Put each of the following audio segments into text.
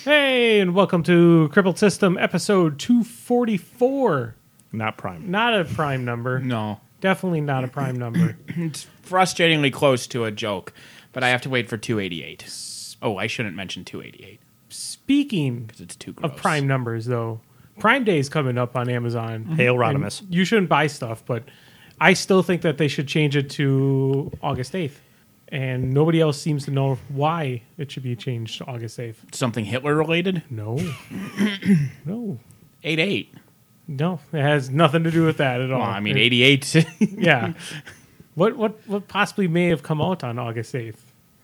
Hey, and welcome to Crippled System episode 244. Not prime. Not a prime number. No. Definitely not a prime number. It's frustratingly close to a joke, but I have to wait for 288. Oh, I shouldn't mention 288 Speaking because it's too gross. of prime numbers, though, Prime Day is coming up on Amazon. Hail And Rodimus. you shouldn't buy stuff, but I still think that they should change it to August 8th. And nobody else seems to know why it should be changed to August 8th. Something Hitler related? No. No. 88. No, it has nothing to do with that at all. Well, I mean, 88. Yeah. What possibly may have come out on August 8th?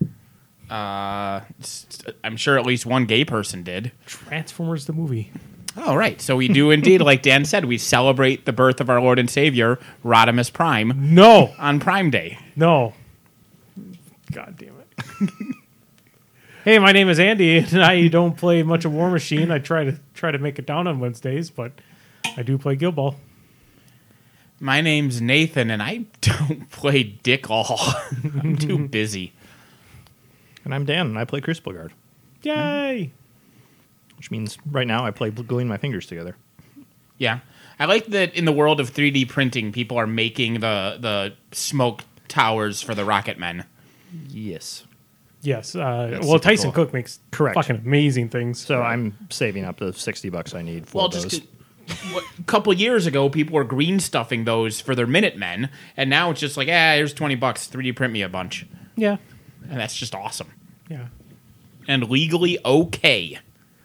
I'm sure at least one gay person did. Transformers the movie. Oh, right. So we do indeed, like Dan said, we celebrate the birth of our Lord and Savior, Rodimus Prime, No. on Prime Day. No. God damn it. Hey, my name is Andy, and I don't play much of War Machine. I try to make it down on Wednesdays, but I do play Guild Ball. My name's Nathan, and I don't play dick all. I'm too busy. And I'm Dan, and I play Crucible Guard, Yay! which means right now I play gluing my fingers together. Yeah. I like that in the world of 3D printing, people are making the smoke towers for the Rocket Men. Yes. Yes. That's Well, super Tyson cool. Cook makes Correct. fucking amazing things. So I'm saving up the $60 I need for Well, those. just a couple years ago, people were green stuffing those for their Minutemen, and now it's just like, here's $20, 3D print me a bunch. Yeah. And that's just awesome. Yeah. And legally okay.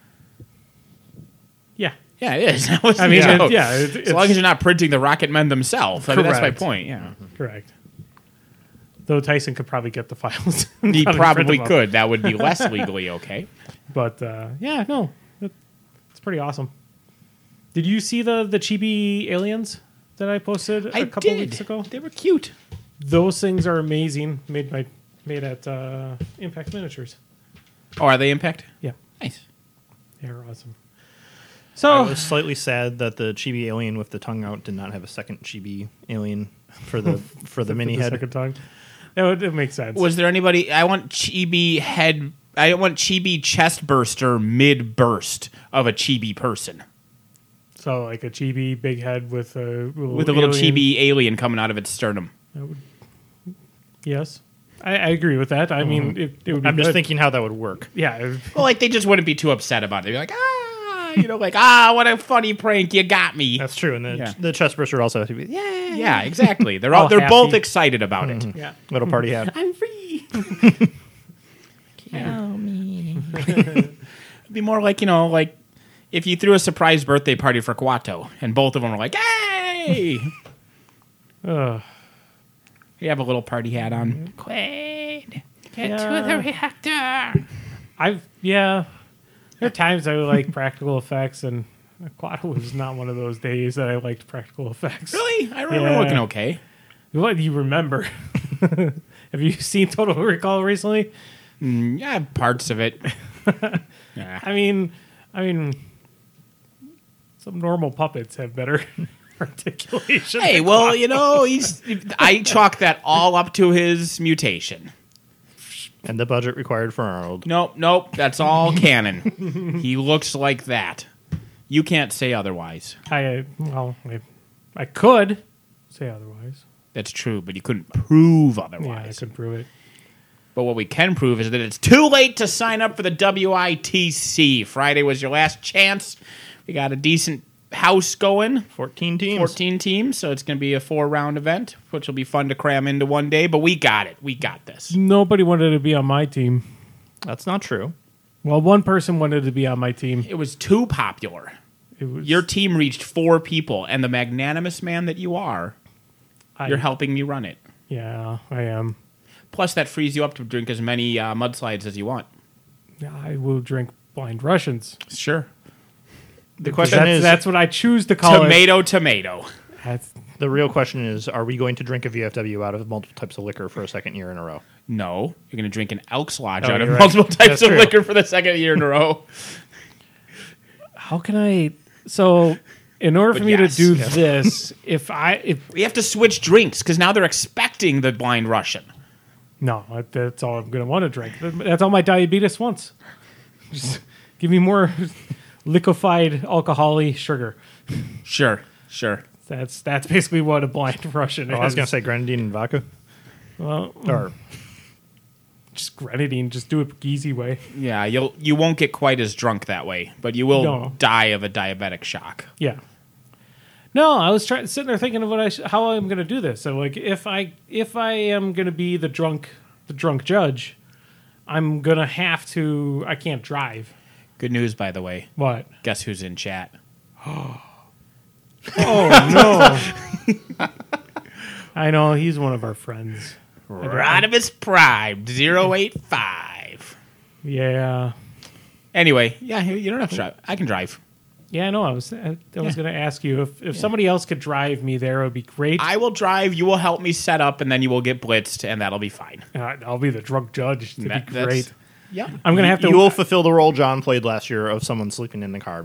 Yeah. Yeah, it is. That was I the mean, joke. it's as long as you're not printing the Rocket Men themselves. I mean, that's my Correct. point, yeah. correct. Though Tyson could probably get the files. He probably print them up. could. That would be less legally okay. But yeah, no, it's pretty awesome. Did you see the chibi aliens that I posted a couple weeks ago? They were cute. Those things are amazing. Made at Impact Miniatures. Oh, are they Impact? Yeah, Nice. they're awesome. I So was slightly sad that the chibi alien with the tongue out did not have a second chibi alien for the mini the head. second tongue. That would make sense. Was there anybody? I want chibi head. I want chibi chest burster mid burst of a chibi person So like a chibi big head with a little little alien. chibi alien coming out of its sternum. Yes, I agree with that. I mean, it would be I'm just good. thinking how that would work. Yeah, Well, like they just wouldn't be too upset about it. They'd be like, what a funny prank, you got me. That's true. And Yeah. the chest burster also has to be, yeah, Yeah, exactly. They're All they're happy. both excited about it. yeah. little party hat. I'm free. It'd be more like, like if you threw a surprise birthday party for Quato and both of them were like, hey! Ugh. You have a little party hat on. Quaid, get to the reactor. There are times I like practical effects, and Quato was not one of those days that I liked practical effects. Really? I remember Yeah. looking okay. What do you remember? Have you seen Total Recall recently? Yeah, parts of it. Yeah. I mean, some normal puppets have better articulation. Hey, than well, Quato. I chalk that all up to his mutation. And the budget required for Arnold. Nope, that's all canon. He looks like that. You can't say otherwise. I could say otherwise. That's true, but you couldn't prove Yeah, I otherwise. could prove it. But what we can prove is that it's too late to sign up for the WITC. Friday was your last chance. We got a decent house going. 14 teams. 14 teams, so it's going to be a 4-round event, which will be fun to cram into one day, but we got it. We got this. Nobody wanted to be on my team. That's not true. Well, one person wanted to be on my team. It was too popular. It was Your team reached 4 people, and the magnanimous man that you are, you're helping me run it. Yeah, I am. Plus, that frees you up to drink as many mudslides as you want. I will drink blind Russians. Sure. The question is, That's what I choose to call Tomato. it. the real question is, are we going to drink a VFW out of multiple types of liquor for a second year in a row? No, you're going to drink an Elks Lodge Oh, out of you're right. multiple types That's of true. liquor for the second year in a row. How can I? So, in order for But me yes. to do this, if We have to switch drinks because now they're expecting the blind Russian. no, that's all I'm going to want to drink. That's all my diabetes wants. Just Give me more liquefied alcohol-y sugar. Sure. That's basically what a blind Russian is. I was going to say grenadine and vodka. Well, Or just grenadine. Just do it easy way. Yeah, you won't get quite as drunk that way, but you will No. die of a diabetic shock. Yeah. No, I was sitting there thinking of how I'm going to do this. So, like, if I am going to be the drunk judge, I'm going to have to. I can't drive. Good news, by the way. What? Guess who's in chat? Oh no! I know he's one of our friends. Rodimus Prime 085. Yeah. Anyway, yeah, you don't have to drive. I can drive. Yeah, I know. I was going to ask you if somebody else could drive me there, it would be great. I will drive. You will help me set up, and then you will get blitzed, and that'll be fine. I'll be the drunk judge. It'd be great. Yeah. I'm going to have to. you will fulfill the role John played last year of someone sleeping in the car.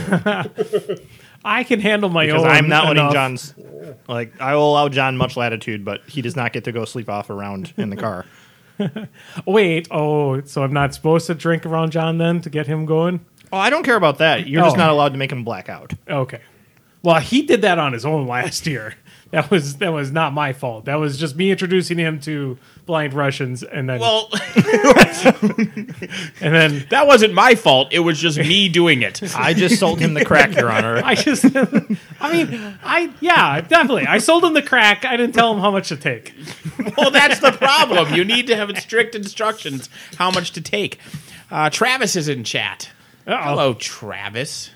I can handle my Because own. I'm not letting enough. John's... Like, I will allow John much latitude, but he does not get to go sleep off around in the car. Wait. Oh, so I'm not supposed to drink around John then to get him going? Oh, I don't care about that. You're just Oh. not allowed to make him black out. Okay. Well, he did that on his own last year. That was not my fault. That was just me introducing him to blind Russians, and then Well, and then that wasn't my fault. It was just me doing it. I just sold him the crack, Your Honor. I just, definitely. I sold him the crack. I didn't tell him how much to take. Well, that's the problem. You need to have strict instructions how much to take. Travis is in chat. Uh-oh. Hello, Travis.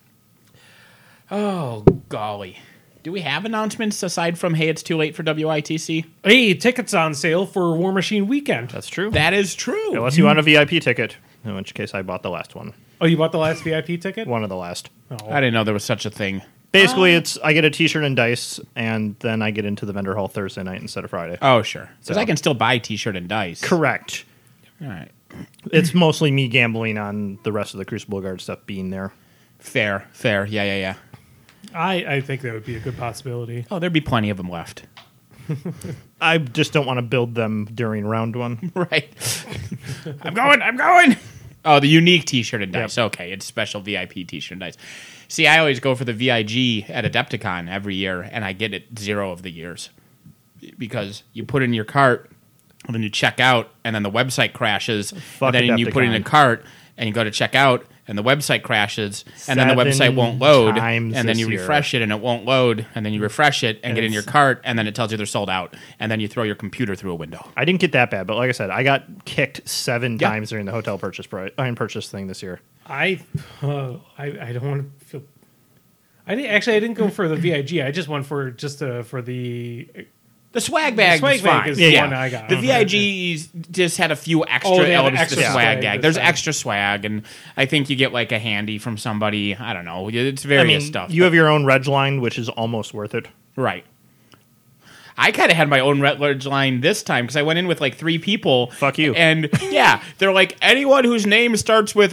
Oh, golly. Do we have announcements aside from, hey, it's too late for WITC? Hey, tickets on sale for War Machine Weekend. That's true. That is true. Unless you want a VIP ticket, in which case I bought the last one. Oh, you bought the last VIP ticket? One of the last. Oh. I didn't know there was such a thing. Basically, it's I get a T-shirt and dice, and then I get into the vendor hall Thursday night instead of Friday. Oh, sure. Because So- I can still buy T-shirt and dice. Correct. All right. It's mostly me gambling on the rest of the Crucible Guard stuff being there. Fair. Yeah. I think that would be a good possibility. Oh, there'd be plenty of them left. I just don't want to build them during round one. Right. I'm going. Oh, the unique T-shirt and dice. Okay, it's special VIP T-shirt and dice. See, I always go for the VIG at Adepticon every year, and I get it 0 of the years. Because you put in your cart, and then you check out, and then the website crashes, Fuck and then you put in a Adepticon. cart, and you go to check out, and the website crashes, and then the website 7 won't load, times and then this you year. refresh it, and it won't load, and then you refresh it, and get in your cart, and then it tells you they're sold out, and then you throw your computer through a window. I didn't get that bad, but like I said, I got kicked 7 Yeah. times during the hotel purchase thing this year. I don't want to feel. I didn't go for the VIG. I just went for the. The swag bag swag is bag fine. is the one I got. The Okay. VIGs just had a few extra Oh, they have elements to the extra swag swag, bag. that's There's right. extra swag, and I think you get like a handy from somebody. I don't know. It's I various mean, stuff. you have your own Reg line, which is almost worth it. Right. I kind of had my own Rutledge line this time because I went in with like 3 people. Fuck you. And yeah, they're like, anyone whose name starts with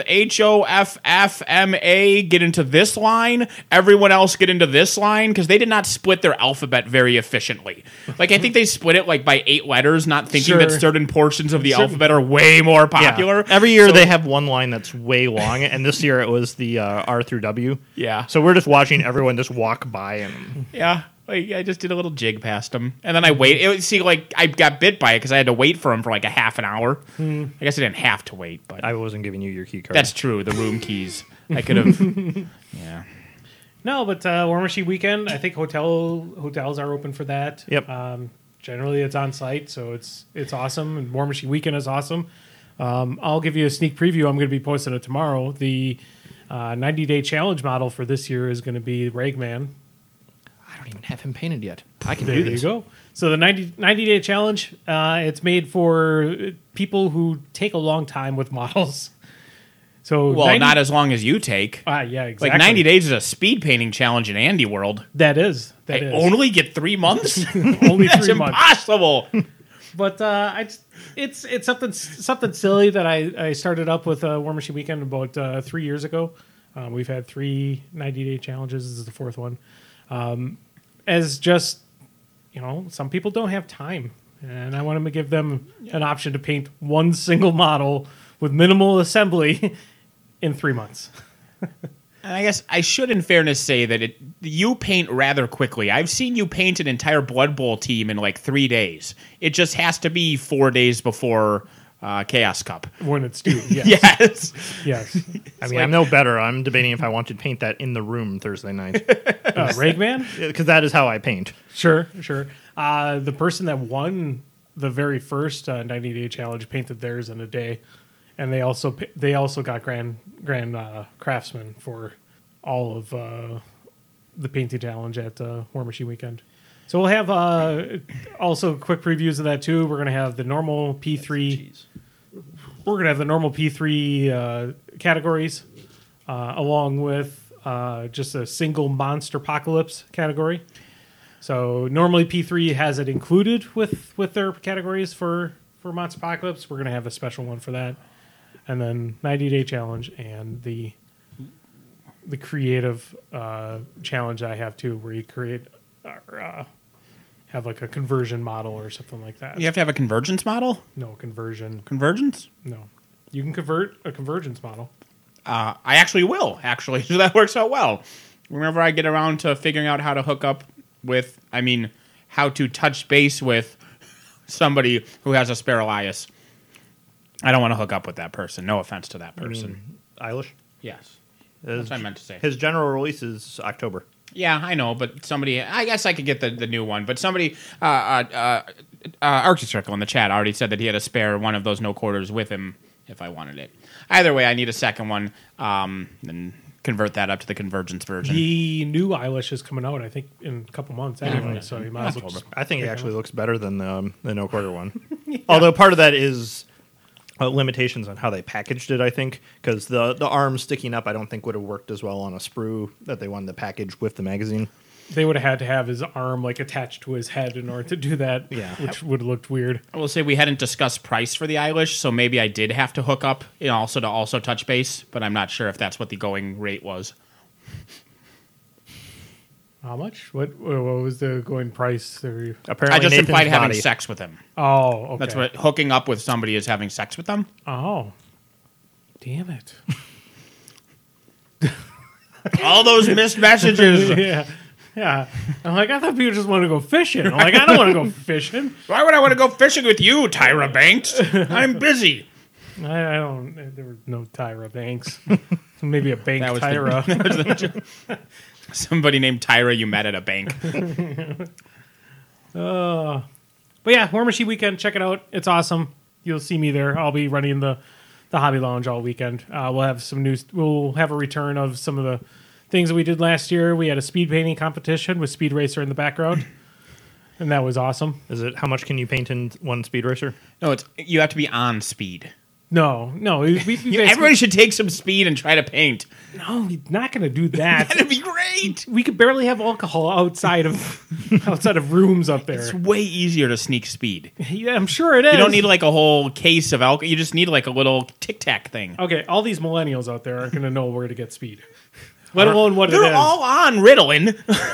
HOFFMA get into this line. Everyone else get into this line because they did not split their alphabet very efficiently. Like, I think they split it like by 8 letters, not thinking that Sure. certain portions of the alphabet are way more popular. Yeah. Every year they have one line that's way long, and this year it was the R through W. Yeah. So we're just watching everyone just walk by and Yeah. Like, I just did a little jig past him. And then I waited. See, like, I got bit by it because I had to wait for him for like a half an hour. I guess I didn't have to wait, but I wasn't giving you your key card. that's true. The room keys. I could have. Yeah. No, but War Machine Weekend. I think hotels are open for that. Yep. Generally, it's on site, so it's awesome. And War Machine Weekend is awesome. I'll give you a sneak preview. I'm going to be posting it tomorrow. The 90-day challenge model for this year is going to be Ragman. I don't even have him painted yet. I can There do you this. go. So the 90-day challenge, it's made for people who take a long time with models. So Well, not as long as you take. yeah, exactly. Like 90 days is a speed painting challenge in Andy World. That is. I only get 3 months? only That's 3 months. impossible. But it's something silly that I started up with War Machine Weekend about 3 years ago. We've had 3 90-day challenges. This is the 4th one. As just, some people don't have time. And I want to give them an option to paint one single model with minimal assembly in 3 months. And I guess I should, in fairness, say that you paint rather quickly. I've seen you paint an entire Blood Bowl team in like 3 days. It just has to be 4 days before Chaos Cup. When it's due, yes. Yes. Yes. I mean, I'm no better. I'm debating if I want to paint that in the room Thursday night. Ragman? Because that is how I paint. Sure. The person that won the very first 90-day challenge painted theirs in a day, and they also got grand craftsman for all of the painting challenge at War Machine Weekend. So we'll have also quick previews of that too. We're going to have the normal P3. We're going to have the normal P3 categories, along with just a single Monster Apocalypse category. So normally P3 has it included with their categories for Monster Apocalypse. We're going to have a special one for that. And then 90-day challenge and the creative challenge I have too, where you create have like a conversion model or something like that. You have to have a convergence model? No conversion. Convergence? No, you can convert a convergence model. I actually will, so that works out well. Whenever I get around to figuring out how to hook up with, how to touch base with somebody who has a spare Elias, I don't want to hook up with that person. No offense to that person. Eilish? Yes. That's what I meant to say. His general release is October. Yeah, I know, but somebody, I guess I could get the new one, but somebody, Arctic Circle in the chat already said that he had a spare one of those no quarters with him if I wanted it. Either way, I need a second one, and convert that up to the convergence version. The new Eilish is coming out, I think, in a couple months anyway, so you might as well just I think it actually looks better than the no quarter one. Yeah. Although part of that is limitations on how they packaged it, I think, because the arm sticking up I don't think would have worked as well on a sprue that they wanted to package with the magazine. They would have had to have his arm like attached to his head in order to do that, which would have looked weird. I will say we hadn't discussed price for the Eilish, so maybe I did have to hook up also to touch base, but I'm not sure if that's what the going rate was. How much? What was the going price? Apparently, I just Nathan's implied having body. sex with him. Oh, okay. That's what hooking up with somebody is, having sex with them. Oh, damn it! All those missed messages. Yeah. I'm like, I thought people just want to go fishing. I'm like, I don't want to go fishing. Why would I want to go fishing with you, Tyra Banks? I'm busy. I don't. There were no Tyra Banks. Maybe a bank That was Tyra. Somebody named Tyra you met at a bank. But yeah, War Machine Weekend. Check it out. It's awesome. You'll see me there. I'll be running the Hobby Lounge all weekend. We'll have some news. We'll have a return of some of the things that we did last year. We had a speed painting competition with Speed Racer in the background, and that was awesome. Is it how much can you paint in one Speed Racer? No, you have to be on speed. No. Everybody should take some speed and try to paint. No, we're not going to do that. That'd be great. We could barely have alcohol outside of rooms up there. It's way easier to sneak speed. Yeah, I'm sure it is. You don't need like a whole case of alcohol. You just need like a little Tic Tac thing. Okay, all these millennials out there aren't going to know where to get speed. Let alone what it is. They're all on Ritalin.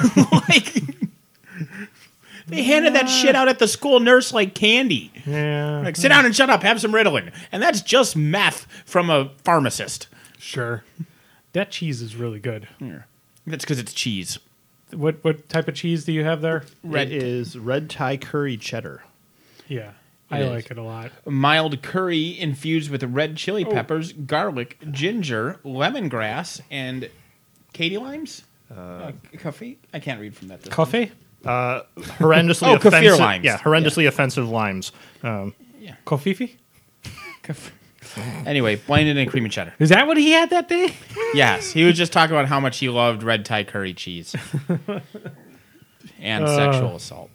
They handed that shit out at the school nurse like candy. Yeah. Like, sit down and shut up. Have some Ritalin. And that's just meth from a pharmacist. Sure. That cheese is really good. That's because it's cheese. What type of cheese do you have there? It is red Thai curry cheddar. Yeah. I like it a lot. Mild curry infused with red chili peppers, garlic, ginger, lemongrass, and Katie limes? Coffee? I can't read from that. Coffee? Horrendously kaffir offensive limes. Yeah, horrendously offensive limes. Kofifi? Anyway, blended in cream and cheddar. Is that what he had that day? Yes, he was just talking about how much he loved red Thai curry cheese and sexual assault.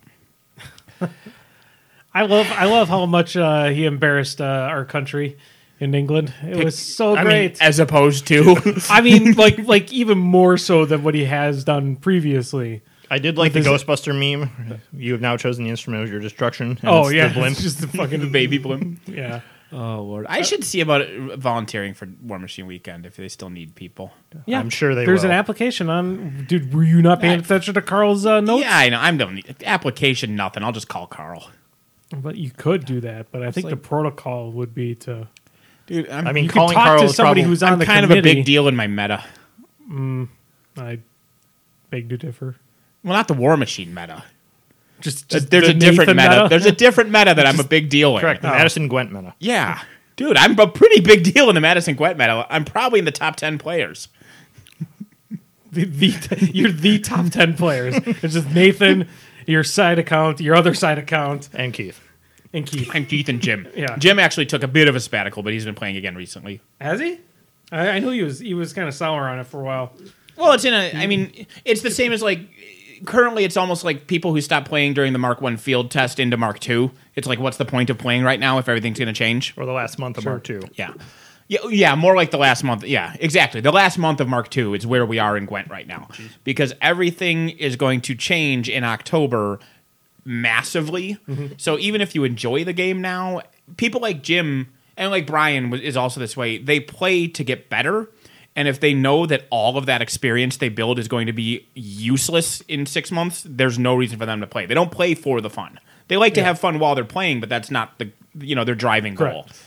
I love how much he embarrassed our country in England. It was so great. As opposed to, like even more so than what he has done previously. I did like the Ghostbuster meme. You have now chosen the instrument of your destruction. And Oh it's yeah, the blimp. it's just the fucking the baby blimp. yeah. Oh Lord, I should see about volunteering for War Machine Weekend if they still need people. Yeah, I'm sure There's will. an application on. Dude, were you not paying attention to Carl's notes? Yeah, I know. I'm don't need application. Nothing. I'll just call Carl. But you could do that. But I think the protocol would be to Dude, I mean, You could calling talk Carl to is somebody probably, who's on I'm the kind of a committee. big deal in my meta. I beg to differ. Well, not the War Machine meta. Just There's the a different Nathan meta. There's a different meta that I'm a big deal in. correct, the Madison Gwent meta. Yeah. Dude, I'm a pretty big deal in the Madison Gwent meta. I'm probably in the top 10 players. You're the top 10 players. It's just Nathan, your side account, your other side account, And Keith. and Keith. I'm Keith and Jim. Yeah. Jim actually took a bit of a sabbatical, but he's been playing again recently. Has he? I knew he was kind of sour on it for a while. Well, I mean, it's the same as like, currently it's almost like people who stopped playing during the Mark 1 field test into Mark 2. It's like, what's the point of playing right now if everything's going to change? Or the last month of Mark 2. Yeah. Yeah, more like the last month. Yeah, exactly. The last month of Mark II is where we are in Gwent right now. Because everything is going to change in October massively. So even if you enjoy the game now, people like Jim and like Brian is also this way. They play to get better. And if they know that all of that experience they build is going to be useless in 6 months, there's no reason for them to play. They don't play for the fun. They like to have fun while they're playing, but that's not their driving goal. Correct.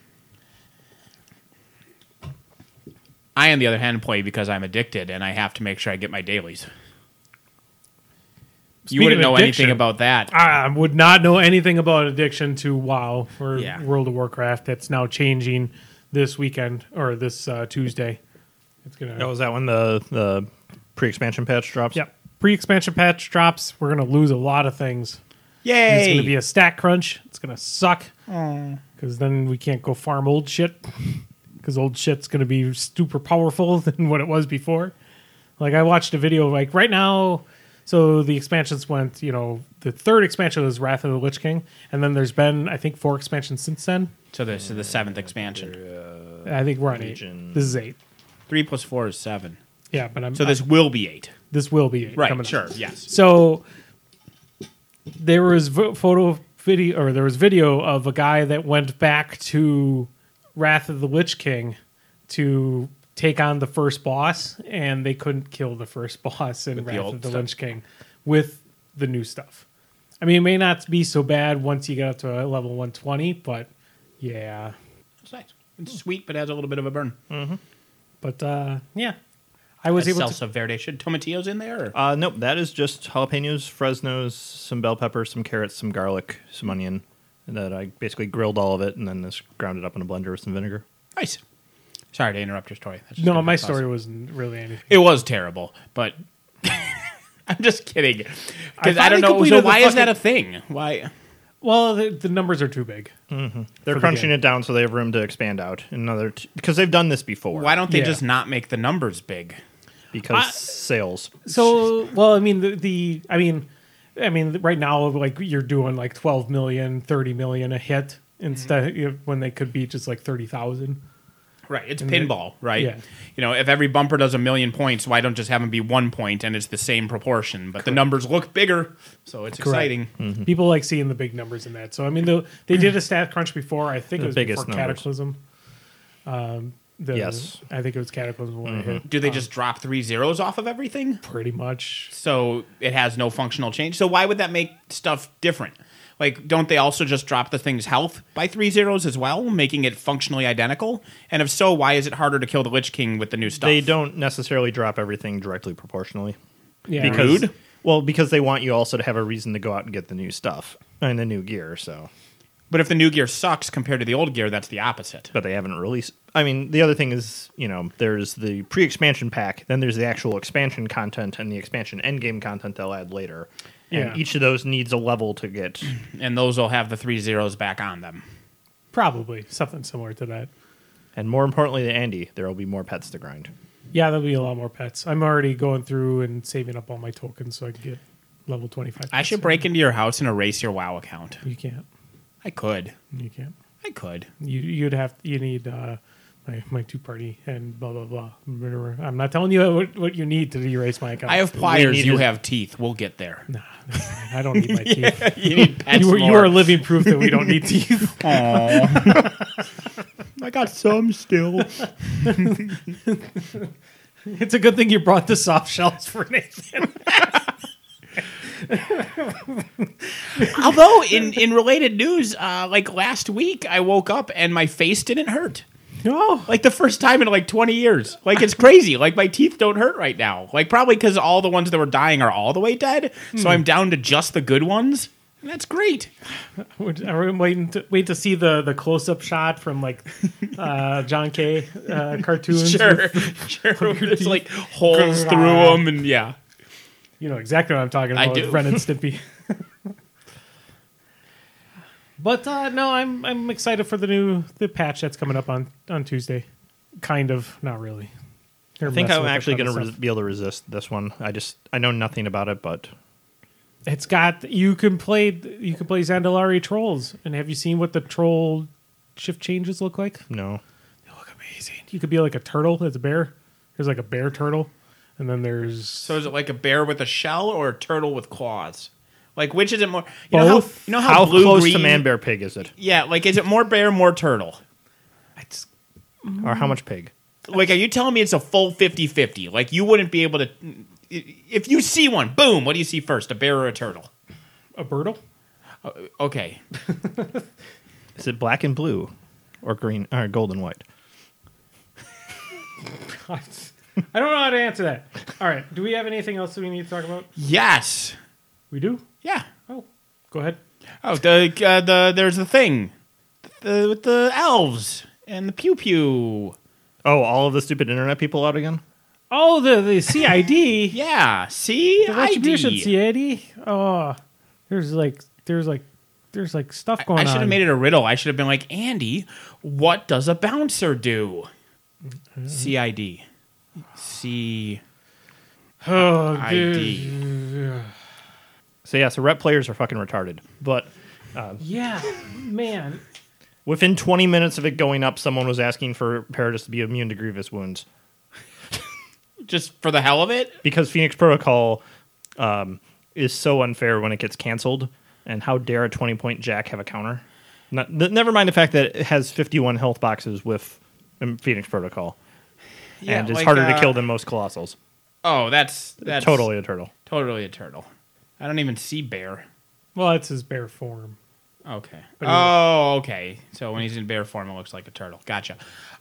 I, on the other hand, play because I'm addicted and I have to make sure I get my dailies. Speaking You wouldn't of know addiction, anything about that. I would not know anything about addiction to WoW or Yeah. World of Warcraft. That's now changing this weekend or this Tuesday. It's gonna. Oh, is that when the pre-expansion patch drops? Yep. Pre-expansion patch drops. We're gonna lose a lot of things. Yay! It's gonna be a stat crunch. It's gonna suck because then we can't go farm old shit. Because old shit's going to be super powerful than what it was before. Like, I watched a video, like, right now, so the expansions went, the third expansion was Wrath of the Lich King, and then there's been, I think, 4 expansions since then. So this is the 7th expansion. I think we're on Legion. 8. This is 8. 3 plus 4 is 7. Yeah, but So this will be 8. this will be 8. Right, coming up. sure, yes. So there was video of a guy that went back to Wrath of the Lich King to take on the first boss, and they couldn't kill the first boss in With the Wrath old of the stuff. Lich King with the new stuff. I mean, it may not be so bad once you get up to level 120, but yeah. It's nice. It's sweet, but has a little bit of a burn. But yeah, I was able to. Salsa verde. Should tomatillos in there? Or? Nope, that is just jalapenos, Fresnos, some bell pepper, some carrots, some garlic, some onion. And that I basically grilled all of it and then just ground it up in a blender with some vinegar. Nice. Sorry to interrupt your story. That's just No, gonna my be story awesome. wasn't really anything. It was terrible, but I'm just kidding. Because I, finally don't know. completed So the why is that fucking- a thing? Why? Well, the numbers are too big. They're For the crunching game. it down so they have room to expand out. Because they've done this before. Why don't they Yeah. just not make the numbers big? Because sales. So, well, I mean, I mean, right now, like you're doing like 12 million, 30 million a hit instead when they could be just like 30,000. Right, it's And pinball, right? yeah. If every bumper does 1,000,000 points, why don't just have them be 1 point and it's the same proportion? But the numbers look bigger, so it's exciting. People like seeing the big numbers in that. So, I mean, they did a stat crunch before. I think The it was biggest before numbers. Cataclysm. Yes. I think it was Cataclysm when I hit. Do they just drop 3 zeros off of everything? Pretty much. So it has no functional change. So why would that make stuff different? Like, don't they also just drop the thing's health by 3 zeros as well, making it functionally identical? And if so, why is it harder to kill the Lich King with the new stuff? They don't necessarily drop everything directly proportionally. Yeah. Because, Rude. well, because they want you also to have a reason to go out and get the new stuff and the new gear, so. But if the new gear sucks compared to the old gear, that's the opposite. But they haven't released. I mean, the other thing is, there's the pre-expansion pack, then there's the actual expansion content and the expansion endgame content they'll add later. And Yeah. each of those needs a level to get. And those will have the 3 zeros back on them. Probably something similar to that. And more importantly to Andy, there will be more pets to grind. Yeah, there'll be a lot more pets. I'm already going through and saving up all my tokens so I can get level 25. I should break into your house and erase your WoW account. You can't. I could. You can't. I could. You need my 2-party and blah blah blah. I'm not telling you what you need to erase my account. I have pliers. need You your- have teeth. We'll get there. Nah, I don't need my teeth. You need pets You more. are living proof that we don't need teeth. I got some still. It's a good thing you brought the soft shells for Nathan. Although in related news, like last week, I woke up and my face didn't hurt. No. Like the first time in like 20 years. Like it's crazy. Like my teeth don't hurt right now. Like probably because all the ones that were dying are all the way dead. So I'm down to just the good ones. And that's great. I'm wait to see the close up shot from like John Kay cartoons. Sure. There's like holes through them and yeah. You know exactly what I'm talking about. I do. Ren and Stimpy. But no, I'm excited for the patch that's coming up on Tuesday. Kind of, not really. I think I'm actually going to be able to resist this one. I know nothing about it, but It's got you can play Zandalari trolls, and have you seen what the troll shift changes look like? no. They look amazing. You could be like a turtle. It's a bear. There's like a bear turtle, and then there's So is it like a bear with a shell or a turtle with claws? Like which is it more? Both. You know How blue close green, to man bear pig is it? Yeah, like is it more bear, more turtle? it's Or how much pig? Like are you telling me it's a full 50-50? Like you wouldn't be able to if you see one, boom, what do you see first? A bear or a turtle? a birdle. Okay. Is it black and blue or green or gold and white? I don't know how to answer that. All right. Do we have anything else that we need to talk about? Yes. We do. Yeah. Oh, go ahead. Oh, there's the thing. With the elves and the pew pew. Oh, all of the stupid internet people out again? Oh, the CID. Yeah. See? The retribution ID. CID. Oh, there's like stuff going on. I should have made it a riddle. I should have been like, Andy, what does a bouncer do? CID. C. Oh, ID. dude. So rep players are fucking retarded. But Yeah, man. within 20 minutes of it going up, someone was asking for Paradis to be immune to grievous wounds. Just for the hell of it? Because Phoenix Protocol is so unfair when it gets canceled. And how dare a 20-point Jack have a counter? Never mind the fact that it has 51 health boxes with Phoenix Protocol. Yeah, and it's like, harder to kill than most Colossals. Oh, that's Totally a turtle. Totally a turtle. I don't even see bear. Well, it's his bear form. Okay. But Okay. So when he's in bear form, it looks like a turtle. Gotcha.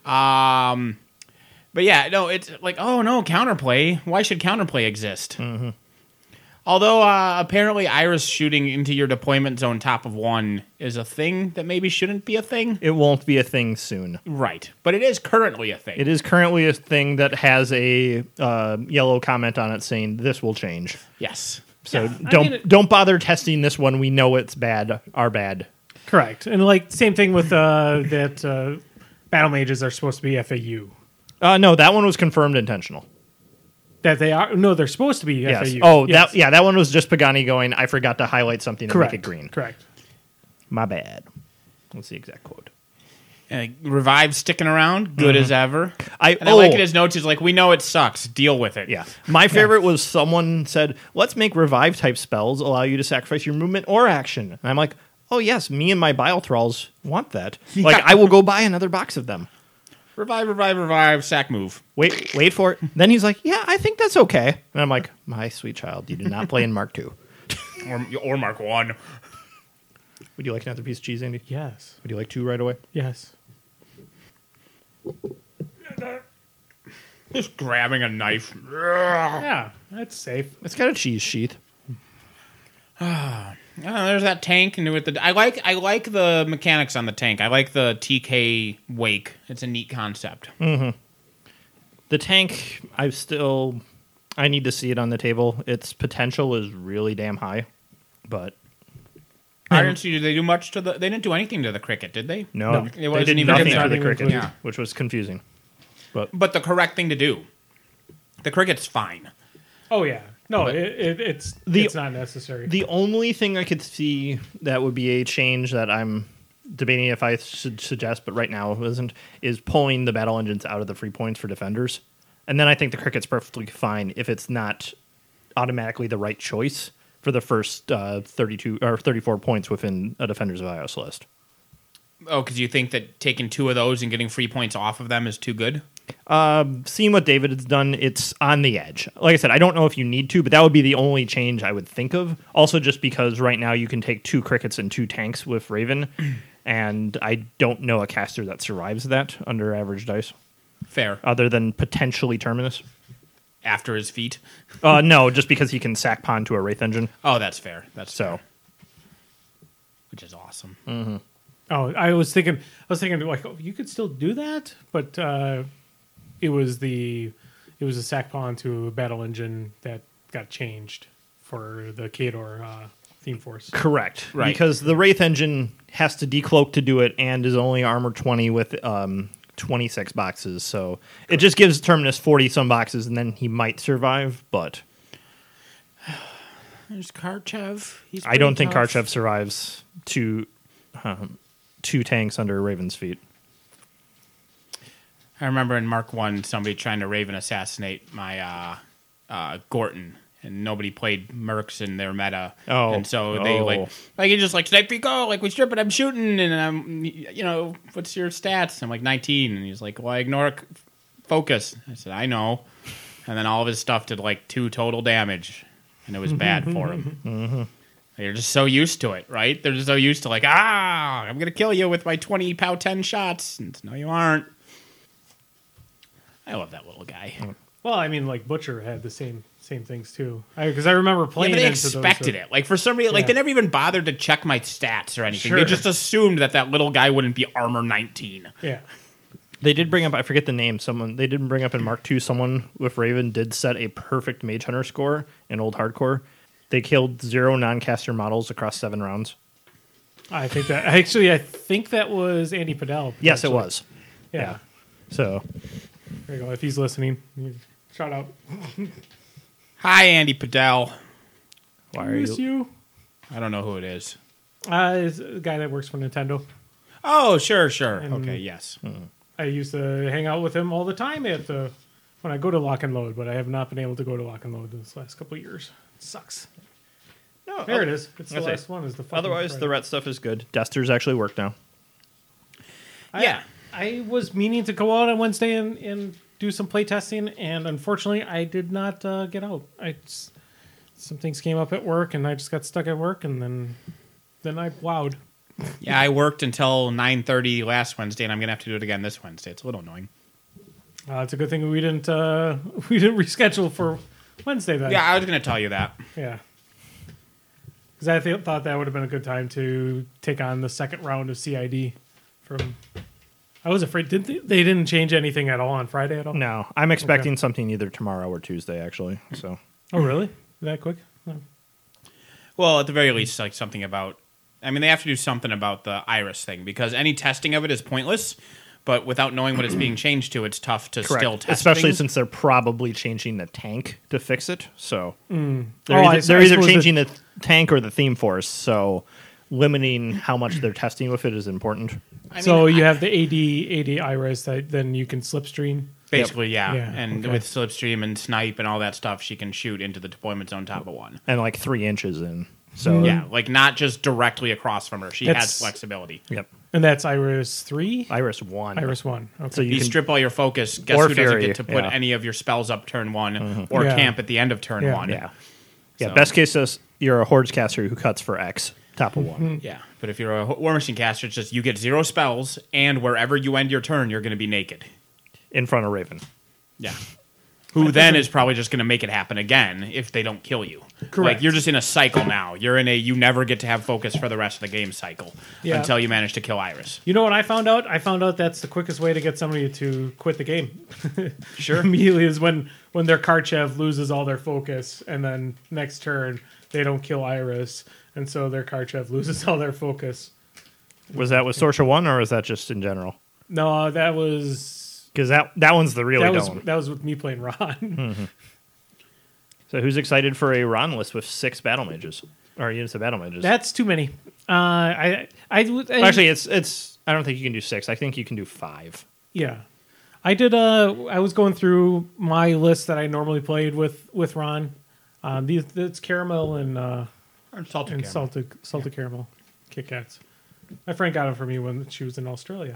But yeah, no, it's like, oh no, counterplay. Why should counterplay exist? Mm-hmm. Although apparently Iris shooting into your deployment zone top of one is a thing that maybe shouldn't be a thing. It won't be a thing soon. Right. But it is currently a thing. It is currently a thing that has a yellow comment on it saying this will change. Yes. So Yeah, don't bother testing this one. We know it's bad. Are bad. Correct. And like same thing with that battle mages are supposed to be FAU. No, that one was confirmed intentional. That they are they're supposed to be Yes. FAU. Oh, Yes. that one was just Pagani going, I forgot to highlight something and Correct. make it green. Correct. My bad. What's the exact quote? Revive sticking around, good as ever. I like it as notes is like, we know it sucks. Deal with it. Yeah. My favorite was someone said, let's make revive type spells allow you to sacrifice your movement or action. And I'm like, oh, yes, me and my Bile Thralls want that. Like, I will go buy another box of them. Revive, sack move. Wait for it. Then he's like, yeah, I think that's okay. And I'm like, my sweet child, you did not play in Mark II. Or Mark 1. Would you like another piece of cheese, Andy? Yes. Would you like 2 right away? Yes. Just grabbing a knife. Yeah, that's safe. It's got a cheese sheath. There's that tank, and with the I like the mechanics on the tank. I like the TK wake. It's a neat concept. The tank, I need to see it on the table. Its potential is really damn high, but I didn't see. Did they do much to the? They didn't do anything to the cricket, did they? no, It they wasn't did even nothing in for there. the cricket, Yeah. which was confusing. But the correct thing to do. The cricket's fine. Oh yeah. No, But- it's not necessary. The only thing I could see that would be a change that I'm debating if I should suggest, but right now isn't, is pulling the battle engines out of the free points for defenders. And then I think the cricket's perfectly fine if it's not automatically the right choice for the first 32 or 34 points within a Defenders of Ios list. Oh, because you think that taking 2 of those and getting free points off of them is too good? Seeing what David has done, it's on the edge. Like I said, I don't know if you need to, but that would be the only change I would think of. Also, just because right now you can take 2 crickets and 2 tanks with Raven, and I don't know a caster that survives that under average dice, Fair. other than potentially Terminus. After his feet. No, just because he can sack pawn to a Wraith Engine. Oh, that's fair. That's So fair. Which is awesome. Oh, I was thinking like, oh, you could still do that, but it was a sack pawn to a battle engine that got changed for the Khador theme force. correct, Right. because the Wraith Engine has to decloak to do it, and is only armor 20 with 26 boxes. So it just gives Terminus 40 some boxes, and then he might survive. But There's Karchev. He's I don't think pretty tough. Karchev survives two tanks under Raven's feet. I remember in Mark 1 somebody trying to Raven assassinate my Gorton, and nobody played Mercs in their meta. Oh. And so they like you just like snipe go, like we strip it, I'm shooting, and I'm what's your stats? I'm like 19, and he's like, well, I ignore focus. I said, I know. And then all of his stuff did like 2 total damage, and it was bad for him. They're just so used to it, right? They're just so used to like, I'm gonna kill you with my 20 POW 10 shots. And no, you aren't. I love that little guy. Well, I mean, like Butcher had the same things too. Because I remember Yeah, playing. but they into expected those, it. Like for some reason, like Yeah. they never even bothered to check my stats or anything. They Sure. just assumed that little guy wouldn't be armor 19. Yeah. They did bring up, I forget the name, someone, they didn't bring up in Mark II, someone with Raven did set a perfect Mage Hunter score in Old Hardcore. They killed 0 non-caster models across 7 rounds. I think that was Andy Padel. Yes, it actually. was. Yeah. So, There you go. If he's listening, shout out. Hi, Andy Padel. why I are miss you? you. I don't know who it is. It's a guy that works for Nintendo. Oh, sure. And- Okay, yes. I used to hang out with him all the time when I go to Lock and Load, but I have not been able to go to Lock and Load this last couple of years. It sucks. No, There it is. It's the I'll say, last one. Is the fucking Otherwise, Friday. the ret stuff is good. Desters actually work now. Yeah. I was meaning to go out on Wednesday and do some play testing, and unfortunately, I did not get out. Some things came up at work, and I just got stuck at work, and then I wowed. Yeah, I worked until 9:30 last Wednesday, and I'm going to have to do it again this Wednesday. It's a little annoying. It's a good thing we didn't reschedule for Wednesday then. Yeah, I was going to tell you that. Yeah. Because I thought that would have been a good time to take on the second round of CID from. I was afraid they didn't change anything at all on Friday at all. No, I'm expecting something either tomorrow or Tuesday, actually. So, Oh really? That quick? No. Well, at the very least, like something about. I mean, they have to do something about the Iris thing because any testing of it is pointless. But without knowing what it's being changed to, it's tough to still test. Especially things. since they're probably changing the tank to fix it. So Oh, they're I either suppose changing the tank or the theme force. So limiting how much they're testing with it is important. So you have the AD Iris that then you can slipstream. Basically, yeah. Yeah, And okay. with Slipstream and Snipe and all that stuff, she can shoot into the deployment zone top of one. And like 3 inches in. So Yeah, like not just directly across from her. She That's- has flexibility. Yep. And that's Iris 3? Iris 1. Iris 1. Okay. So You you can strip all your focus. Guess Or who doesn't Fury, get to put yeah. any of your spells up turn one or Yeah. camp at the end of turn Yeah. one? Yeah. Yeah. So- Best case is you're a Hordes caster who cuts for X, top of 1. Yeah. But if you're a War Machine caster, it's just you get 0 spells, and wherever you end your turn, you're going to be naked. In front of Raven. Yeah. Who then is probably just going to make it happen again if they don't kill you. Correct. Like you're just in a cycle now. You're in a you never get to have focus for the rest of the game cycle Yeah. until you manage to kill Iris. You know what I found out? I found out that's the quickest way to get somebody to quit the game. Sure. Immediately is when their Karchev loses all their focus, and then next turn they don't kill Iris, and so their Karchev loses all their focus. Was that with Sorsha 1 or was that just in general? No, that was Because that one's the really dumb one. that was with me playing Ron. So who's excited for a Ron list with 6 battle mages? Or units of battle mages? That's too many. I Actually, it's. I don't think you can do 6. I think you can do 5. yeah. I did. I was going through my list that I normally played with Ron. It's caramel and Salted salted caramel Kit Kats. My friend got them for me when she was in Australia.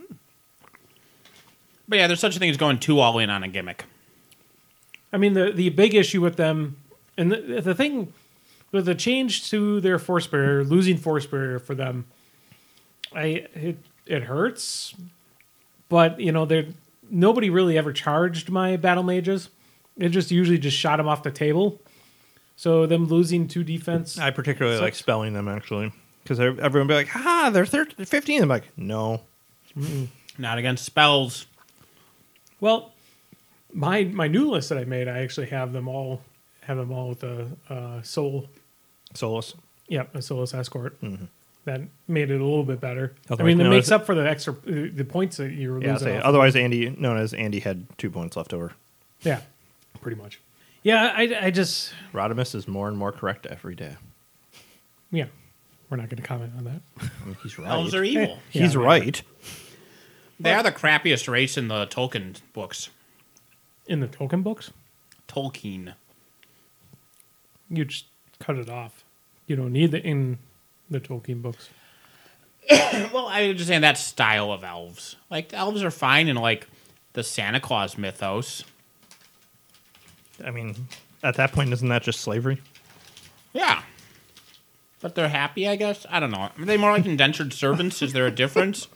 But yeah, there's such a thing as going too all in on a gimmick. I mean, the big issue with them, and the thing with the change to their force barrier, losing force barrier for them, it hurts, but nobody really ever charged my battle mages. It just usually just shot them off the table. So them losing 2 defense. I particularly like spelling them, actually. Because everyone be like, they're 15. I'm like, no. Not against spells. Well, my new list that I made, I actually have them all with a soul. Solus. Yep, a Solus Escort. Mm-hmm. That made it a little bit better. Otherwise it known makes as- up for the extra the points that you were Yeah, losing. off. otherwise Andy, known as Andy, had 2 points left over. Yeah, pretty much. Yeah, I just Rodimus is more and more correct every day. yeah, we're not going to comment on that. I mean, he's right. Elves are evil. He's Yeah, right. They are the crappiest race in the Tolkien books. In the token books, Tolkien. you just cut it off. You don't need it in the Tolkien books. Well, I was just saying that style of elves. Like, elves are fine in, like, the Santa Claus mythos. I mean, at that point, isn't that just slavery? Yeah. But they're happy, I guess? I don't know. Are they more like indentured servants? Is there a difference?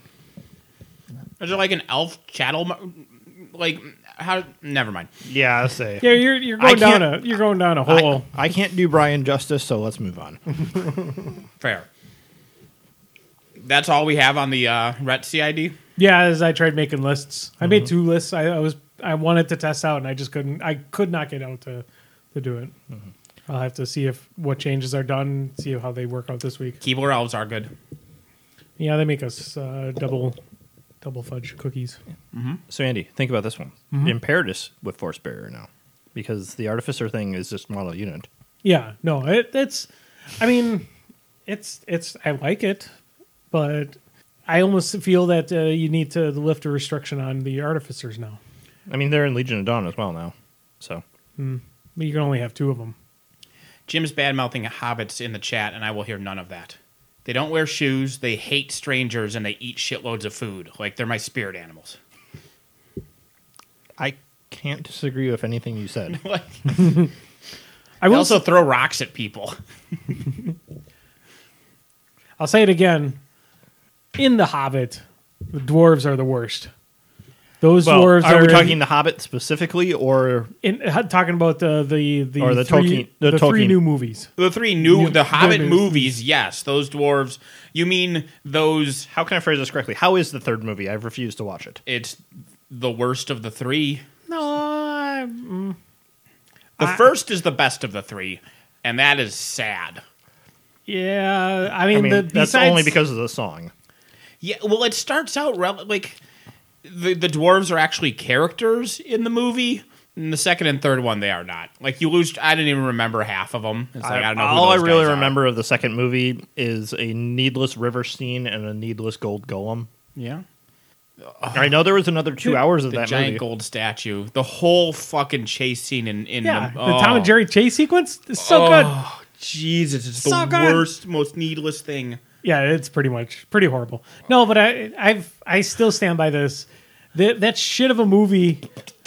Is there like an elf chattel? Like, how? Never mind. Yeah, I'll say. Yeah, you're I going down a hole. I can't do Brian justice, so let's move on. Fair. That's all we have on the Ret CID? Yeah, as I tried making lists, I made 2 lists. I wanted to test out, and I just couldn't. I could not get out to do it. I'll have to see what changes are done. See how they work out this week. Keebler elves are good. Yeah, they make us double fudge cookies. So, Andy, think about this one. Imperatus with Force Barrier now. Because the Artificer thing is just model unit. Yeah, no, it's. I mean, it's. I like it, but I almost feel that you need to lift a restriction on the artificers now. I mean, they're in Legion of Dawn as well now. So, But you can only have 2 of them. Jim's bad-mouthing hobbits in the chat, and I will hear none of that. They don't wear shoes, they hate strangers, and they eat shitloads of food. Like, they're my spirit animals. I can't disagree with anything you said. Like, I they will also throw rocks at people. I'll say it again. In The Hobbit, the dwarves are the worst. Those dwarves are we in- talking The Hobbit specifically, or talking about the Or the three, Tolkien- the 3 Tolkien- new movies. The The Hobbit movies. movies, yes. Those dwarves. You mean those... how can I phrase this correctly? How is the 3rd movie? I've refused to watch it. It's the worst of the 3. No, The first is the best of the 3, and that is sad. yeah. I I mean, mean, that's besides- only because of the song. Yeah, well, it starts out like the dwarves are actually characters in the movie. In the second and third one, they are not. Like, you lose. I didn't even remember half of them. It's like, I don't know. All I who those really guys are. remember of the second movie is a needless river scene and a needless gold golem. Yeah, I know there was another 2 hours of the that giant movie. gold statue, the whole fucking chase scene in yeah, the, the Tom and Jerry chase sequence is so good. Oh, Jesus, it's So the good. worst, most needless thing. Yeah, it's pretty horrible. No, but I still stand by this. That shit of a movie.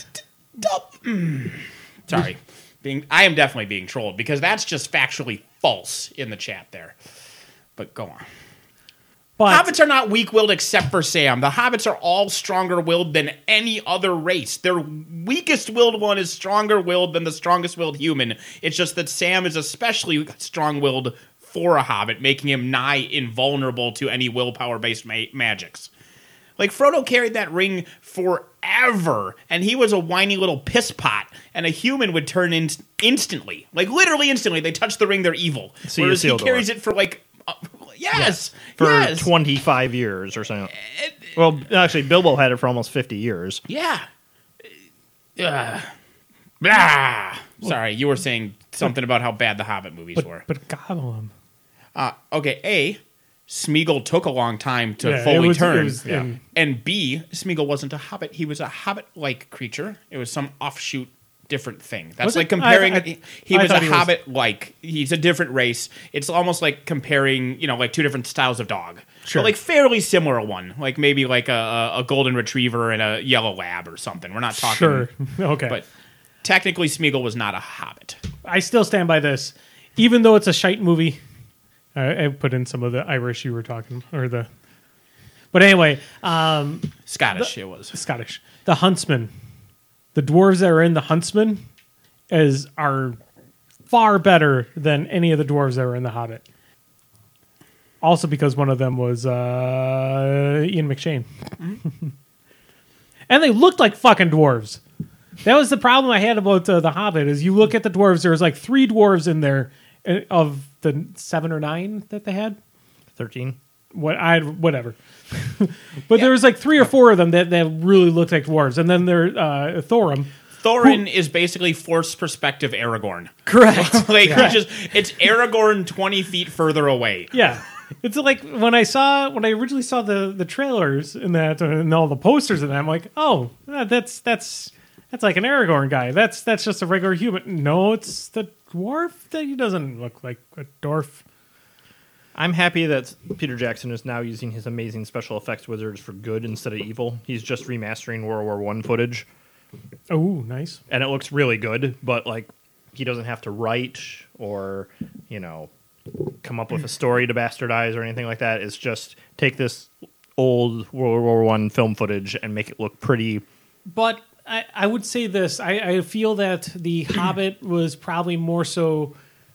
Sorry, I am definitely being trolled because that's just factually false in the chat there. But go on. But Hobbits are not weak-willed except for Sam. The Hobbits are all stronger-willed than any other race. Their weakest-willed one is stronger-willed than the strongest-willed human. It's just that Sam is especially strong-willed for a Hobbit, making him nigh invulnerable to any willpower-based magics. Like, Frodo carried that ring forever, and he was a whiny little piss pot, and a human would turn in instantly. Like, literally instantly. They touch the ring, they're evil. See Whereas he Isildur. carries it for, like... yes! For yes. 25 years or something. Well, actually, Bilbo had it for almost 50 years. Yeah. Blah. Sorry, you were saying something about how bad the Hobbit movies were. but Gollum. Okay, Smeagol took a long time to Yeah, fully it turn. was in- And B, Smeagol wasn't a hobbit. He was a hobbit-like creature. It was some offshoot different thing. That's Was like it? comparing... he I was a thought he was- hobbit-like. He's a different race. It's almost like comparing, like 2 different styles of dog. Sure. But like fairly similar one. Like maybe like a golden retriever and a yellow lab or something. We're not talking... Sure. Okay. But technically, Smeagol was not a hobbit. I still stand by this. Even though it's a shite movie, I put in some of the Irish you were talking, or the But anyway, Scottish it was. Scottish. The Huntsman. The dwarves that are in the Huntsman are far better than any of the dwarves that were in The Hobbit. Also because one of them was Ian McShane. And they looked like fucking dwarves. That was the problem I had about The Hobbit, is you look at the dwarves, there was like 3 dwarves in there of the 7 or 9 that they had. 13. Whatever. But there was like 3 or 4 of them that really looked like dwarves. And then there, Thorin. Thorin is basically forced perspective Aragorn. Correct. It's Aragorn 20 feet further away. Yeah. It's like when I originally saw the trailers in that and all the posters in that, I'm like, oh, that's like an Aragorn guy. That's just a regular human. No, it's the dwarf. That he doesn't look like a dwarf. I'm happy that Peter Jackson is now using his amazing special effects wizards for good instead of evil. He's just remastering World War I footage. Oh, nice. And it looks really good, but like he doesn't have to write or, come up with a story to bastardize or anything like that. It's just take this old World War I film footage and make it look pretty. But I would say this. I feel that The Hobbit was probably more so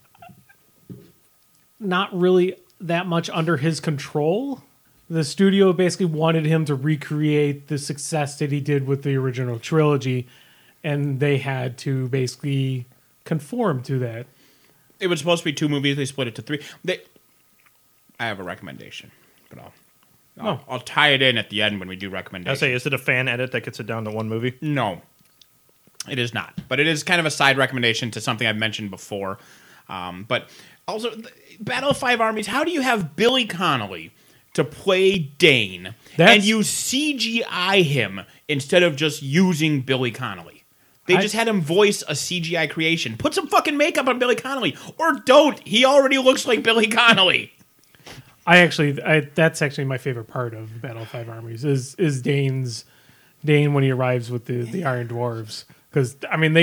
not really that much under his control. The studio basically wanted him to recreate the success that he did with the original trilogy, and they had to basically conform to that. It was supposed to be 2 movies. They split it to 3. I have a recommendation, but I'll tie it in at the end when we do recommendations. I say, is it a fan edit that gets it down to 1 movie? No, it is not. But it is kind of a side recommendation to something I've mentioned before. But also, Battle of Five Armies, how do you have Billy Connolly to play Dane and you CGI him instead of just using Billy Connolly? They just had him voice a CGI creation. Put some fucking makeup on Billy Connolly. Or don't. He already looks like Billy Connolly. That's actually my favorite part of Battle of Five Armies is Dane when he arrives with the Iron Dwarves. Because,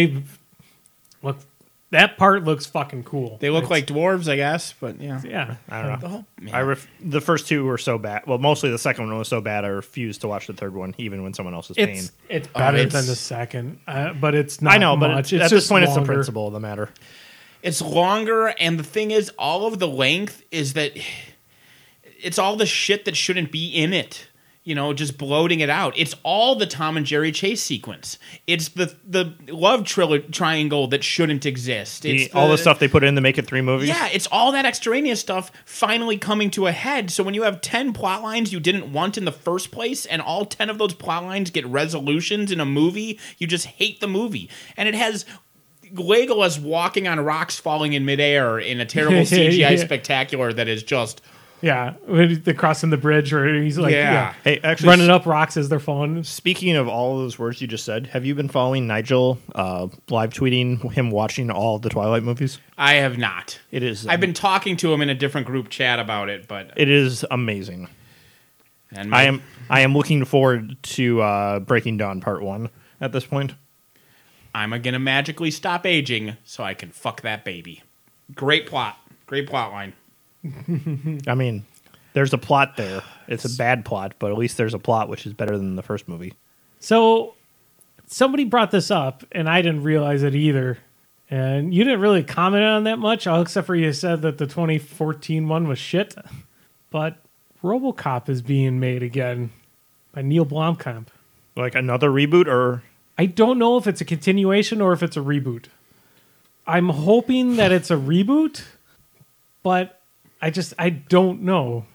that part looks fucking cool. They look like dwarves, I guess, but yeah. Yeah. I don't know. The first 2 were so bad. Well, mostly the second one was so bad I refused to watch the third one, even when someone else is paying. It's better than the second, but it's not. I know, but much. at this point, it's the principle of the matter. It's longer, and the thing is, all of the length is that it's all the shit that shouldn't be in it. Just bloating it out. It's all the Tom and Jerry chase sequence. It's the love triangle that shouldn't exist. It's all the stuff they put in to make it 3 movies? Yeah, it's all that extraneous stuff finally coming to a head. So when you have 10 plot lines you didn't want in the first place, and all 10 of those plot lines get resolutions in a movie, you just hate the movie. And it has Legolas walking on rocks falling in midair in a terrible CGI spectacular that is just... Yeah, when they're crossing the bridge, or he's like, Hey, actually, running up rocks as they're falling. Speaking of all those words you just said, have you been following Nigel live tweeting him watching all the Twilight movies? I have not. It is. I've been talking to him in a different group chat about it, but it is amazing. And I am looking forward to Breaking Dawn Part 1 at this point. I'm gonna magically stop aging so I can fuck that baby. Great plot line. There's a plot there. It's a bad plot, but at least there's a plot, which is better than the first movie. So somebody brought this up, and I didn't realize it either. And you didn't really comment on that much, except for you said that the 2014 one was shit. But RoboCop is being made again by Neil Blomkamp. Like another reboot, or? I don't know if it's a continuation or if it's a reboot. I'm hoping that it's a reboot, but... I don't know.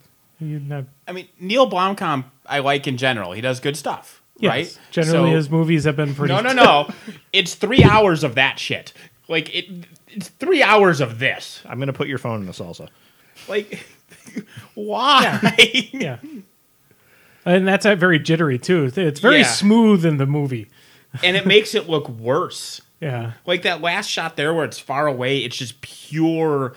Neil Blomkamp I like in general. He does good stuff, right? Generally, his movies have been pretty... No. It's 3 hours of that shit. It's 3 hours of this. I'm going to put your phone in the salsa. Why? Yeah. And that's very jittery, too. It's very smooth in the movie. And it makes it look worse. Yeah. Like that last shot there where it's far away, it's just pure...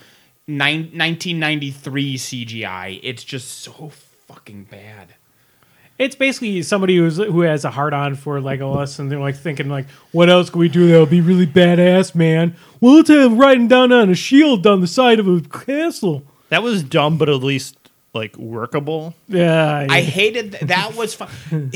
1993 CGI. It's just so fucking bad. It's basically somebody who has a hard-on for Legolas, and they're thinking what else can we do that'll be really badass, man? Well, let's have riding down on a shield down the side of a castle. That was dumb, but at least like workable. Yeah, I hated that was fun.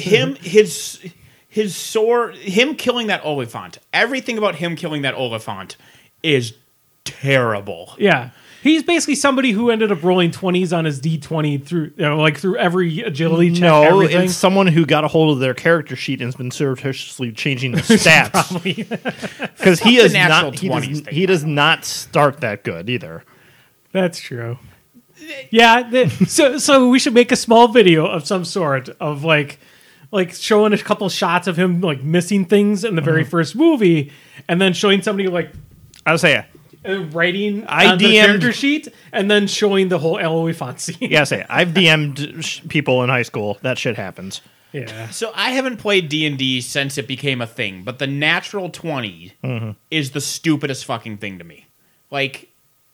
His sword, him killing that Oliphant. Everything about him killing that Oliphant is terrible. yeah. He's basically somebody who ended up rolling 20s on his D20 through through every agility check. No, everything. it's someone who got a hold of their character sheet and has been surreptitiously changing the stats. Because he is natural not. 20s thing. He does not start that good either. That's true. Yeah, so we should make a small video of some sort of like showing a couple shots of him like missing things in the very first movie, and then showing somebody like I would say, writing I on the DM'd character sheet, and then showing the whole Oliphant scene. yeah, I've DM'd people in high school. That shit happens. Yeah. So I haven't played D&D since it became a thing, but the natural 20 is the stupidest fucking thing to me. Like,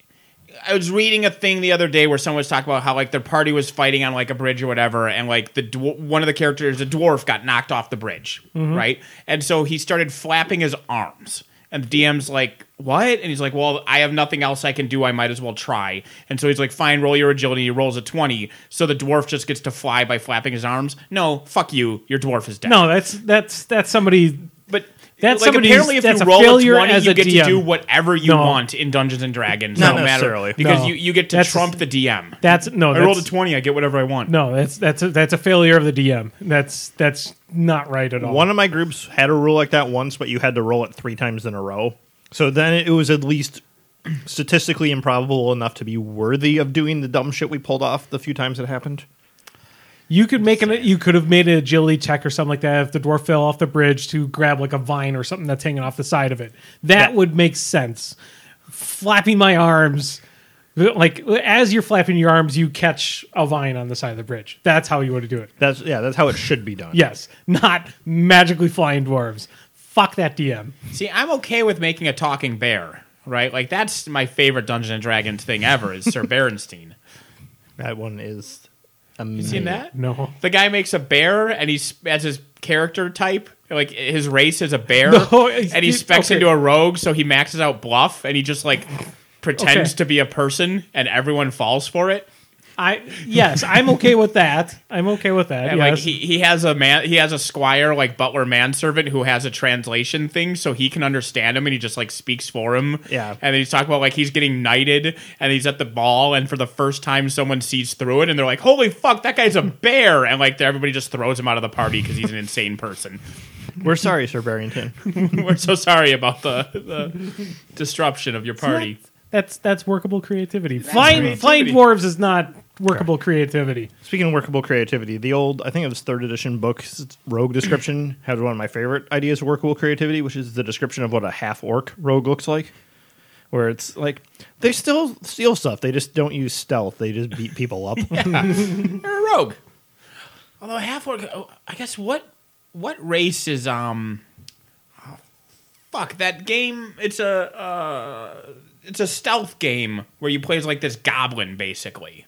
I was reading a thing the other day where someone was talking about how like their party was fighting on like a bridge or whatever, and like one of the characters, a dwarf, got knocked off the bridge, right? And so he started flapping his arms. And the DM's like, what? And he's like, well, I have nothing else I can do. I might as well try. And so he's like, fine, roll your agility. He rolls a 20. So the dwarf just gets to fly by flapping his arms. No, fuck you. Your dwarf is dead. No, that's somebody. But That's like somebody's- apparently if that's you a roll a failure 20, as you a get DM. to do whatever you No. want in Dungeons and Dragons. Not no matter necessarily. because No. you get to That's- trump the DM. I I rolled a 20, I get whatever I want. No, that's a failure of the DM. That's not right at all. One of my groups had a rule like that once, but you had to roll it 3 times in a row. So then it was at least statistically improbable enough to be worthy of doing the dumb shit we pulled off the few times it happened. You could you could have made an agility check or something like that if the dwarf fell off the bridge to grab like a vine or something that's hanging off the side of it. That Yeah. would make sense. Flapping my arms, like as you're flapping your arms, you catch a vine on the side of the bridge. That's how you would do it. That's how it should be done. Yes, not magically flying dwarves. Fuck that DM. See, I'm okay with making a talking bear, right? Like that's my favorite Dungeons and Dragons thing ever is Sir Berenstein. That one is You amazing. seen that? No. The guy makes a bear, and he's as his character type, like his race is a bear, No, and he specs okay. into a rogue, so he maxes out bluff, and he just like pretends Okay. to be a person, and everyone falls for it. Yes, I'm okay with that. I'm okay with that. And yes. like he has a squire, like butler manservant, who has a translation thing, so he can understand him, and he just like speaks for him. Yeah. And then he's talking about like he's getting knighted, and he's at the ball, and for the first time, someone sees through it, and they're like, "Holy fuck, that guy's a bear!" And like everybody just throws him out of the party because he's an insane person. We're sorry, Sir Barrington. We're so sorry about the disruption of your party. That's workable creativity. Flying creativity. dwarves is not workable creativity. Speaking of workable creativity, the old, I think it was 3rd edition book, rogue description, had one of my favorite ideas of workable creativity, which is the description of what a half-orc rogue looks like. Where it's like, they still steal stuff, they just don't use stealth, they just beat people up. You're a rogue. Although half-orc, I guess what race is fuck that game? It's a stealth game where you play as like this goblin basically.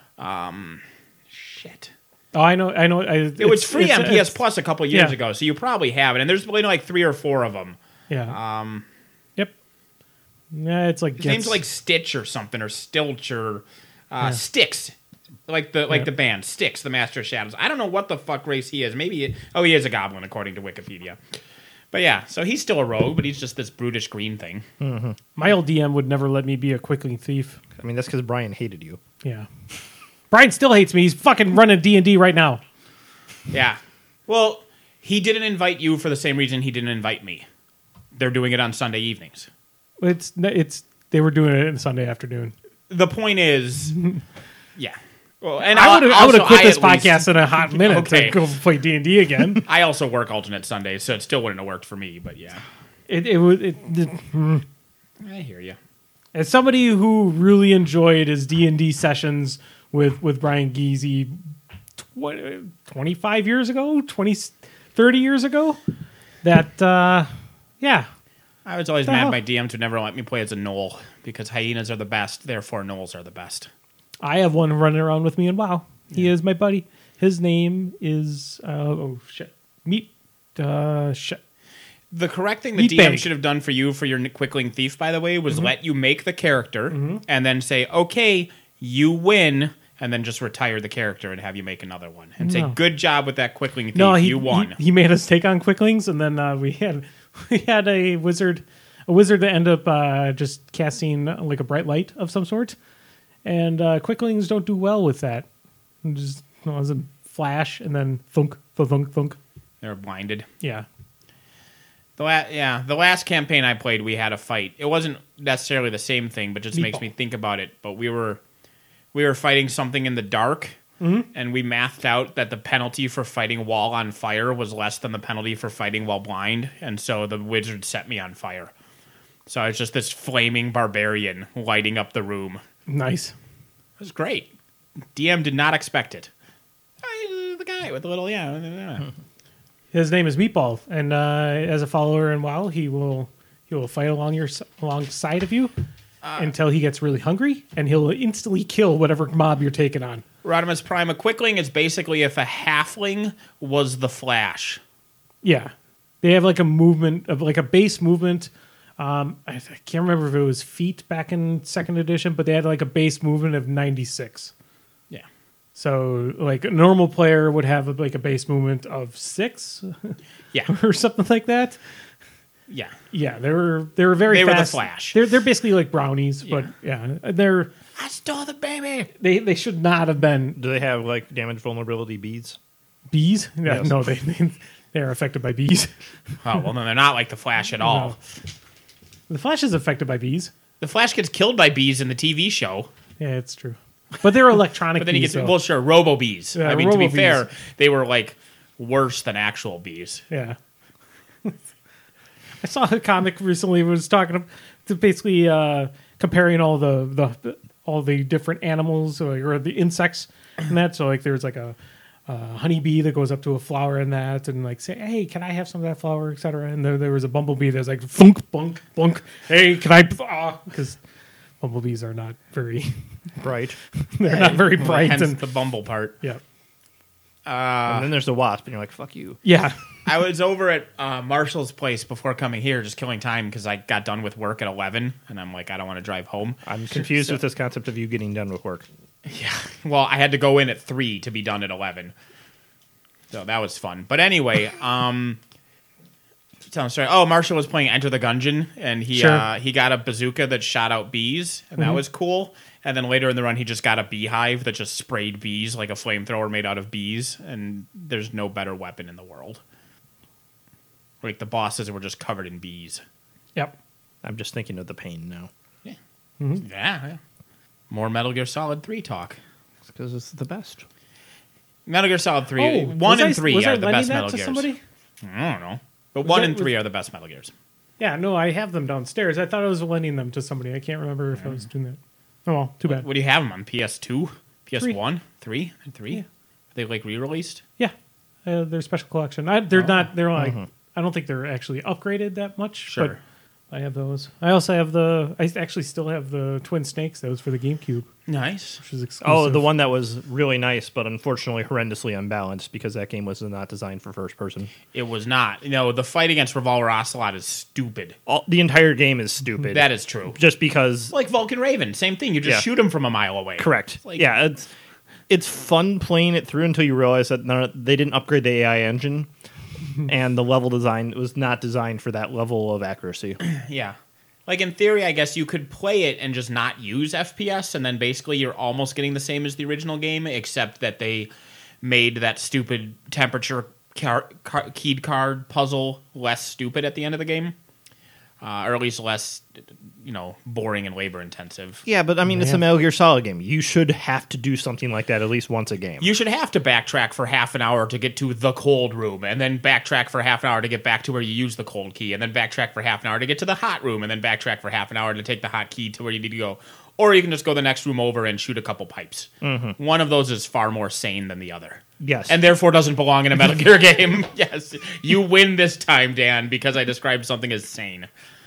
Shit. Oh, I know. It was free on PS Plus a couple years yeah. ago, so you probably have it. And there's only like 3 or 4 of them. Yeah. Yep. Yeah, it's like His name's like Stitch or something, or Stilch or Styx. Like the band Styx, the Master of Shadows. I don't know what the fuck race he is. Maybe he is a goblin according to Wikipedia. But yeah, so he's still a rogue, but he's just this brutish green thing. My old DM would never let me be a quickling thief. I mean, that's because Brian hated you. Yeah. Brian still hates me. He's fucking running D&D right now. Yeah. Well, he didn't invite you for the same reason he didn't invite me. They're doing it on Sunday evenings. It's they were doing it on Sunday afternoon. The point is, yeah. Well, and I would have quit this at least- podcast in a hot minute Okay. to go play D&D again. I also work alternate Sundays, so it still wouldn't have worked for me. But yeah, I hear you. As somebody who really enjoyed his D&D sessions with Brian Geezy 25 years ago, 30 years ago, that, yeah. I was always The mad hell? my DMs would never let me play as a gnoll because hyenas are the best, therefore gnolls are the best. I have one running around with me, and wow, he is my buddy. His name is, shit. Shit. The correct thing the Meat DM bag. should have done for you for your Quickling Thief, by the way, was let you make the character and then say, okay, you win, and then just retire the character and have you make another one and say, No. "Good job with that Quickling thief. No, You won." He made us take on Quicklings, and then we had a wizard that ended up just casting like a bright light of some sort, and Quicklings don't do well with that. And just it was a flash, and then thunk, thunk, thunk. They're blinded. Yeah, The last campaign I played, we had a fight. It wasn't necessarily the same thing, but just makes me think about it. But we were fighting something in the dark, and we mathed out that the penalty for fighting while on fire was less than the penalty for fighting while blind, and so the wizard set me on fire. So I was just this flaming barbarian lighting up the room. nice. It was great. DM did not expect it. The guy with the little His name is Meatball, and as a follower in WoW, he will fight alongside of you until he gets really hungry, and he'll instantly kill whatever mob you're taking on. Rodimus Prime, a Quickling is basically if a halfling was the Flash. Yeah, they have like a movement of like a base movement. I can't remember if it was feet back in second edition, but they had like a base movement of 96. Yeah. So like a normal player would have like a base movement of 6 Yeah. or something like that. Yeah. Yeah, they were very They were the fast. Flash. They're basically like brownies, but yeah, I stole the baby. they should not have been Do they have like damage vulnerability beads? bees. Yeah, Yes. no, they are affected by bees. Oh, well, then they're not like the Flash at all. No. The Flash is affected by bees. The Flash gets killed by bees in the TV show. Yeah, it's true. But they're electronic But then he bees. gets, so- well, sure, robo bees. Yeah, I mean, to be robo-bees. fair, they were like worse than actual bees. Yeah. I saw a comic recently was talking to basically comparing all the different animals or the insects and that. So like there's like a honeybee that goes up to a flower and that and like say, hey, can I have some of that flower, etc. And there was a bumblebee that was like funk, bunk, bunk. Hey, can I? Because bumblebees are not very Bright. they're not very bright Hence and the bumble part. yeah. And then there's the wasp, and you're like, fuck you. Yeah. I was over at Marshall's place before coming here, just killing time because I got done with work at 11, and I'm like, I don't want to drive home. I'm confused with this concept of you getting done with work. Yeah. Well, I had to go in at 3 to be done at 11. So that was fun. But anyway, tell a story. Oh, Marshall was playing Enter the Gungeon, and he Sure. he got a bazooka that shot out bees, and that was cool. And then later in the run, he just got a beehive that just sprayed bees, like a flamethrower made out of bees. And there's no better weapon in the world. Like the bosses were just covered in bees. Yep. I'm just thinking of the pain now. Yeah. More Metal Gear Solid 3 talk. Because it's the best. Metal Gear Solid 3, Oh, 1 and 3 was I are the lending best that Metal to Gears. somebody? I don't know. But Was 1 that- and 3 was- are the best Metal Gears. Yeah, no, I have them downstairs. I thought I was lending them to somebody. I can't remember if I was doing that. Oh, well, too bad. What do you have them on? PS2? PS1? 3? And 3? Yeah. Are they like re-released? Yeah, they're special collection. They're not. They're like. I don't think they're actually upgraded that much. Sure. But I have those. I also have the. I actually still have the Twin Snakes. That was for the GameCube, Nice. which is exclusive. Oh, the one that was really nice, but unfortunately horrendously unbalanced because that game was not designed for first person. It was not. No, the fight against Revolver Ocelot is stupid. The entire game is stupid. That is true. Just because. Like Vulcan Raven, same thing. You just Yeah. shoot him from a mile away. Correct. Like- Yeah, it's fun playing it through until you realize that they didn't upgrade the AI engine, and the level design was not designed for that level of accuracy. Yeah. Like in theory, I guess you could play it and just not use FPS, and then basically you're almost getting the same as the original game, except that they made that stupid temperature keyed card puzzle less stupid at the end of the game, or at least less, boring and labor intensive. Yeah, but I mean, it's a Man. Metal Gear Solid game. You should have to do something like that at least once a game. You should have to backtrack for half an hour to get to the cold room, and then backtrack for half an hour to get back to where you use the cold key, and then backtrack for half an hour to get to the hot room, and then backtrack for half an hour to take the hot key to where you need to go. Or you can just go the next room over and shoot a couple pipes. One of those is far more sane than the other. Yes. And therefore doesn't belong in a Metal Gear game. Yes. You win this time, Dan, because I described something as sane.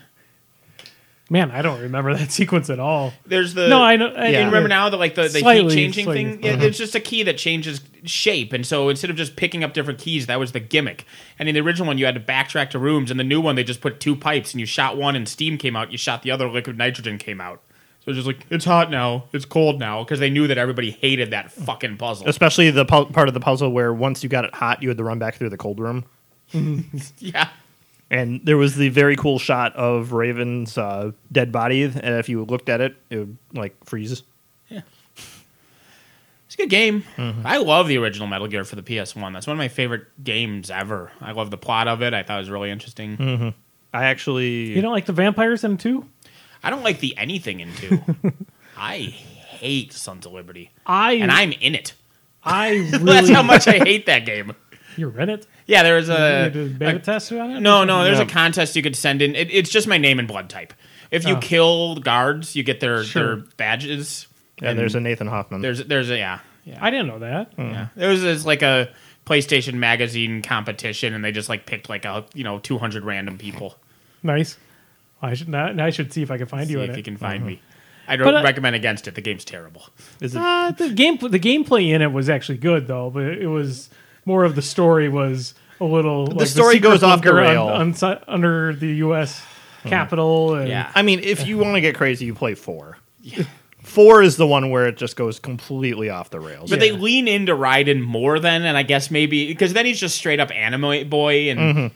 Man, I don't remember that sequence at all. There's the No, I know. You remember now the heat Slightly, changing slightly. thing? Yeah, it's just a key that changes shape, and so instead of just picking up different keys, that was the gimmick. And in the original one, you had to backtrack to rooms. In the new one, they just put 2 pipes, and you shot one, and steam came out. You shot the other, liquid nitrogen came out. So it's just like, it's hot now, it's cold now, because they knew that everybody hated that fucking puzzle. Especially the part of the puzzle where once you got it hot, you had to run back through the cold room. Yeah. And there was the very cool shot of Raven's dead body, and if you looked at it, it would like freeze. Yeah. It's a good game. I love the original Metal Gear for the PS1. That's one of my favorite games ever. I love the plot of it. I thought it was really interesting. I actually... You don't like the vampires in 2? I don't like the anything in 2. I hate Sons of Liberty. And I'm in it. I That's really... how much I hate that game. You're in it? Yeah, there was You a did a beta test on it? no. There's No. a contest you could send in. It's just my name and blood type. If you Oh. kill guards, you get their Sure. badges. And there's a Nathan Hoffman. There's a yeah. I didn't know that. Yeah. There was this, like a PlayStation magazine competition, and they just like picked like 200 random people. Nice. I should see if I can find See you in if it. you can find me. I But, don't recommend against it. The game's terrible. Is it, The gameplay in it was actually good though, but it was more of the story was a little. The story goes off the rail. Under the U.S. Capitol. And Yeah. I mean, if you want to get crazy, you play 4. 4 is the one where it just goes completely off the rails. But they lean into Raiden more then, and I guess maybe because then he's just straight up anime boy and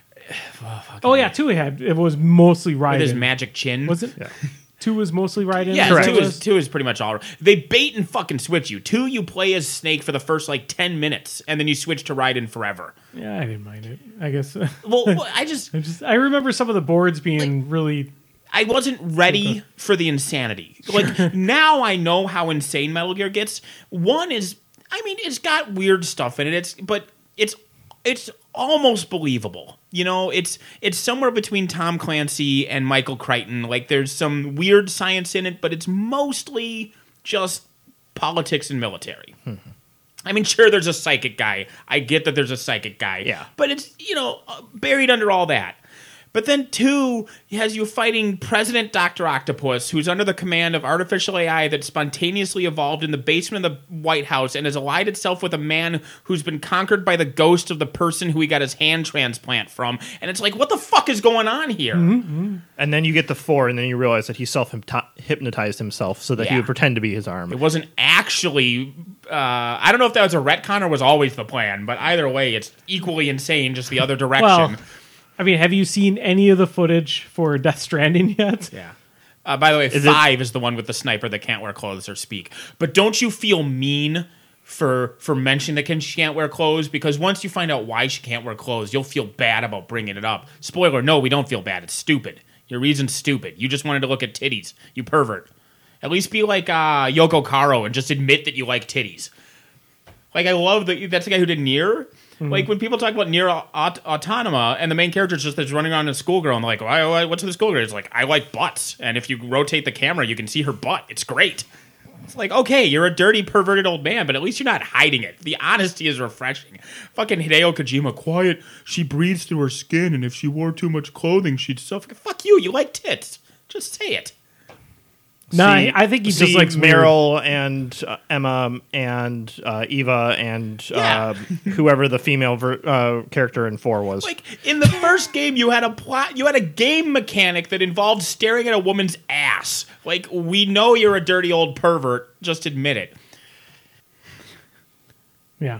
Oh yeah, 2 it was mostly Raiden. with his magic chin. Was it? Yeah. 2 was mostly Raiden. Yeah, Correct. two is pretty much all. They bait and fucking switch you. 2, you play as Snake for the first like 10 minutes, and then you switch to Raiden forever. Yeah, I didn't mind it. I guess. Well, I remember some of the boards being really. I wasn't ready for the insanity. Like now I know how insane Metal Gear gets. One is, I mean, it's got weird stuff in it. But it's almost believable. It's somewhere between Tom Clancy and Michael Crichton. Like there's some weird science in it, but it's mostly just politics and military. I mean, sure, there's a psychic guy. I get that there's a psychic guy. Yeah. But it's, buried under all that. But then 2 has you fighting President Dr. Octopus, who's under the command of artificial AI that spontaneously evolved in the basement of the White House and has allied itself with a man who's been conquered by the ghost of the person who he got his hand transplant from. And it's like, what the fuck is going on here? And then you get to 4, and then you realize that he self-hypnotized himself so that he Yeah. would pretend to be his arm. It wasn't actually... I don't know if that was a retcon or was always the plan, but either way, it's equally insane, just the other direction. Well, I mean, have you seen any of the footage for Death Stranding yet? Yeah. By the way, 5 is the one with the sniper that can't wear clothes or speak. But don't you feel mean for mentioning that she can't wear clothes? Because once you find out why she can't wear clothes, you'll feel bad about bringing it up. Spoiler, no, we don't feel bad. It's stupid. Your reason's stupid. You just wanted to look at titties. You pervert. At least be like Yoko Karo and just admit that you like titties. Like, I love that that's the guy who did Nier. Like, when people talk about Nier Autonoma, and the main character is just this running around a schoolgirl, and they're like, what's with the schoolgirl? It's like, I like butts. And if you rotate the camera, you can see her butt. It's great. It's like, okay, you're a dirty, perverted old man, but at least you're not hiding it. The honesty is refreshing. Fucking Hideo Kojima, quiet. She breathes through her skin, and if she wore too much clothing, she'd suffer. Fuck you. You like tits. Just say it. No, I think he just likes Meryl and Emma and Eva and whoever the female character in 4 was. Like, in the first game, you had a plot, you had a game mechanic that involved staring at a woman's ass. Like, we know you're a dirty old pervert. Just admit it. Yeah,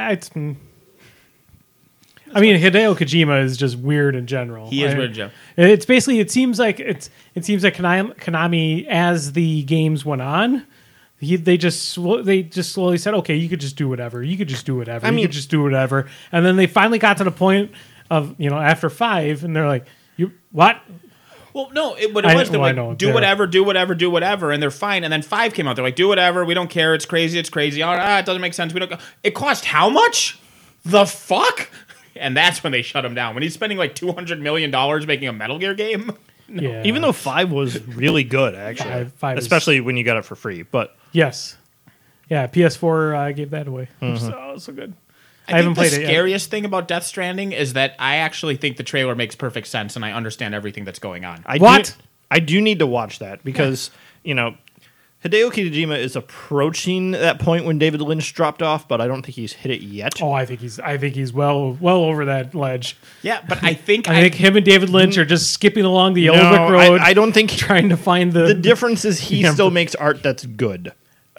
I mean, Hideo Kojima is just weird in general. He is weird in general. It's basically it seems like Konami, as the games went on, they just slowly said, okay, you could just do whatever. You could just do whatever. You could just do whatever. And then they finally got to the point of after 5, and they're like, you what? Well, no, it was I like, know, do whatever, and they're fine. And then 5 came out. They're like, do whatever. We don't care. It's crazy. It's crazy. It doesn't make sense. We don't. It cost how much? The fuck? And that's when they shut him down. When he's spending like $200 million making a Metal Gear game. No. Yeah. Even though 5 was really good, actually. Yeah, 5 is- especially when you got it for free. But Yes. Yeah, PS4 gave that away. So good. I haven't think played the it yet. scariest thing about Death Stranding is that I actually think the trailer makes perfect sense and I understand everything that's going on. I What? I do need to watch that because, Hideo Kojima is approaching that point when David Lynch dropped off, but I don't think he's hit it yet. Oh, I think he's well over that ledge. Yeah, but I think I think him and David Lynch are just skipping along the yellow brick road. I don't think trying to find the difference is he still makes art that's good.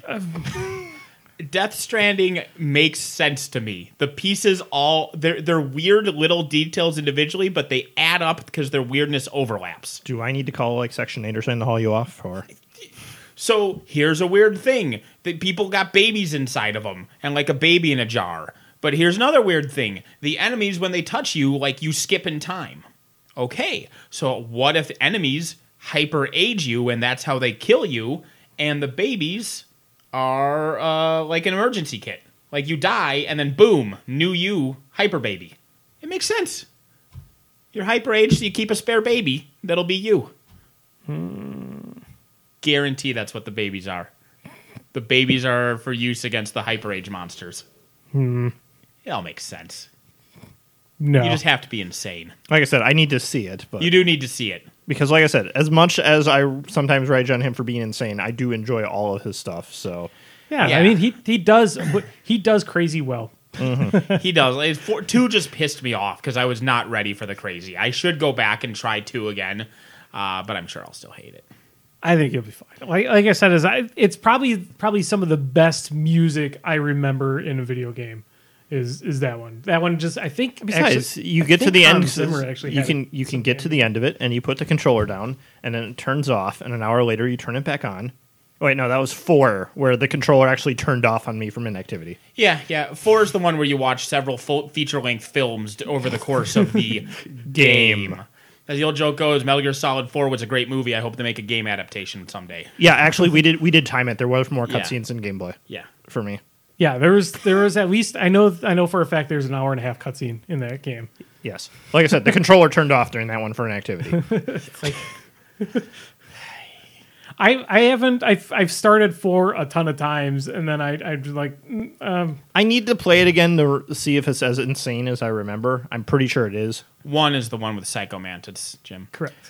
Death Stranding makes sense to me. The pieces they're weird little details individually, but they add up because their weirdness overlaps. Do I need to call like Section 8 or something to haul you off? Or So here's a weird thing that people got babies inside of them and like a baby in a jar. But here's another weird thing. The enemies, when they touch you, like you skip in time. Okay, so what if enemies hyper age you and that's how they kill you, and the babies are like an emergency kit. Like you die and then boom, new you, hyper baby. It makes sense. You're hyper aged, so you keep a spare baby. That'll be you. Guarantee that's what the babies are. The babies are for use against the hyper age monsters. It all makes sense. No. You just have to be insane. like I said, I need to see it, but You do need to see it. because like I said, as much as I sometimes rage on him for being insane, I do enjoy all of his stuff. So yeah, Yeah. I mean he does crazy well. He does. 2 just pissed me off because I was not ready for the crazy. I should go back and try 2 again, but I'm sure I'll still hate it. I think you'll be fine. Like I said, it's probably some of the best music I remember in a video game. Is that one? That one just I think. besides, actually, you I get to think the Hans end. Zimmer actually You had can get to the end of it, and you put the controller down, and then it turns off, and an hour later you turn it back on. Wait, no, that was 4, where the controller actually turned off on me from inactivity. Yeah. 4 is the one where you watch several full feature-length films over the course of the game. As the old joke goes, Metal Gear Solid 4 was a great movie. I hope they make a game adaptation someday. Yeah, actually, we did time it. There was more Yeah. cutscenes and gameplay Yeah. for me. Yeah, there was at least I know for a fact there's an hour and a half cutscene in that game. Yes, like I said, the controller turned off during that one for inactivity. I've started 4 a ton of times and then I'm just like I need to play it again to see if it's as insane as I remember. I'm pretty sure it is. 1 is the one with Psycho Mantis, Jim. correct.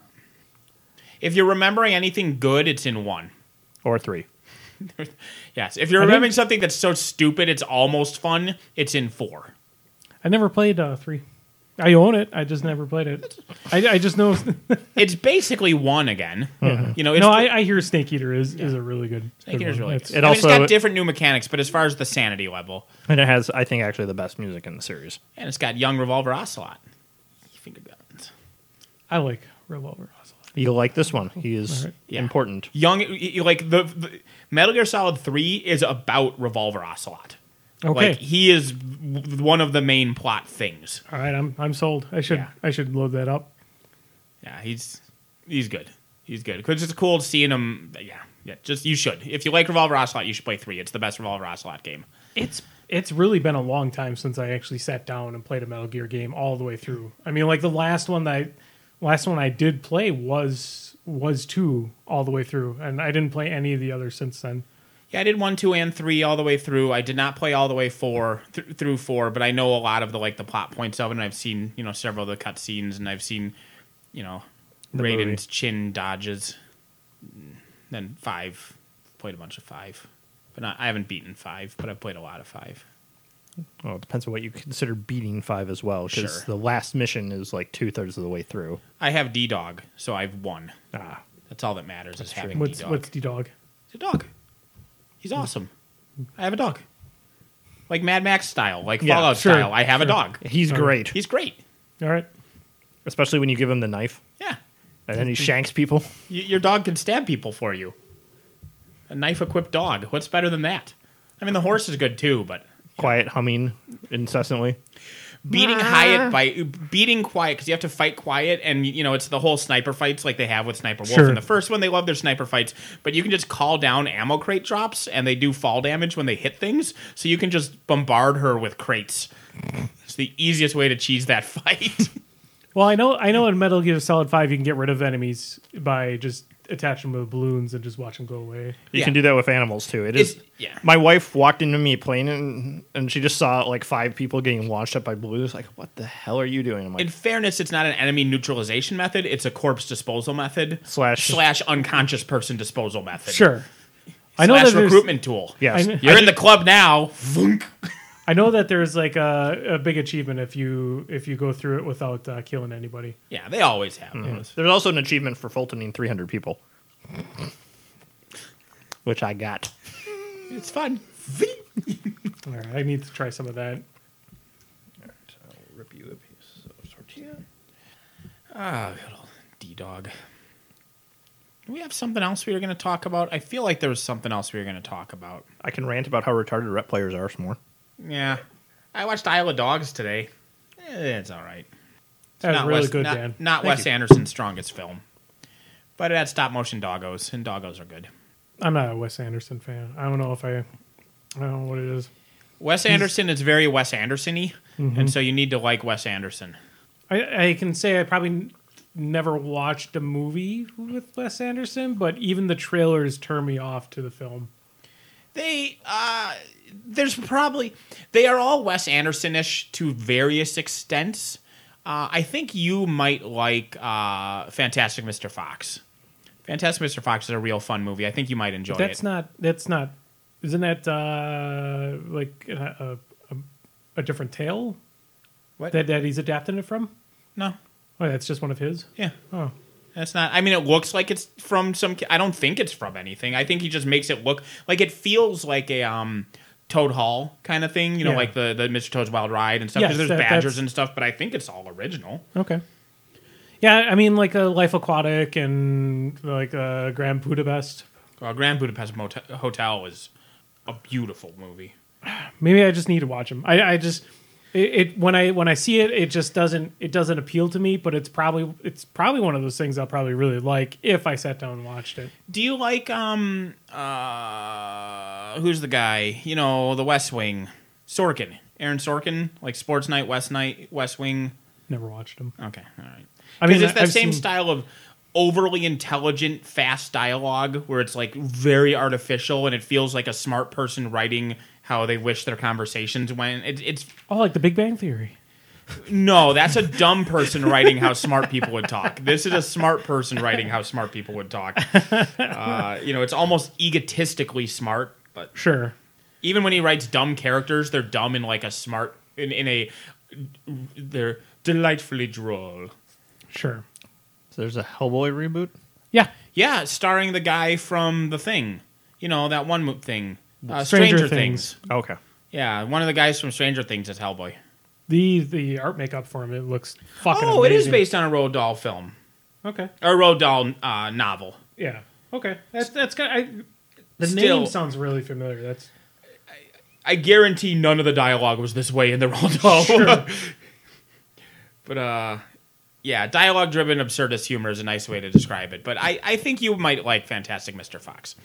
If you're remembering anything good, it's in 1. Or 3. Yes. If you're remembering something that's so stupid it's almost fun, it's in 4. I never played 3. I own it. I just never played it. I just know. It's basically 1 again. You know, it's No, I hear Snake Eater is a really good. Snake good Eater's one. really It's- good. It I mean, it's also- got different new mechanics, but as far as the sanity level, And it has, I think, actually the best music in the series. and it's got Young Revolver Ocelot. Finger guns. I like Revolver Ocelot. You'll like this one. He is Yeah. important. Like the Metal Gear Solid 3 is about Revolver Ocelot. Okay, Like he is one of the main plot things. all right. I'm sold. I should load that up. Yeah, he's good. He's good because it's cool seeing him. Yeah. Just you should. If you like Revolver Ocelot, you should play 3. It's the best Revolver Ocelot game. It's really been a long time since I actually sat down and played a Metal Gear game all the way through. I mean, like the last one I did play was 2 all the way through, and I didn't play any of the others since then. Yeah, I did 1, 2, and 3 all the way through. I did not play all the way through 4, but I know a lot of the plot points of it. And I've seen several of the cutscenes, and I've seen Raiden's chin dodges. Then 5, played a bunch of 5, but I haven't beaten 5, but I've played a lot of 5. Well, it depends on what you consider beating 5 as well, because Sure. the last mission is like 2/3 of the way through. I have D-Dog, so I've won. Ah, That's all that matters is having What's D-Dog. D-Dog? He's a dog. He's awesome. I have a dog. Like Mad Max style, like Yeah, Fallout sure, style. I have a sure. dog. he's great, He's great. All right. especially when you give him the knife Yeah. and then he shanks people. Your dog can stab people for you. A knife-equipped dog. What's better than that? I mean, the horse is good too, but Quiet humming incessantly. beating quiet because you have to fight quiet, and it's the whole sniper fights like they have with Sniper Wolf. Sure. In the first one, they love their sniper fights, but you can just call down ammo crate drops, and they do fall damage when they hit things, so you can just bombard her with crates. It's the easiest way to cheese that fight. Well, I know in Metal Gear Solid 5 you can get rid of enemies by just attach them with balloons and just watch them go away. You Yeah. can do that with animals too. It is. yeah. My wife walked into me playing and she just saw like 5 people getting launched up by balloons. Like, what the hell are you doing? I'm like, In fairness, it's not an enemy neutralization method. It's a corpse disposal method Slash- unconscious person disposal method. Sure. I know Slash that there's, recruitment tool. yes. I- You're in the club now. I know that there's like a big achievement if you go through it without killing anybody. Yeah, they always have Mm-hmm. those. There's also an achievement for Fultoning 300 people, which I got. It's fun. All right, I need to try some of that. I'll rip you a piece of tortilla. Ah, good old D-Dog. Do we have something else we were going to talk about? I feel like there was something else we were going to talk about. I can rant about how retarded rep players are some more. Yeah. I watched Isle of Dogs today. It's all right. That was Not really Wes- good, not, Dan. Not Thank Wes you. Anderson's strongest film. But it had stop-motion doggos, and doggos are good. I'm not a Wes Anderson fan. I don't know what it is. Wes Anderson is very Wes Anderson-y, and so you need to like Wes Anderson. I can say I probably never watched a movie with Wes Anderson, but even the trailers turn me off to the film. They they are all Wes Anderson-ish to various extents. I think you might like Fantastic Mr. Fox. Fantastic Mr. Fox is a real fun movie. I think you might enjoy That's it. not. Isn't that like a different tale? What? That he's adapting it from? No. Oh, that's just one of his. Yeah. Oh, That's not. I mean, it looks like it's from some. I don't think it's from anything. I think he just makes it look like it feels like a Toad Hall kind of thing. You know, Yeah. like the Mr. Toad's Wild Ride and stuff. Yes, Because there's that's- badgers and stuff, but I think it's all original. okay. Yeah, I mean, like a Life Aquatic and like a Grand Budapest. Grand Budapest Hotel is a beautiful movie. Maybe I just need to watch them. I just when I see it, it just doesn't appeal to me. But it's probably one of those things I'll probably really like if I sat down and watched it. Do you like who's the guy? You know, The West Wing, Sorkin, Aaron Sorkin, like Sports Night, West Wing. Never watched them. Okay, all right. I mean, Because it's that I've same seen- style of overly intelligent, fast dialogue where it's like very artificial and it feels like a smart person writing how they wish their conversations went. It's Oh, like The Big Bang Theory. no, that's a dumb person writing how smart people would talk. This is a smart person writing how smart people would talk. It's almost egotistically smart, but Sure. even when he writes dumb characters, they're dumb in like a smart they're delightfully droll. Sure. So there's a Hellboy reboot. Yeah. Yeah, starring the guy from The Thing. You know, that one thing. Stranger Stranger Things. Things. Okay. Yeah, one of the guys from Stranger Things is Hellboy. The art makeup for him, it looks fucking Oh, it is amazing. based on a Roald Dahl film. Okay. Or a Roald Dahl novel. Yeah. Okay. That's good. The Still- name sounds really familiar. That's I guarantee none of the dialogue was this way in the Roald Dahl. Sure. But, yeah, dialogue-driven absurdist humor is a nice way to describe it. But I think you might like Fantastic Mr. Fox.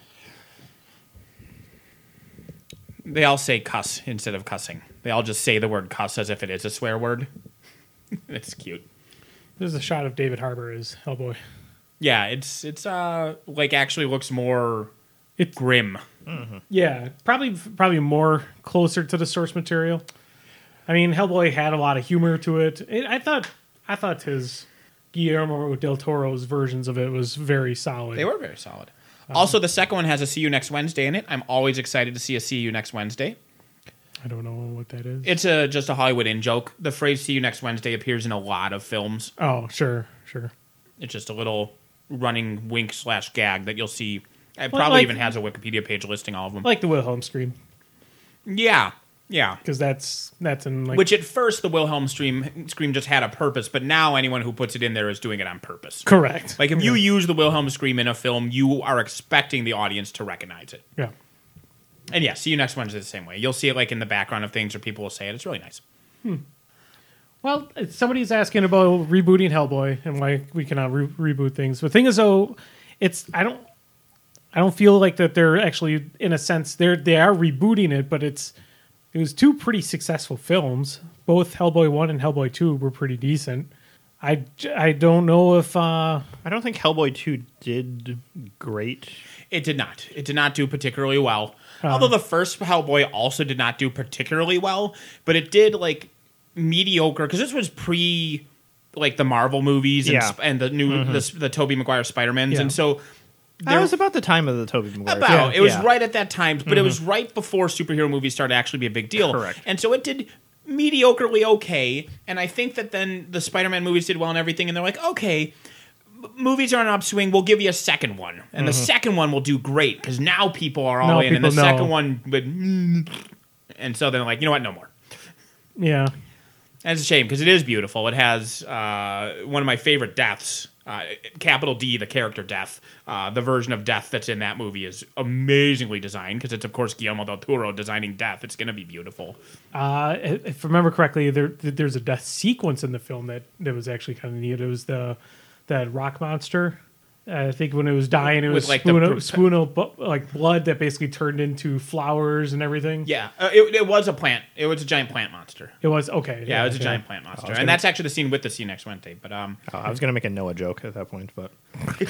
They all say cuss instead of cussing. They all just say the word cuss as if it is a swear word. It's cute. there's a shot of David Harbour as Hellboy. Yeah, it's like actually looks more It's grim. Yeah, probably more closer to the source material. I mean, Hellboy had a lot of humor to it. I thought his Guillermo del Toro's versions of it was very solid. They were very solid. Also, the second one has a See You Next Wednesday in it. I'm always excited to see a See You Next Wednesday. I don't know what that is. It's just a Hollywood in-joke. The phrase See You Next Wednesday appears in a lot of films. Oh, sure. It's just a little running wink/gag that you'll see. It Well, probably like- even has a Wikipedia page listing all of them. Like the Wilhelm scream, Yeah. because that's in like Which at first the Wilhelm scream just had a purpose, but now anyone who puts it in there is doing it on purpose. correct. Like if you use the Wilhelm scream in a film, you are expecting the audience to recognize it. Yeah. And yeah, See You Next Wednesday the same way. You'll see it like in the background of things, or people will say it. It's really nice. Well, somebody's asking about rebooting Hellboy and why we cannot reboot things. The thing is, though, I don't feel like that they're actually, in a sense, they are rebooting it, but it was two pretty successful films. Both Hellboy 1 and Hellboy 2 were pretty decent. I don't know if I don't think Hellboy 2 did great. It did not. It did not do particularly well. Although the first Hellboy also did not do particularly well, but it did like mediocre because this was pre like the Marvel movies and, Yeah. and the new the Tobey Maguire Spider-Mans, Yeah. and so That was about the time of the Tobey Maguire. about Yeah. it was Yeah. right at that time, but it was right before superhero movies started to actually be a big deal. Correct. And so it did mediocrely okay, and I think that then the Spider-Man movies did well and everything, and they're like, okay, movies are on an upswing. We'll give you a second one, and the second one will do great because now people are all Now in, and the people know. second one, but and so they're like, you know what, no more. yeah. And it's a shame because it is beautiful. It has one of my favorite deaths, capital D, the character Death. The version of Death that's in that movie is amazingly designed because it's, of course, Guillermo del Toro designing Death. It's going to be beautiful. If I remember correctly, there's a death sequence in the film that was actually kind of neat. It was that rock monster. I think when it was dying, it With, was like, spoon of like blood that basically turned into flowers and everything. Yeah, it was a plant. It was a giant plant monster. It was okay. Yeah, it was a giant plant monster, and that's actually the scene with the See You Next Wednesday. But I was going to make a Noah joke at that point, but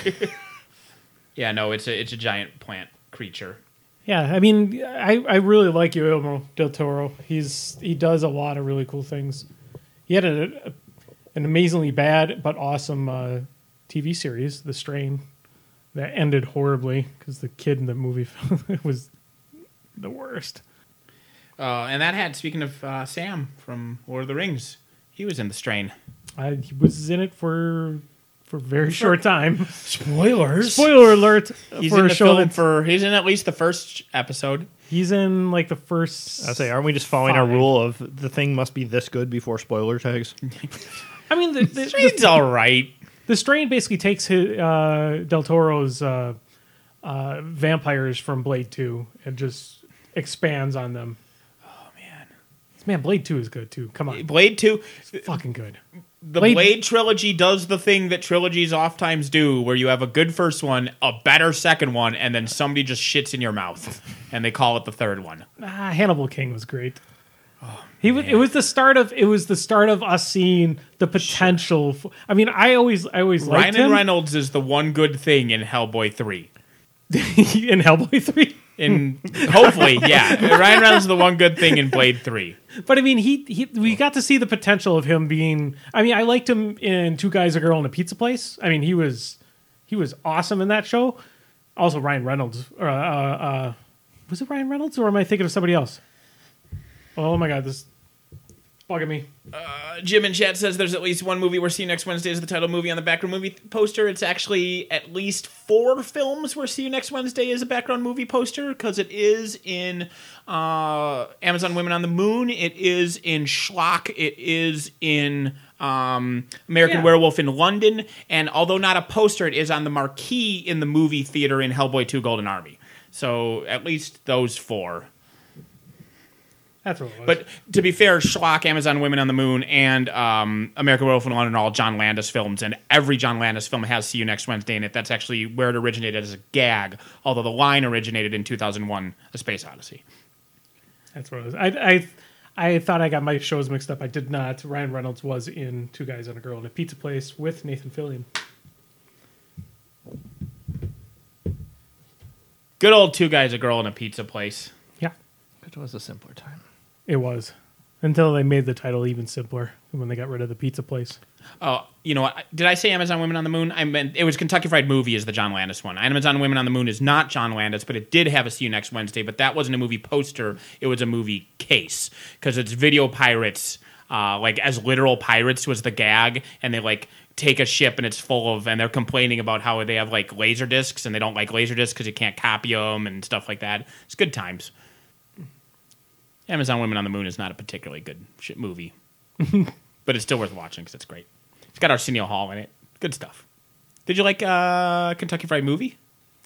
yeah, no, it's a giant plant creature. Yeah, I mean, I really like Guillermo del Toro. He does a lot of really cool things. He had an amazingly bad but awesome TV series, The Strain, that ended horribly because the kid in the movie was the worst. And that had, speaking of Sam from Lord of the Rings, he was in The Strain. He was in it for a very short time. Spoilers. Spoiler alert He's for in a the show film that's he's in at least the first episode. he's in like the first. I say, aren't we just following our 5. rule of the thing must be this good before spoiler tags? I mean, the Strain's all right. The Strain basically takes Del Toro's vampires from Blade 2 and just expands on them. Oh man, Man, Blade 2 is good too. Come on, Blade 2. fucking good. The Blade- Blade trilogy does the thing that trilogies oftentimes do, where you have a good first one, a better second one, and then somebody just shits in your mouth, and they call it the third one. Hannibal King was great. It was the start of us seeing the potential. I mean, I always liked Ryan him Reynolds is the one good thing in Hellboy 3. in Hellboy 3. In hopefully, yeah, Ryan Reynolds is the one good thing in Blade 3. But I mean, we got to see the potential of him being. I mean, I liked him in Two Guys, a Girl, and a Pizza Place. I mean, he was awesome in that show. Also, Ryan Reynolds. Was it Ryan Reynolds, or am I thinking of somebody else? Oh my God, this is bugging me. Jim in chat says there's at least one movie where See You Next Wednesday is the title movie on the background movie poster. It's actually at least 4 films where See You Next Wednesday is a background movie poster, because it is in Amazon Women on the Moon, it is in Schlock, it is in American Werewolf in London, and although not a poster, it is on the marquee in the movie theater in Hellboy 2 Golden Army. So at least those 4. That's what it was. But to be fair, Schlock, Amazon Women on the Moon, and American Werewolf in London are all John Landis films, and every John Landis film has See You Next Wednesday in it. That's actually where it originated as a gag, although the line originated in 2001, A Space Odyssey. That's what it was. I thought I got my shows mixed up. I did not. Ryan Reynolds was in Two Guys and a Girl in a Pizza Place with Nathan Fillion. Good old Two Guys, a Girl, in a Pizza Place. Yeah, It was a simpler time. it was. Until they made the title even simpler when they got rid of the pizza place. Oh, you know what? Did I say Amazon Women on the Moon? I meant it was Kentucky Fried Movie is the John Landis one. Amazon Women on the Moon is not John Landis, but it did have a See You Next Wednesday, but that wasn't a movie poster. It was a movie case, because it's video pirates, like as literal pirates was the gag, and they like take a ship and it's full of, and they're complaining about how they have like laser discs and they don't like laser discs because you can't copy them and stuff like that. It's good times. Amazon Women on the Moon is not a particularly good movie, but it's still worth watching because it's great. It's got Arsenio Hall in it. Good stuff. Did you like Kentucky Fried Movie?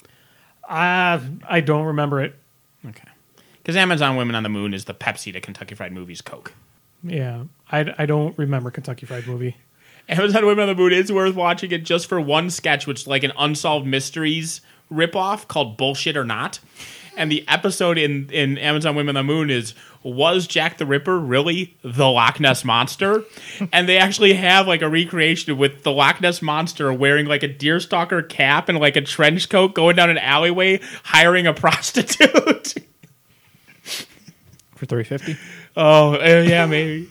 I don't remember it. Okay. Because Amazon Women on the Moon is the Pepsi to Kentucky Fried Movie's Coke. Yeah, I don't remember Kentucky Fried Movie. Amazon Women on the Moon is worth watching it just for one sketch, which is like an Unsolved Mysteries ripoff called Bullshit or Not. And the episode in Amazon Women on the Moon is was Jack the Ripper really the Loch Ness Monster? And they actually have like a recreation with the Loch Ness Monster wearing like a deerstalker cap and like a trench coat going down an alleyway hiring a prostitute. For $350. Oh, yeah, maybe.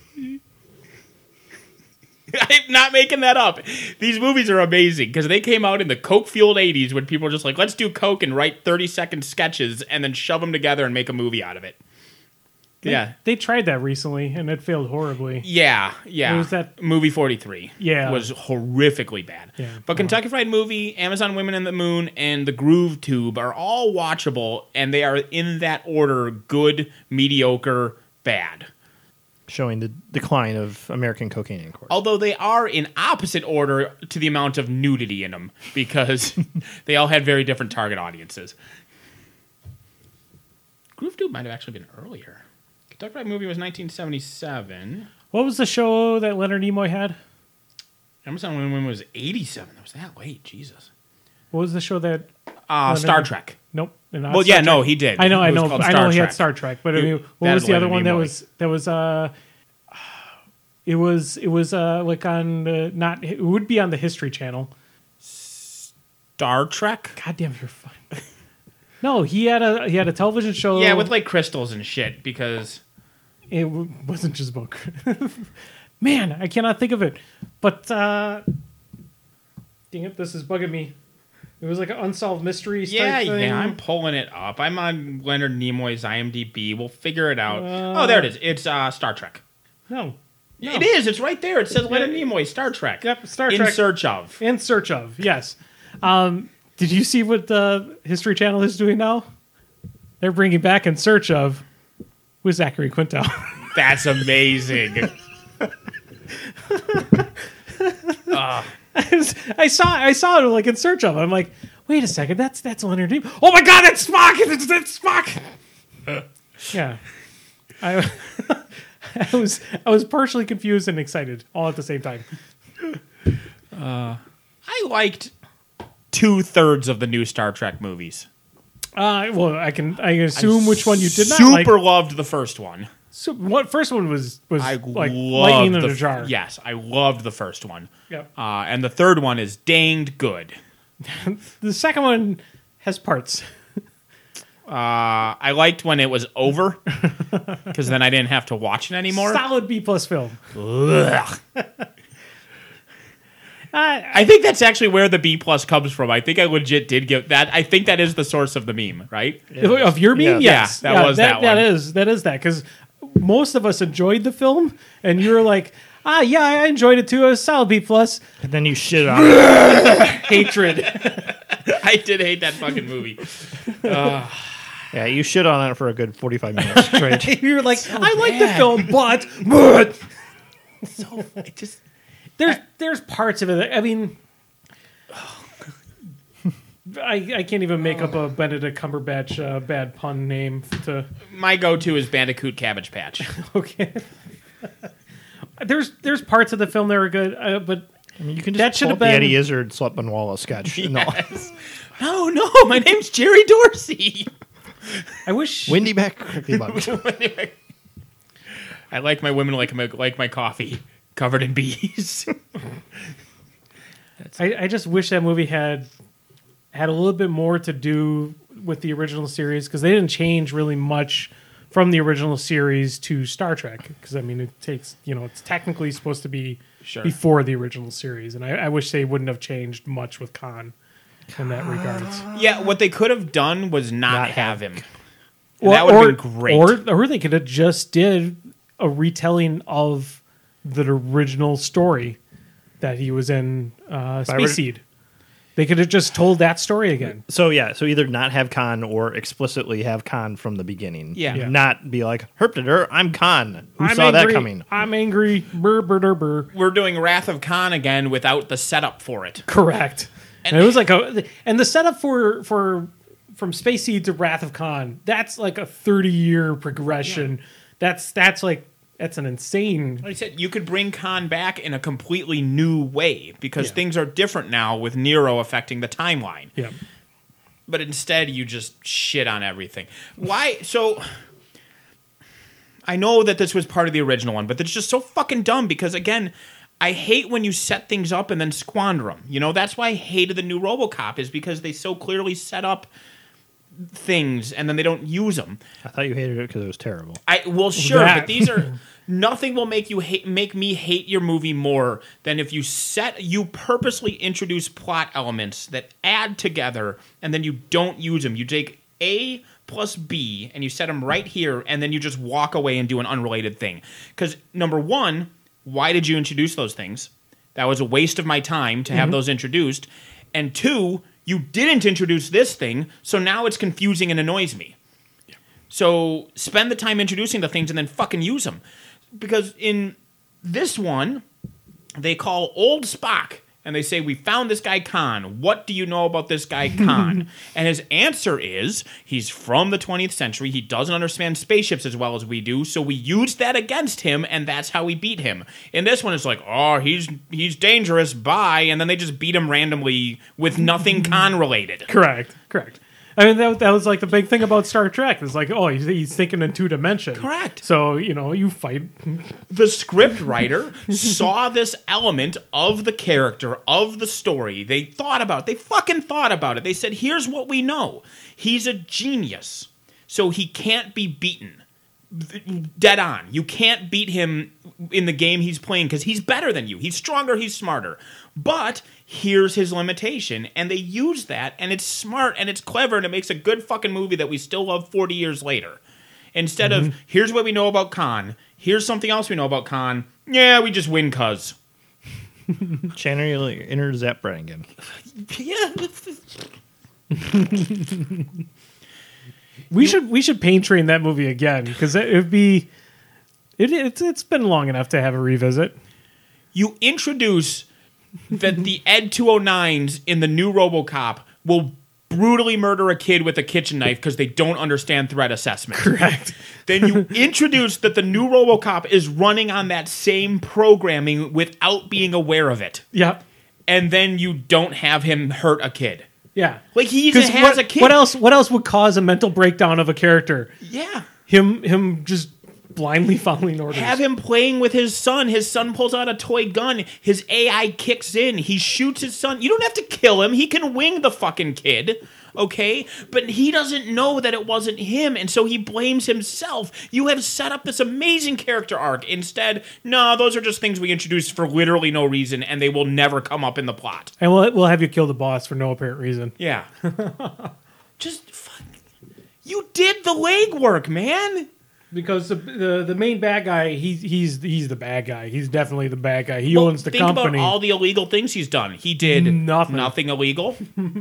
I'm not making that up. These movies are amazing because they came out in the coke-fueled 80s when people were just like, let's do coke and write 30-second sketches and then shove them together and make a movie out of it. They tried that recently, and it failed horribly. Yeah. It was that movie 43. Yeah. Was horrifically bad. Yeah. But Kentucky Fried Movie, Amazon Women in the Moon, and The Groove Tube are all watchable, and they are in that order: good, mediocre, bad. Showing the decline of American cocaine in court. Although they are in opposite order to the amount of nudity in them, because they all had very different target audiences. Groove Tube might have actually been earlier. Kentucky Fried Movie was 1977. What was the show that Leonard Nimoy had? Amazon Women was 87. That was that late. Jesus. What was the show that? Star Trek. Nope. Not Well, Star yeah, Trek. no, he did. I know. It was called I Star know he had Trek. Star Trek, but I mean, That what was the other Leonard one that Nimoy. was? It was like on not. It would be on the History Channel. Star Trek? God damn, you're fine. No, he had a television show. Yeah, with like crystals and shit, because... It wasn't just about. Man, I cannot think of it. But dang it, this is bugging me. It was like an unsolved mysteries type thing. Yeah, I'm pulling it up. I'm on Leonard Nimoy's IMDb. We'll figure it out. Oh, there it is. It's Star Trek. No. It is. It's right there. It says Leonard Nimoy, Star Trek. Yep, Star In Trek. Search of. In Search of, yes. Did you see what the History Channel is doing now? They're bringing back In Search of with Zachary Quinto. That's amazing. I saw it like In Search of. I'm like, wait a second, that's Leonard Nimoy. Oh my God, that's Spock! That's Spock! Yeah, I was partially confused and excited all at the same time. I liked 2/3 of the new Star Trek movies. Well, I assume which one you did not like. Super loved the first one. So what first one was I like loved lightning in the a jar. Yes, I loved the first one. Yep. And the third one is danged good. The second one has parts. I liked when it was over because then I didn't have to watch it anymore. Solid B+ film. I think that's actually where the B+ comes from. I think I legit did give that. I think that is the source of the meme, right? Of your meme, Yeah. yes, Yeah, that was that one. That is that because most of us enjoyed the film, and you were like, yeah, I enjoyed it too. It was solid B+. And then you shit on it. Hatred. I did hate that fucking movie. Yeah, you shit on it for a good 45 minutes straight. You're like, I like the film, but So it just there's parts of it. I mean, I can't even make up a Benedict Cumberbatch bad pun name to. my go-to is Bandicoot Cabbage Patch. Okay. There's parts of the film that were good, but I mean, you can just That should pull have up the been- Eddie Izzard Slut Wallace sketch. Yes. No, my name's Jerry Dorsey. I wish Windy back, crickly butt. I like my women like my coffee covered in bees. I just wish that movie had a little bit more to do with the original series because they didn't change really much from the original series to Star Trek because I mean it takes it's technically supposed to be Sure. before the original series and I wish they wouldn't have changed much with Khan in that regards. Yeah, what they could have done was not have him. And Well, that would have been great. Or they could have just did a retelling of the original story that he was in Space Seed. They could have just told that story again. So either not have Khan or explicitly have Khan from the beginning. Yeah. Yeah. Not be like, Herpter, I'm Khan. Who I'm saw angry. that coming? I'm angry. Burr, burr, burr, burr. We're doing Wrath of Khan again without the setup for it. Correct. And it was like and the setup for from Space Seed to Wrath of Khan, that's like a 30-year progression. Yeah. That's an insane. Like I said, you could bring Khan back in a completely new way because things are different now with Nero affecting the timeline. Yeah. But But instead, you just shit on everything. Why? So, I know that this was part of the original one, but it's just so fucking dumb because, again, I hate when you set things up and then squander them. You know, that's why I hated the new RoboCop, is because they so clearly set up things and then they don't use them. I thought you hated it because it was terrible. Well, sure, That- but these are nothing will make me hate your movie more than if you purposely introduce plot elements that add together and then you don't use them. You take A plus B and you set them right here and then you just walk away and do an unrelated thing. Because number one, why did you introduce those things? That was a waste of my time to have those introduced. And two, you didn't introduce this thing, so now it's confusing and annoys me. So spend the time introducing the things and then fucking use them. Because in this one, they call old Spock and they say, we found this guy Khan. What do you know about this guy Khan? And his answer is, he's from the 20th century. He doesn't understand spaceships as well as we do, so we used that against him, and that's how we beat him. In this one, it's like, oh, he's dangerous, bye. And then they just beat him randomly with nothing Khan related. Correct. I mean, that was like the big thing about Star Trek. It's like, oh, he's thinking in 2 dimensions. Correct. So, you fight. The script writer saw this element of the character, of the story. They fucking thought about it. They said, here's what we know. He's a genius, so he can't be beaten. Dead on. You can't beat him in the game he's playing because he's better than you. He's stronger, he's smarter. But here's his limitation. And they use that, and it's smart, and it's clever, and it makes a good fucking movie that we still love 40 years later. Instead of, here's what we know about Khan, here's something else we know about Khan, yeah, we just win cuz. Shannon, you enter Zap Brannigan. Yeah. We should paint train that movie again because it's been long enough to have a revisit. You introduce that the Ed 209s in the new RoboCop will brutally murder a kid with a kitchen knife because they don't understand threat assessment. Correct. Then you introduce that the new RoboCop is running on that same programming without being aware of it. Yep. And then you don't have him hurt a kid. Yeah. Like he even 'Cause has a kid. What else would cause a mental breakdown of a character? Yeah. Him just blindly following orders. Have him playing with his son. His son pulls out a toy gun. His AI kicks in. He shoots his son. You don't have to kill him. He can wing the fucking kid. Okay? But he doesn't know that it wasn't him, and so he blames himself. You have set up this amazing character arc. Instead, no, those are just things we introduced for literally no reason, and they will never come up in the plot. And we'll have you kill the boss for no apparent reason. Yeah. Just fuck. You did the legwork, man. Because the main bad guy, he's the bad guy. He's definitely the bad guy. He owns the company. Think about all the illegal things he's done. He did Nothing illegal.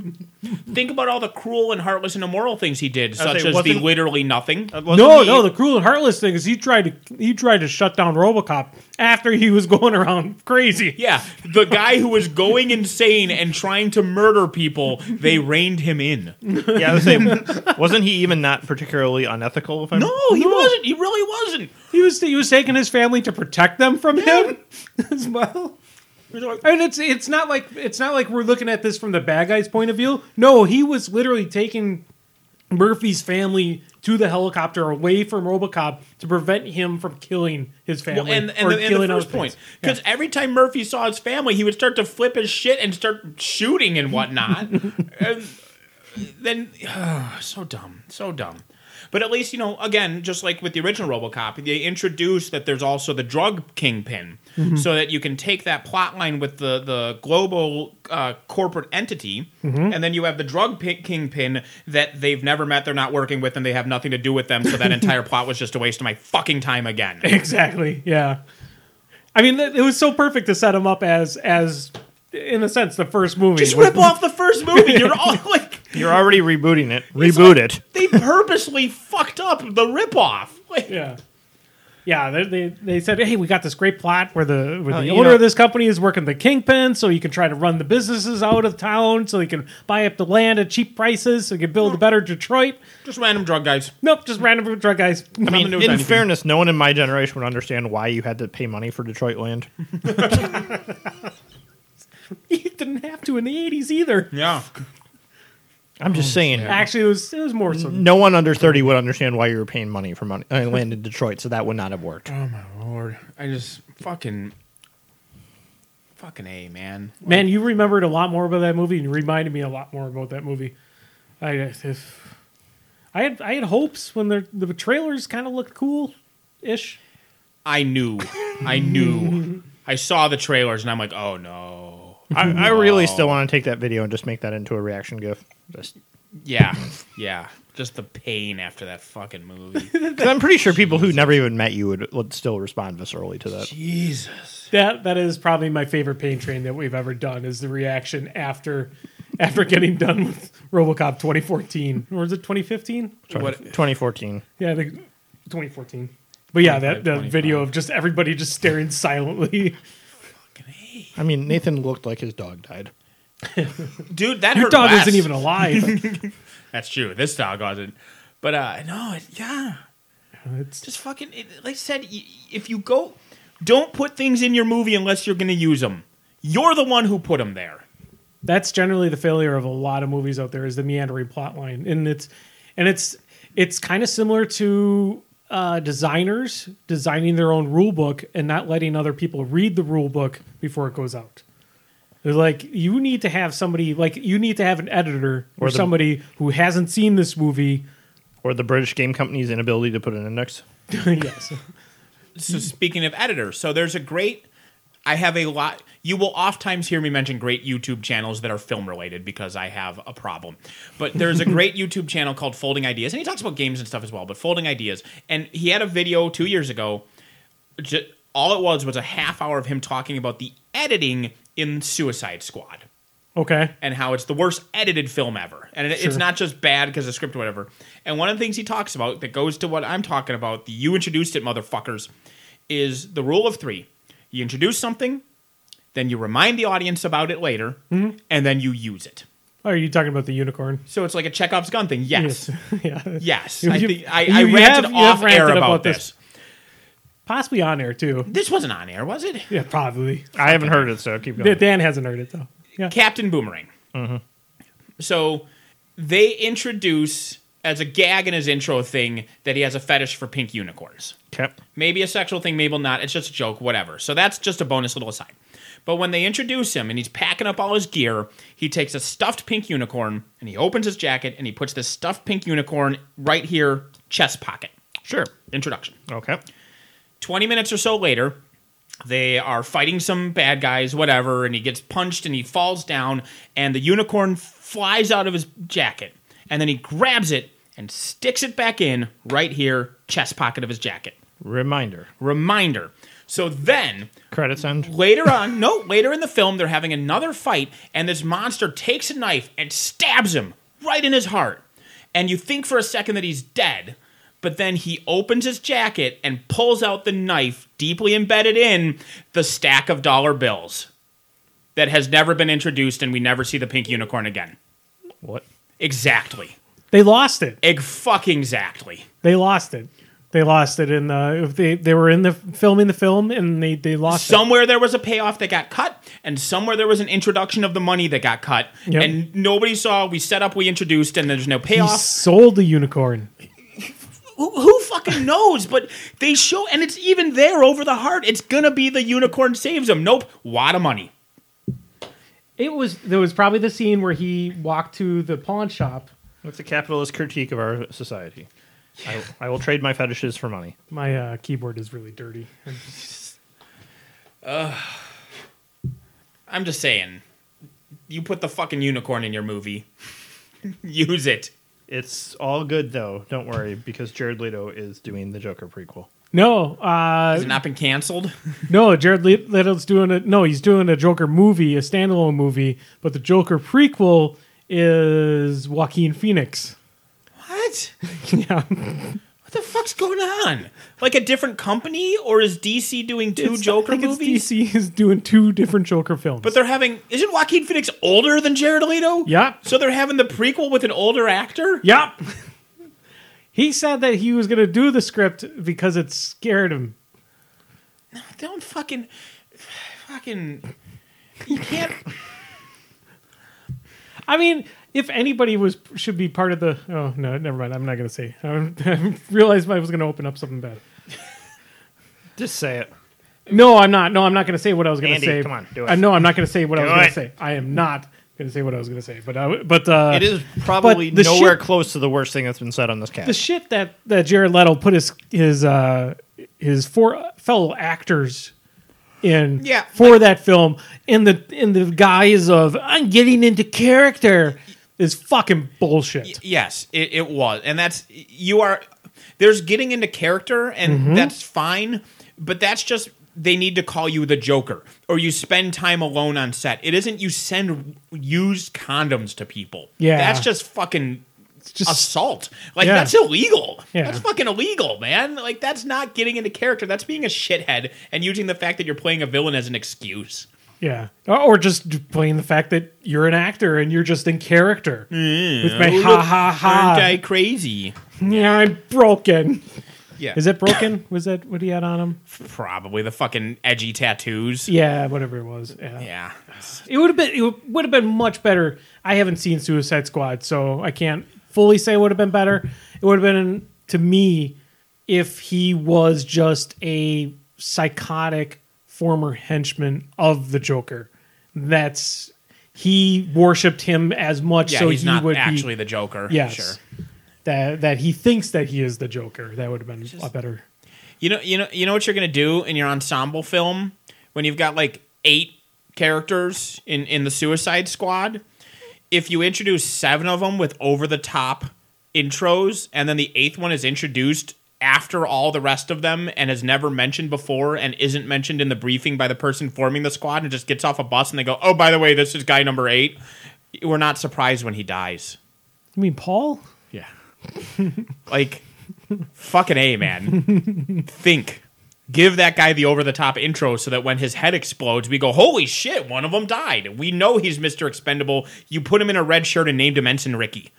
Think about all the cruel and heartless and immoral things he did, such say, as the literally nothing. No, the cruel and heartless thing is he tried to shut down RoboCop after he was going around crazy. Yeah, the guy who was going insane and trying to murder people, they reined him in. Yeah, I was saying, wasn't he even not particularly unethical? If I'm No, he wasn't. He really wasn't. He was taking his family to protect them from him as well. And it's not like we're looking at this from the bad guy's point of view. No, he was literally taking Murphy's family to the helicopter away from RoboCop to prevent him from killing his family. Well, and the first point, because every time Murphy saw his family, he would start to flip his shit and start shooting and whatnot. And then, so dumb. But at least, again, just like with the original RoboCop, they introduced that there's also the drug kingpin, so that you can take that plot line with the global corporate entity, and then you have the drug kingpin that they've never met, they're not working with, and they have nothing to do with them, so that entire plot was just a waste of my fucking time again. Exactly, yeah. I mean, it was so perfect to set him up as in a sense, the first movie. Just rip off the first movie. You're all like... You're already rebooting it. Reboot it. They purposely fucked up the ripoff. Yeah. Yeah, they said, hey, we got this great plot where the you owner know- of this company is working the kingpin, so he can try to run the businesses out of town, so he can buy up the land at cheap prices, so he can build a better Detroit. Just random drug guys. Nope, just random drug guys. I mean, knows in anything. fairness, no one in my generation would understand why you had to pay money for Detroit land. You didn't have to in the 80s either. Yeah. I'm just saying. Actually, it was more so. No one under 30 would understand why you were paying money for money. I land in Detroit, so that would not have worked. Oh my lord! I just fucking A, man. Man, you remembered a lot more about that movie, and you reminded me a lot more about that movie. I had hopes when the trailers kind of looked cool-ish. I knew. I saw the trailers and I'm like, oh no. I really still want to take that video and just make that into a reaction GIF. Just Yeah. Just the pain after that fucking movie. 'cause I'm pretty sure people who never even met you would still respond viscerally to that. Jesus. That is probably my favorite pain train that we've ever done. Is the reaction after getting done with RoboCop 2014, or is it 2015? 2014. Yeah, I think 2014. But yeah, that 25. video of just everybody just staring silently. I mean, Nathan looked like his dog died. Dude, that Your hurt dog less. isn't even alive. That's true. This dog wasn't. But no, yeah. It's Just fucking, like I said, if you go, don't put things in your movie unless you're going to use them. You're the one who put them there. That's generally the failure of a lot of movies out there, is the meandering plot line, and it's kind of similar to designers designing their own rule book and not letting other people read the rule book before it goes out. They're like, you need to have somebody, like you need to have an editor or somebody who hasn't seen this movie. Or the British game company's inability to put an index. Yes. So speaking of editors, so there's I have a lot. You will oftentimes hear me mention great YouTube channels that are film related because I have a problem. But there's a great YouTube channel called Folding Ideas, and he talks about games and stuff as well, but Folding Ideas. And he had a video 2 years ago. All it was a half hour of him talking about the editing in Suicide Squad. Okay. And how it's the worst edited film ever. And it's not just bad because of script or whatever. And one of the things he talks about that goes to what I'm talking about, the you introduced it, motherfuckers, is the rule of three. You introduce something, then you remind the audience about it later, and then you use it. Oh, are you talking about the unicorn? So it's like a Chekhov's gun thing. Yes. Yeah. Yes. You- I you ranted have off air ranted about this. Possibly on air too. This wasn't on air, was it? Yeah, probably. I haven't heard it, so keep going. Dan hasn't heard it though. Yeah. Captain Boomerang. So they introduce as a gag in his intro thing that he has a fetish for pink unicorns. Okay. Maybe a sexual thing, maybe not. It's just a joke, whatever. So that's just a bonus little aside. But when they introduce him and he's packing up all his gear, he takes a stuffed pink unicorn and he opens his jacket and he puts this stuffed pink unicorn right here, chest pocket. Sure. Introduction. Okay. 20 minutes or so later, they are fighting some bad guys, whatever, and he gets punched and he falls down, and the unicorn flies out of his jacket. And then he grabs it and sticks it back in right here, chest pocket of his jacket. Reminder. So then, Credits end. later in the film, they're having another fight, and this monster takes a knife and stabs him right in his heart. And you think for a second that he's dead, but then he opens his jacket and pulls out the knife deeply embedded in the stack of dollar bills that has never been introduced, and we never see the pink unicorn again. What? Exactly. They lost it. Fucking exactly. They lost it. They lost it in the. They were in the filming the film and they lost Somewhere there was a payoff that got cut, and somewhere there was an introduction of the money that got cut, Yep. and nobody saw. We set up, we introduced, and there's no it. He payoff. sold the unicorn. Who fucking knows? But they show, and it's even there over the heart. It's gonna be the unicorn saves him. Nope, wad of money. There was probably the scene where he walked to the pawn shop. What's a capitalist critique of our society? I will trade my fetishes for money. My keyboard is really dirty. I'm just saying, you put the fucking unicorn in your movie. Use it. It's all good, though. Don't worry, because Jared Leto is doing the Joker prequel. No, Has it not been canceled? no. Jared Leto's doing it. No, he's doing a Joker movie, a standalone movie. But the Joker prequel is Joaquin Phoenix. What? Yeah, What the fuck's going on? Like a different company, or is DC doing two Joker I think movies? DC is doing two different Joker films. But they're having. Isn't Joaquin Phoenix older than Jared Leto? Yeah. So they're having the prequel with an older actor? Yep. He said that he was going to do the script because it scared him. Don't fucking. You can't. I mean, if anybody should be part of the. Oh no, never mind. I'm not going to say. I realized I was going to open up something bad. Just say it. No, I'm not. No, I'm not going to say what I was going to Andy, say. come on, do it. No, I'm not going to say what I was Do going it. to say. I am not going to say what I was going to say. But It is probably the nowhere shit- close to the worst thing that's been said on this the cast. shit that Jared Leto put his four fellow actors in Yeah, for that film in the guise of I'm getting into character is fucking bullshit. Yes, it was, and there's getting into character, and that's fine, but that's just they need to call you the Joker, or you spend time alone on set. It isn't you send used condoms to people. Yeah. That's just fucking just- assault. Like, Yeah. that's illegal. Yeah. That's fucking illegal, man. Like, that's not getting into character. That's being a shithead and using the fact that you're playing a villain as an excuse. Yeah, or just playing the fact that you're an actor and you're just in character with my ha ha ha. Aren't I crazy? Yeah, I'm broken. Yeah. Is it broken? Was that what he had on him? Probably the fucking edgy tattoos. Yeah, whatever it was. Yeah. Yeah. It would have been much better. I haven't seen Suicide Squad, so I can't fully say it would have been better. It would have been to me if he was just a psychotic former henchman of the Joker. He worshipped him as much, Yeah, so he's he not would actually be. the Joker. Yes, Sure. that he thinks that he is the Joker. That would have been a lot better. You know what you're gonna do in your ensemble film when you've got like 8 characters in the Suicide Squad. If you introduce 7 of them with over the top intros, and then the 8th one is introduced after all the rest of them and is never mentioned before and isn't mentioned in the briefing by the person forming the squad, and just gets off a bus and they go, "Oh, by the way, this is guy number 8." We're not surprised when he dies. You mean Paul? Yeah. Like, fucking A, man. Think. Give that guy the over-the-top intro so that when his head explodes, we go, holy shit, one of them died. We know he's Mr. Expendable. You put him in a red shirt and named him Ensign Ricky.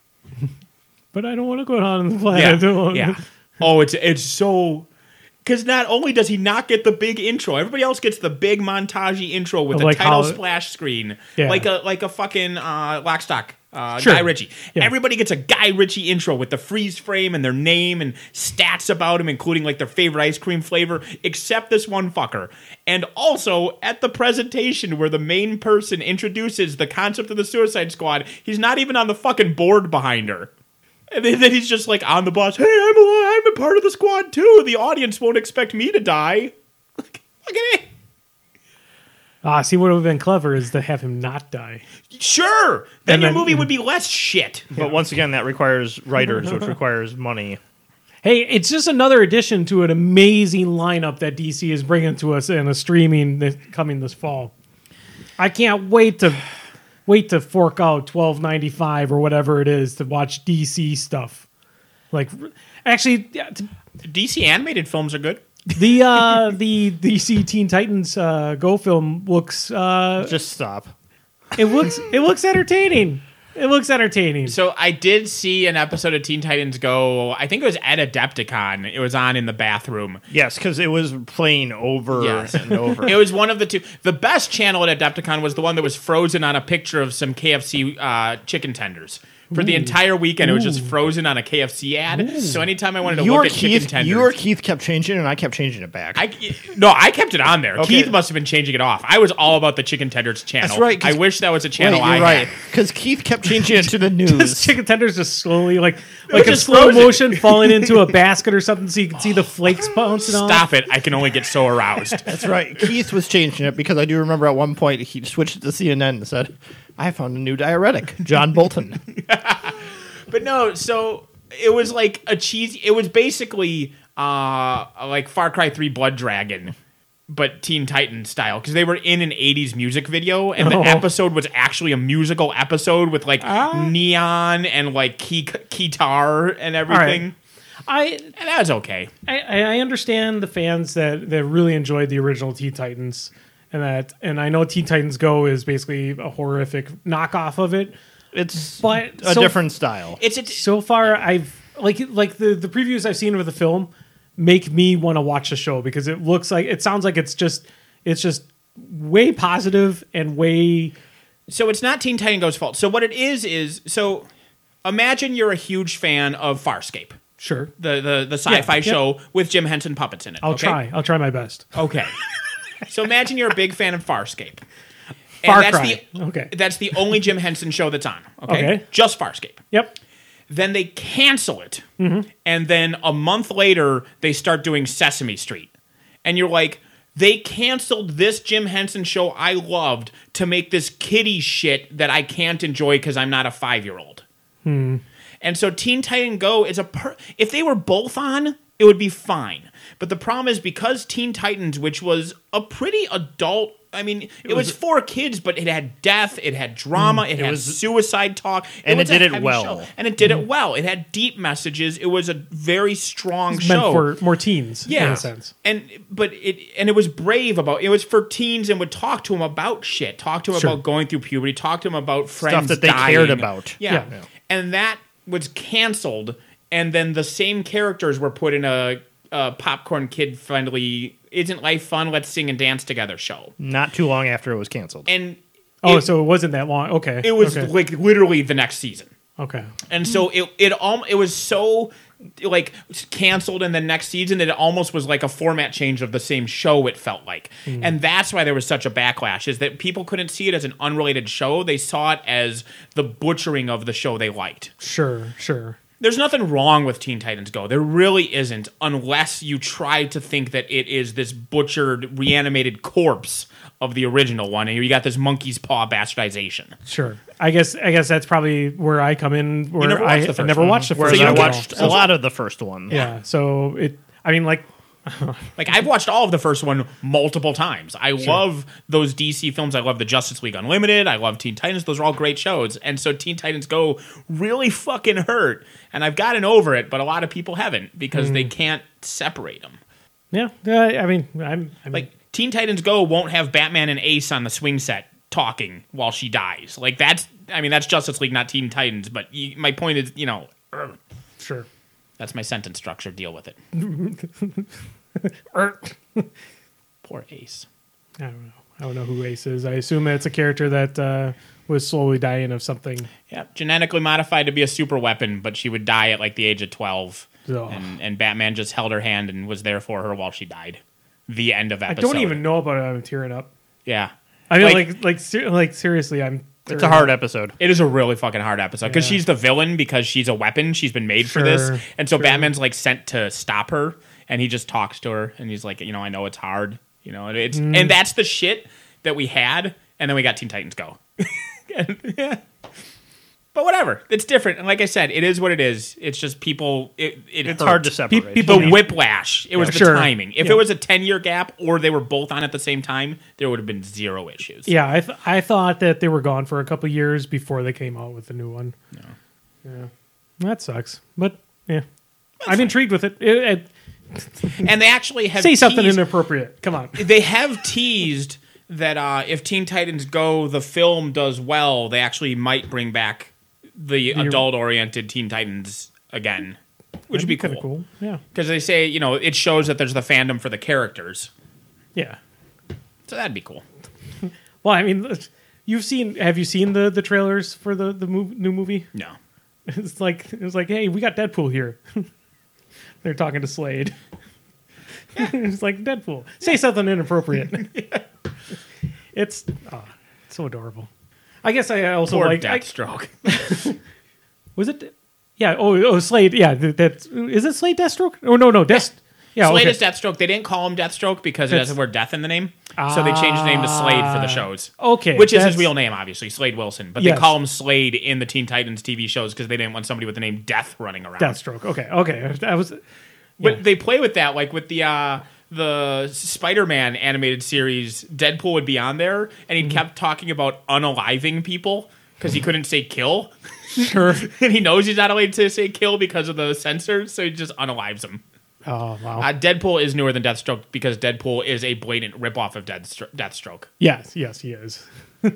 But I don't want to go down on the planet. Yeah. Oh, it's so... Because not only does he not get the big intro, everybody else gets the big montage intro with the Like title how- splash screen. Yeah. Like a fucking Lockstock. Sure. Guy Ritchie. Yeah. Everybody gets a Guy Ritchie intro with the freeze frame and their name and stats about him, including like their favorite ice cream flavor, except this one fucker. And also at the presentation where the main person introduces the concept of the Suicide Squad, he's not even on the fucking board behind her. And then he's just like on the bus. Hey, I'm a part of the squad too. The audience won't expect me to die. Look at it. See, what would have been clever is to have him not die. Sure. Then And your then- movie would be less shit. But once again, that requires writers, which requires money. Hey, it's just another addition to an amazing lineup that DC is bringing to us in a streaming coming this fall. I can't wait to fork out $12.95 or whatever it is to watch DC stuff. Like, actually, yeah, DC animated films are good. the DC Teen Titans Go film looks Just stop. it looks entertaining. It looks entertaining. So I did see an episode of Teen Titans Go. I think it was at Adepticon. It was on in the bathroom. Yes, because it was playing over Yes. and over. It was one of the two. The best channel at Adepticon was the one that was frozen on a picture of some KFC chicken tenders. For the entire weekend, it was just frozen on a KFC ad. So anytime I wanted to look at chicken tenders... You or Keith kept changing it, and I kept changing it back. I kept it on there. Okay. Keith must have been changing it off. I was all about the chicken tenders channel. That's right, 'cause- I wish that was a channel Wait, I you're right. had. Because Keith kept changing it to the Just news. chicken tenders just slowly, like was in just slow frozen. motion, falling into a basket or something, so you can see the flakes bouncing off. Stop it. I can only get so aroused. That's right. Keith was changing it because I do remember at one point he switched it to CNN and said, I found a new diuretic, John Bolton. But no, so it was like a cheesy... It was basically like Far Cry 3 Blood Dragon, but Teen Titans style, because they were in an 80s music video, and the Oh. episode was actually a musical episode with like neon and like guitar and everything. And that was okay. I understand the fans that really enjoyed the original Teen Titans, and I know Teen Titans Go is basically a horrific knockoff of it. It's But a so- different style. So far, I've like the previews I've seen of the film make me want to watch the show because it sounds like it's just way positive and way So it's not Teen Titan Go's fault. So what it is so imagine you're a huge fan of Farscape, Sure. the sci-fi yep. show with Jim Henson puppets in it. I'll okay? try my best. Okay. So imagine you're a big fan of Farscape. Far that's Cry. Okay. That's the only Jim Henson show that's on. Okay. Okay. Just Farscape. Yep. Then they cancel it. And then a month later, they start doing Sesame Street. And you're like, they canceled this Jim Henson show I loved to make this kiddie shit that I can't enjoy because I'm not a 5-year-old. And so Teen Titan Go is if they were both on, it would be fine. But the problem is because Teen Titans, which was a pretty adult, I mean, it was for kids, but it had death, it had drama, it had suicide talk, and was it did a it heavy well. show. And it did it well. It had deep messages. It was a very strong It's show. meant for more teens, in a sense. But it was brave about it was for teens and would talk to them about shit, talk to them Sure. about going through puberty, talk to them about friends Stuff that they dying. cared about. Yeah. Yeah. And that was canceled, and then the same characters were put in a popcorn kid friendly Isn't Life Fun? Let's Sing and Dance Together show. Not too long after it was canceled. And So it wasn't that long. Okay. it was okay. like literally the next season. Okay. And so it was so like canceled in the next season that it almost was like a format change of the same show, it felt like. And that's why there was such a backlash, is that people couldn't see it as an unrelated show. They saw it as the butchering of the show they liked. Sure. There's nothing wrong with Teen Titans Go. There really isn't, unless you try to think that it is this butchered, reanimated corpse of the original one, and you got this monkey's paw bastardization. Sure. I guess that's probably where I come in. Where never watched the I first never one. watched the Whereas first you I one. don't watched get- a lot of the first one. Yeah. So Like, I've watched all of the first one multiple times. I love those DC films. I love the Justice League Unlimited. I love Teen Titans. Those are all great shows. And so Teen Titans Go really fucking hurt. And I've gotten over it, but a lot of people haven't because they can't separate them. Yeah. I mean, Like, Teen Titans Go won't have Batman and Ace on the swing set talking while she dies. Like, that's Justice League, not Teen Titans. But my point is, sure. that's my sentence structure. Deal with it. Poor Ace. I don't know. I don't know who Ace is. I assume it's a character that was slowly dying of something. Yeah, genetically modified to be a super weapon, but she would die at like the age of 12. Oh. And Batman just held her hand and was there for her while she died. The end of I episode. don't even know about it. I'm tearing up. Yeah. I mean, like seriously, I'm. It's a hard episode. It is a really fucking hard episode because Yeah. she's the villain because she's a weapon. She's been made for Sure, this. And so sure. Batman's like sent to stop her and he just talks to her and he's like, I know it's hard. And it's and that's the shit that we had. And then we got Teen Titans Go. Yeah. But whatever. It's different. And like I said, it is what it is. It's just people. It's It's hard to separate. people- The whiplash. It was the sure. timing. If Yeah. it was a 10-year gap or they were both on at the same time, there would have been zero issues. Yeah, I thought that they were gone for a couple years before they came out with the new one. Yeah, that sucks. But yeah, I'm intrigued with it. And they actually have Say something teased- inappropriate. Come on. They have teased that if Teen Titans Go, the film does well, they actually might bring back the adult-oriented Teen Titans again, which would be kind cool. of cool. Yeah, Because they say, it shows that there's the fandom for the characters. yeah. So that'd be cool. Well, I mean, have you seen the trailers for the new movie? No. It was like, hey, we got Deadpool here. They're talking to Slade. It's like Deadpool. Say something inappropriate. It's so adorable. I guess I also Poor like Deathstroke. was it? Yeah. Oh, Slade. Yeah. That is it. Slade Deathstroke? Oh no, Death. Yeah. Slade okay. is Deathstroke. They didn't call him Deathstroke because it That's- doesn't word death in the name. So they changed his name to Slade for the shows. Okay, Which is his that's- real name, obviously, Slade Wilson. But Yes. they call him Slade in the Teen Titans TV shows because they didn't want somebody with the name Death running around. Deathstroke. Okay. That was. But they play with that, like with the Spider-Man animated series. Deadpool would be on there, and he kept talking about unaliving people because he couldn't say kill. Sure. And he knows he's not allowed to say kill because of the censors, so he just unalives them. Oh wow. Deadpool is newer than Deathstroke because Deadpool is a blatant ripoff of Deathstroke. Yes, he is.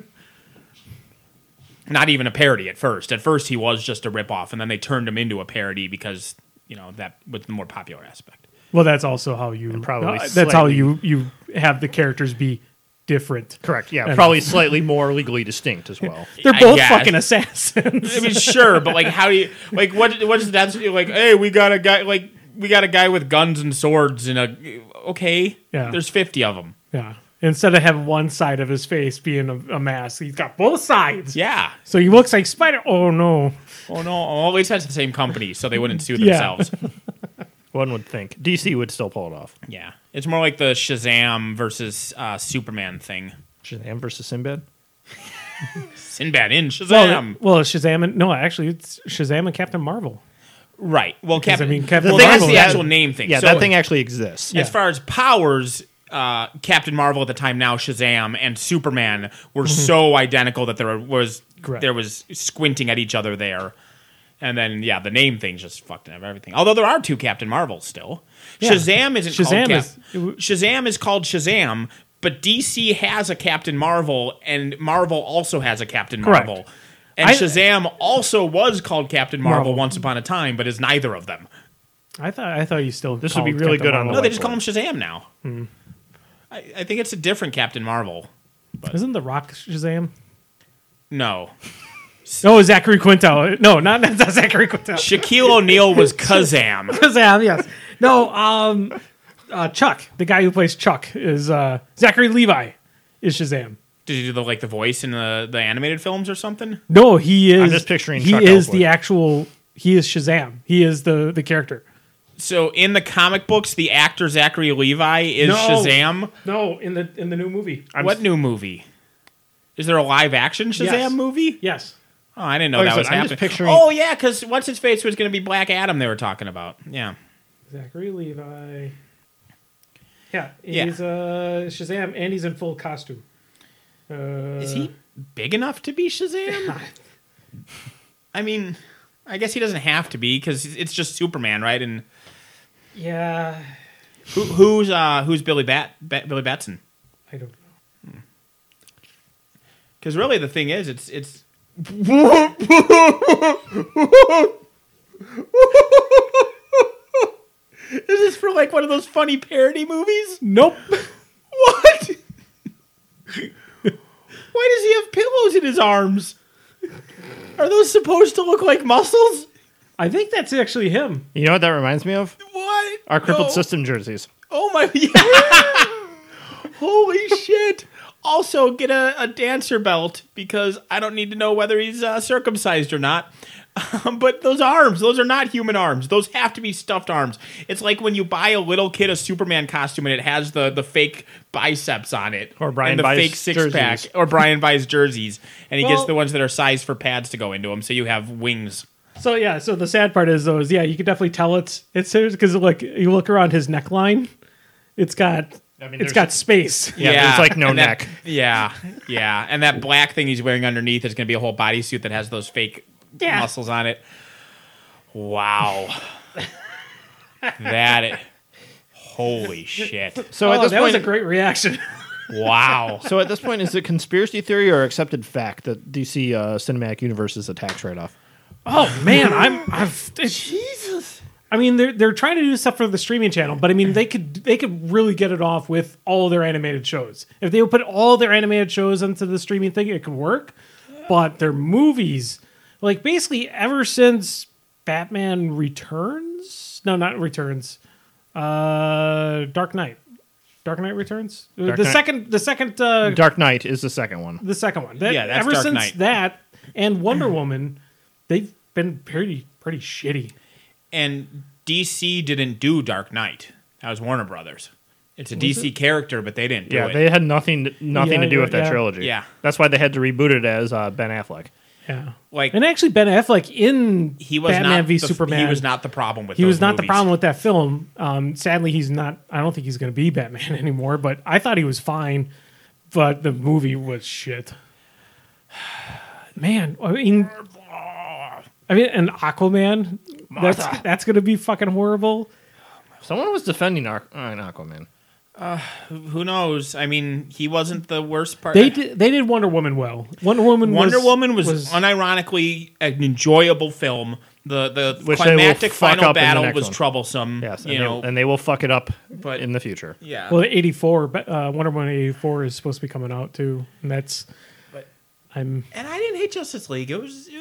Not even a parody at first. At first, he was just a ripoff, and then they turned him into a parody because that was the more popular aspect. Well, that's also how you. probably that's how slightly- you have the characters be different. Correct. Yeah, And- probably slightly more legally distinct as well. They're I both guess. fucking assassins. I mean, sure, but like, how do you like what's that? Like, hey, we got a guy with guns and swords and okay. Yeah. There's 50 of them. Yeah. Instead of having one side of his face being a mask, he's got both sides. Yeah. So he looks like Spider. Oh no. Oh no. At least that's the same company, so they wouldn't sue Yeah. themselves. One would think DC would still pull it off. Yeah. It's more like the Shazam versus Superman thing. Shazam versus Sinbad. Sinbad in Shazam. Well, Shazam and no, actually, it's Shazam and Captain Marvel. Right. Well, Because, Captain. I mean, Captain well, that's Marvel- the actual name thing. Yeah, So, that thing actually exists. Yeah. as far as powers, Captain Marvel at the time, now Shazam, and Superman were so identical that there was Correct. squinting at each other there. And then, yeah, the name thing's just fucked up everything. Although there are two Captain Marvels still. Yeah. Shazam isn't Shazam called Shazam is called Shazam, but DC has a Captain Marvel, and Marvel also has a Captain Correct. Marvel. And I- Shazam also was called Captain Marvel Marvel. once upon a time, but is neither of them. I thought you still. This would be called really Captain good on Marvel. No, they whiteboard. just call him Shazam now. I think it's a different Captain Marvel. Isn't the Rock Shazam? No. No, Zachary Quinto. No, not Zachary Quinto. Shaquille O'Neal was Kazam. Shazam, yes. No, Chuck, the guy who plays Chuck, is Zachary Levi is Shazam. Did you do the voice in the animated films or something? No, he is. I'm just picturing He Chuck is Ellsworth. the actual. He is Shazam. He is the character. So in the comic books, the actor Zachary Levi is No. Shazam. No, in the new movie. What new movie? Is there a live action Shazam Yes. movie? Yes. Oh, I didn't know Like I that said, was I'm just happening. picturing- Oh yeah, because what's his face was going to be Black Adam. They were talking about. Yeah. Zachary Levi. Yeah, Yeah. he's Shazam, and he's in full costume. Is he big enough to be Shazam? I mean, I guess he doesn't have to be because it's just Superman, right? And Yeah, who's Billy Billy Batson? I don't know. Because really, the thing is, it's. Is this for like one of those funny parody movies? Nope. What? Why does he have pillows in his arms? Are those supposed to look like muscles? I think that's actually him. You know what that reminds me of? What? Our crippled No. system jerseys. Oh my! Yeah. Holy shit! Also, get a dancer belt because I don't need to know whether he's circumcised or not. But those arms, those are not human arms. Those have to be stuffed arms. It's like when you buy a little kid a Superman costume and it has the fake biceps on it. Or Brian and the buys fake six-pack. jerseys. Or Brian buys jerseys. And he gets Well- the ones that are sized for pads to go into them, so you have wings. So yeah, so the sad part is those. Yeah, you can definitely tell it's because like you look around his neckline, it's got I mean, it's there's- got space. Yeah, there's like no and that- neck. Yeah, yeah. And that black thing he's wearing underneath is going to be a whole bodysuit that has those fake Yeah. muscles on it. Wow. Holy shit. So at this that was point, a great reaction. Wow. so at this point, is it conspiracy theory or accepted fact that DC Cinematic Universe is a tax write-off? Oh man, I've Jesus. I mean, they're trying to do stuff for the streaming channel, but I mean, they could really get it off with all their animated shows. If they would put all their animated shows into the streaming thing, it could work. But their movies, like basically ever since Batman Returns, no, not Returns, Dark Knight Returns, Dark the Knight. second Dark Knight is the second one. the second one. That, Yeah, that's ever Dark since Knight. that and Wonder Woman, they've been pretty shitty. And DC didn't do Dark Knight. That was Warner Brothers. It's a DC character, but they didn't do Yeah, it. they had nothing to do with that yeah. trilogy. Yeah. That's why they had to reboot it as Ben Affleck. Yeah, Like, and actually Ben Affleck in he was Batman not v the, Superman. He was not the problem with He those was not the movies. problem with that film. Sadly, he's not. I don't think he's going to be Batman anymore. But I thought he was fine. But the movie was shit. Man, I mean, and Aquaman. That's going to be fucking horrible. Someone was defending Aquaman. Who knows? I mean, he wasn't the worst part. They did Wonder Woman well. Wonder Woman was unironically an enjoyable film. The Which they will climactic fuck final up in the battle next was one. troublesome. Yes, you and they will fuck it up But- in the future. yeah. Well, 84, Wonder Woman 84 is supposed to be coming out too, and that's. But- I'm. And I didn't hate Justice League. It was.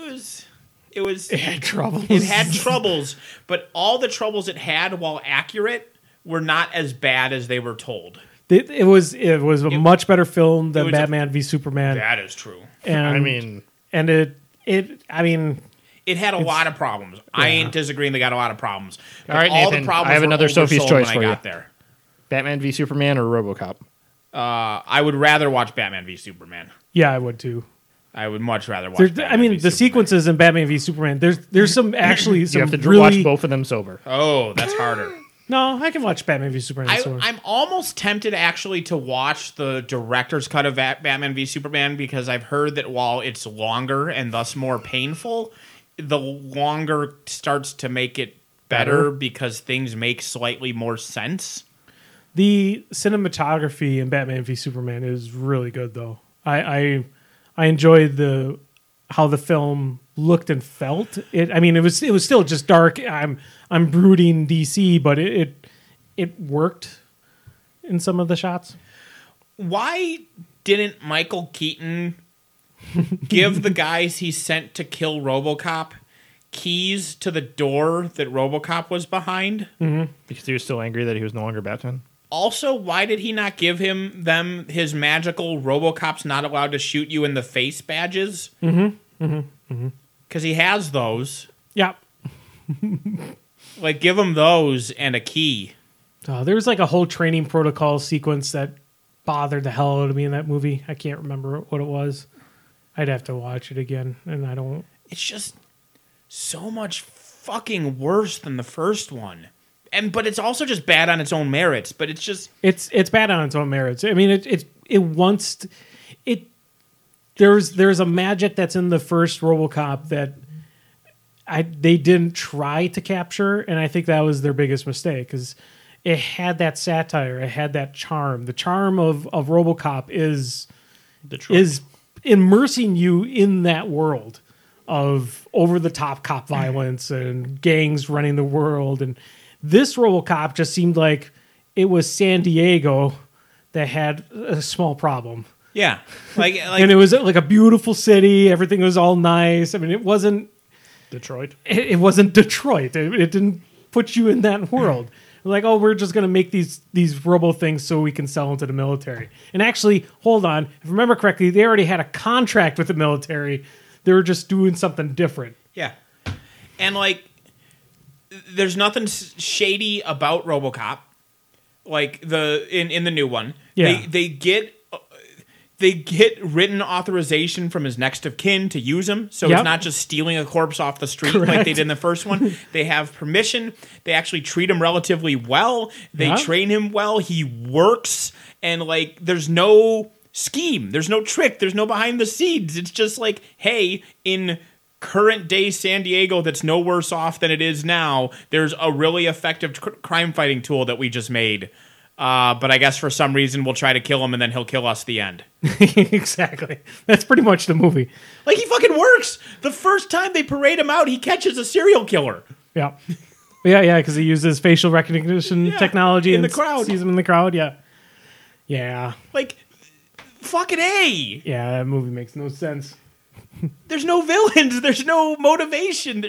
It had troubles. It had troubles, but all the troubles it had, while accurate, were not as bad as they were told. It was a much better film than was a- Batman v Superman. That is true. And I mean, and I mean, It had a lot of problems. I ain't disagreeing. They got a lot of problems. But All right, all Nathan, the problems I have were another Sophie's oversold choice when for I you. got there. Batman v Superman or RoboCop? I would rather watch Batman v Superman. yeah, I would too. I would much rather watch. There's, Batman I mean, v the Superman. sequences in Batman v Superman. There's some actually some You have to really watch both of them sober. Oh, that's harder. No, I can watch Batman v Superman. so- I'm almost tempted actually to watch the director's cut of Batman v Superman because I've heard that while it's longer and thus more painful, the longer starts to make it better because things make slightly more sense. The cinematography in Batman v Superman is really good, though. I enjoyed how the film looked and felt. I mean, it was still just dark. I'm brooding DC, but it worked in some of the shots. Why didn't Michael Keaton give the guys he sent to kill RoboCop keys to the door that RoboCop was behind? Because he was still angry that he was no longer Batman. Also, why did he not give them his magical RoboCop's not allowed to shoot you in the face badges? Because he has those. Yeah. Like, give him those and a key. There's like a whole training protocol sequence that bothered the hell out of me in that movie. I can't remember what it was. I'd have to watch it again, and I don't. It's just so much fucking worse than the first one. But it's also just bad on its own merits. But it's just It's bad on its own merits. I mean, there's a magic that's in the first RoboCop that they didn't try to capture, and I think that was their biggest mistake because it had that satire, it had that charm. The charm of RoboCop is immersing you in that world of over the top cop violence and gangs running the world. And this RoboCop just seemed like it was San Diego that had a small problem. yeah, like And it was like a beautiful city. Everything was all nice. I mean, it wasn't Detroit. it wasn't Detroit. It didn't put you in that world. Like, oh, we're just going to make these robo things so we can sell them to the military. And actually, hold on. If I remember correctly, they already had a contract with the military. They were just doing something different. yeah, and like there's nothing shady about RoboCop. Like in the new one, Yeah. they get written authorization from his next of kin to use him, so Yep. it's not just stealing a corpse off the street like Correct. they did in the first one. They have permission. They actually treat him relatively well. They Yeah. train him well. He works, and like there's no scheme, there's no trick, there's no behind the scenes. It's just like, hey, in current day San Diego that's no worse off than it is now, there's a really effective crime fighting tool that we just made. But I guess for some reason we'll try to kill him and then he'll kill us the end. Exactly. That's pretty much the movie. Like, he fucking works. The first time they parade him out, he catches a serial killer. Yeah. Yeah, because he uses facial recognition Yeah, technology in and the crowd. sees him in the crowd. Yeah. Yeah. Like, fucking A. Yeah, that movie makes no sense. There's no villains. There's no motivation.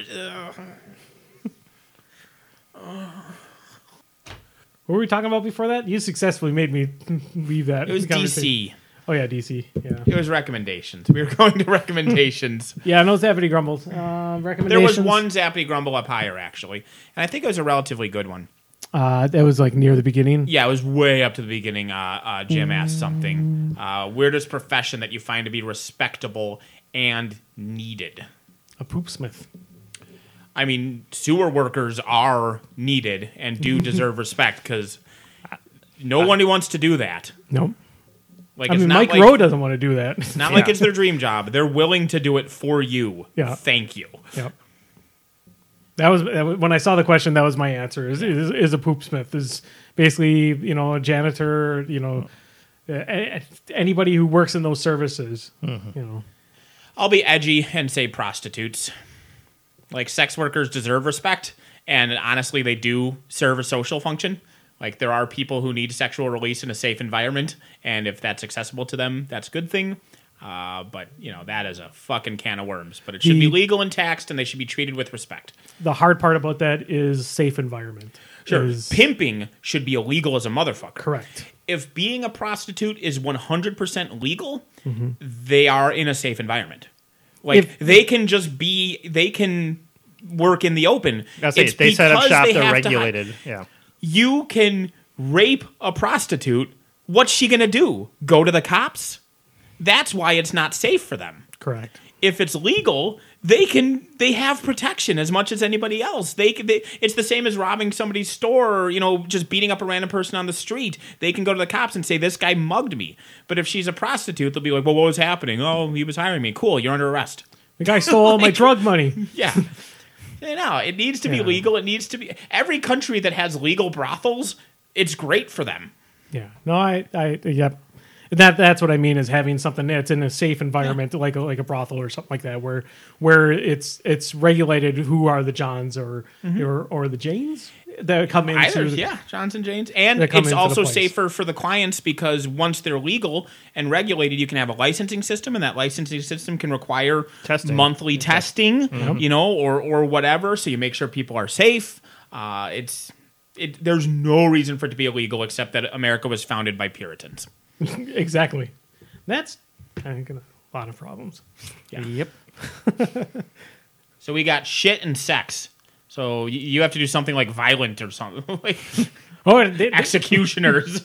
What were we talking about before that? You successfully made me leave that. It was conversation. DC. Oh, yeah, DC. Yeah. It was recommendations. We were going to recommendations. Yeah, no Zappity Grumbles. Recommendations. There was one Zappy Grumble up higher, actually. And I think it was a relatively good one. That was like near the beginning. Yeah, it was way up to the beginning. Jim asked something. Weirdest profession that you find to be respectable and needed. A poopsmith. I mean, sewer workers are needed and do deserve respect because no one wants to do that. Nope. Like, I it's mean, not Mike like, Rowe doesn't want to do that. It's not like it's their dream job. They're willing to do it for you. Yeah. Thank you. Yep. That was when I saw the question. That was my answer. Is a poopsmith is basically a janitor. Anybody who works in those services. I'll be edgy and say prostitutes. Like, sex workers deserve respect, and honestly, they do serve a social function. Like, there are people who need sexual release in a safe environment, and if that's accessible to them, that's a good thing. But, that is a fucking can of worms. But it should be legal and taxed, and they should be treated with respect. The hard part about that is safe environment. Sure. Pimping should be illegal as a motherfucker. Correct. If being a prostitute is 100% legal, they are in a safe environment. Like, they can work in the open. They set up shop, they're regulated. Yeah. You can rape a prostitute. What's she going to do? Go to the cops? That's why it's not safe for them. Correct. If it's legal, they have protection as much as anybody else. It's the same as robbing somebody's store or, just beating up a random person on the street. They can go to the cops and say, this guy mugged me. But if she's a prostitute, they'll be like, well, what was happening? Oh, he was hiring me. Cool, you're under arrest. The guy stole all my drug money. Yeah. No, it needs to be legal. It needs to be... Every country that has legal brothels, it's great for them. Yeah. No, yep. That's what I mean is having something that's in a safe environment, like a brothel or something like that, where it's regulated. Who are the Johns or the Janes that come into Johns and Janes, and it's also safer for the clients because once they're legal and regulated, you can have a licensing system, and that licensing system can require monthly testing, or whatever. So you make sure people are safe. There's no reason for it to be illegal except that America was founded by Puritans. Exactly. That's kind of a lot of problems. Yeah. Yep. So we got shit and sex. So you have to do something like violent or something. Like executioners.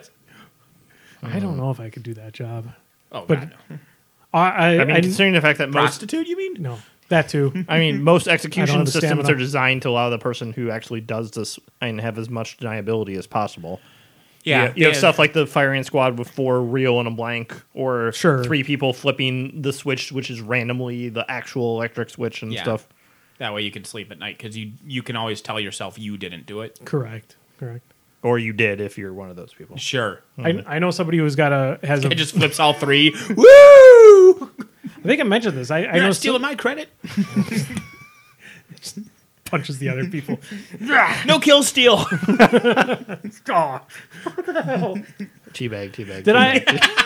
I don't know if I could do that job. Oh, but God, no. I mean, considering the fact that prostitute, you mean? No, that too. I mean, most execution systems are designed to allow the person who actually does this and have as much deniability as possible. Yeah, you have stuff like the firing squad with 4 real and a blank, or 3 people flipping the switch, which is randomly the actual electric switch and stuff. That way you can sleep at night because you can always tell yourself you didn't do it. Correct. Or you did if you're one of those people. Sure. I know somebody who's it just flips all 3. Woo! I think I mentioned this. I know stealing my credit. Punches the other people. No kill steal. Oh. What the hell? Teabag. Did I?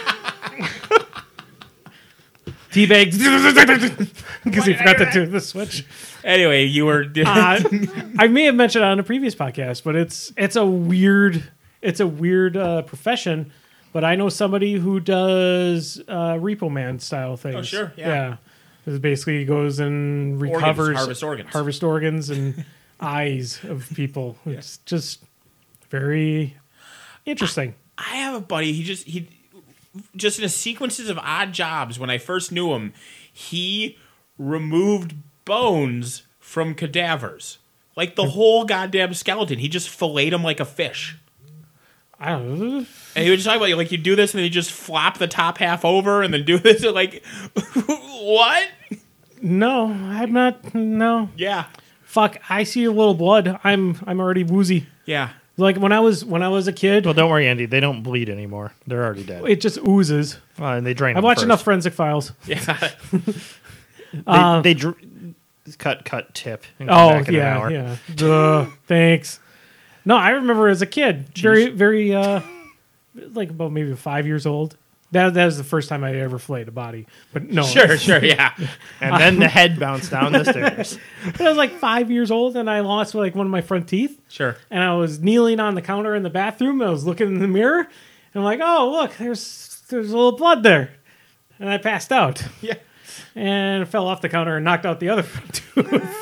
Teabag. Because he forgot to do the switch. Anyway, you were. I may have mentioned it on a previous podcast, but it's a weird profession. But I know somebody who does Repo Man style things. Oh, sure. Yeah. It basically goes and recovers harvest organs and eyes of people. Yeah. It's just very interesting. I have a buddy. He just in a sequences of odd jobs. When I first knew him, he removed bones from cadavers, like the whole goddamn skeleton. He just filleted them like a fish. I don't know. And he would just talk about, like, you do this and then you just flop the top half over and then do this. And like, what? No, I'm not. No. Yeah. Fuck, I see a little blood. I'm already woozy. Yeah. Like when I was a kid. Well, don't worry, Andy. They don't bleed anymore. They're already dead. It just oozes. And they drain. I watched enough Forensic Files. Yeah. they cut tip. And come back in an hour. Yeah. Thanks. No, I remember as a kid, very, very, like about maybe 5 years old. That was the first time I ever filleted a body. But no. Sure, yeah. And then the head bounced down the stairs. But I was like 5 years old, and I lost like one of my front teeth. Sure. And I was kneeling on the counter in the bathroom. And I was looking in the mirror, and I'm like, oh, look, there's a little blood there. And I passed out. Yeah. And fell off the counter and knocked out the other front tooth.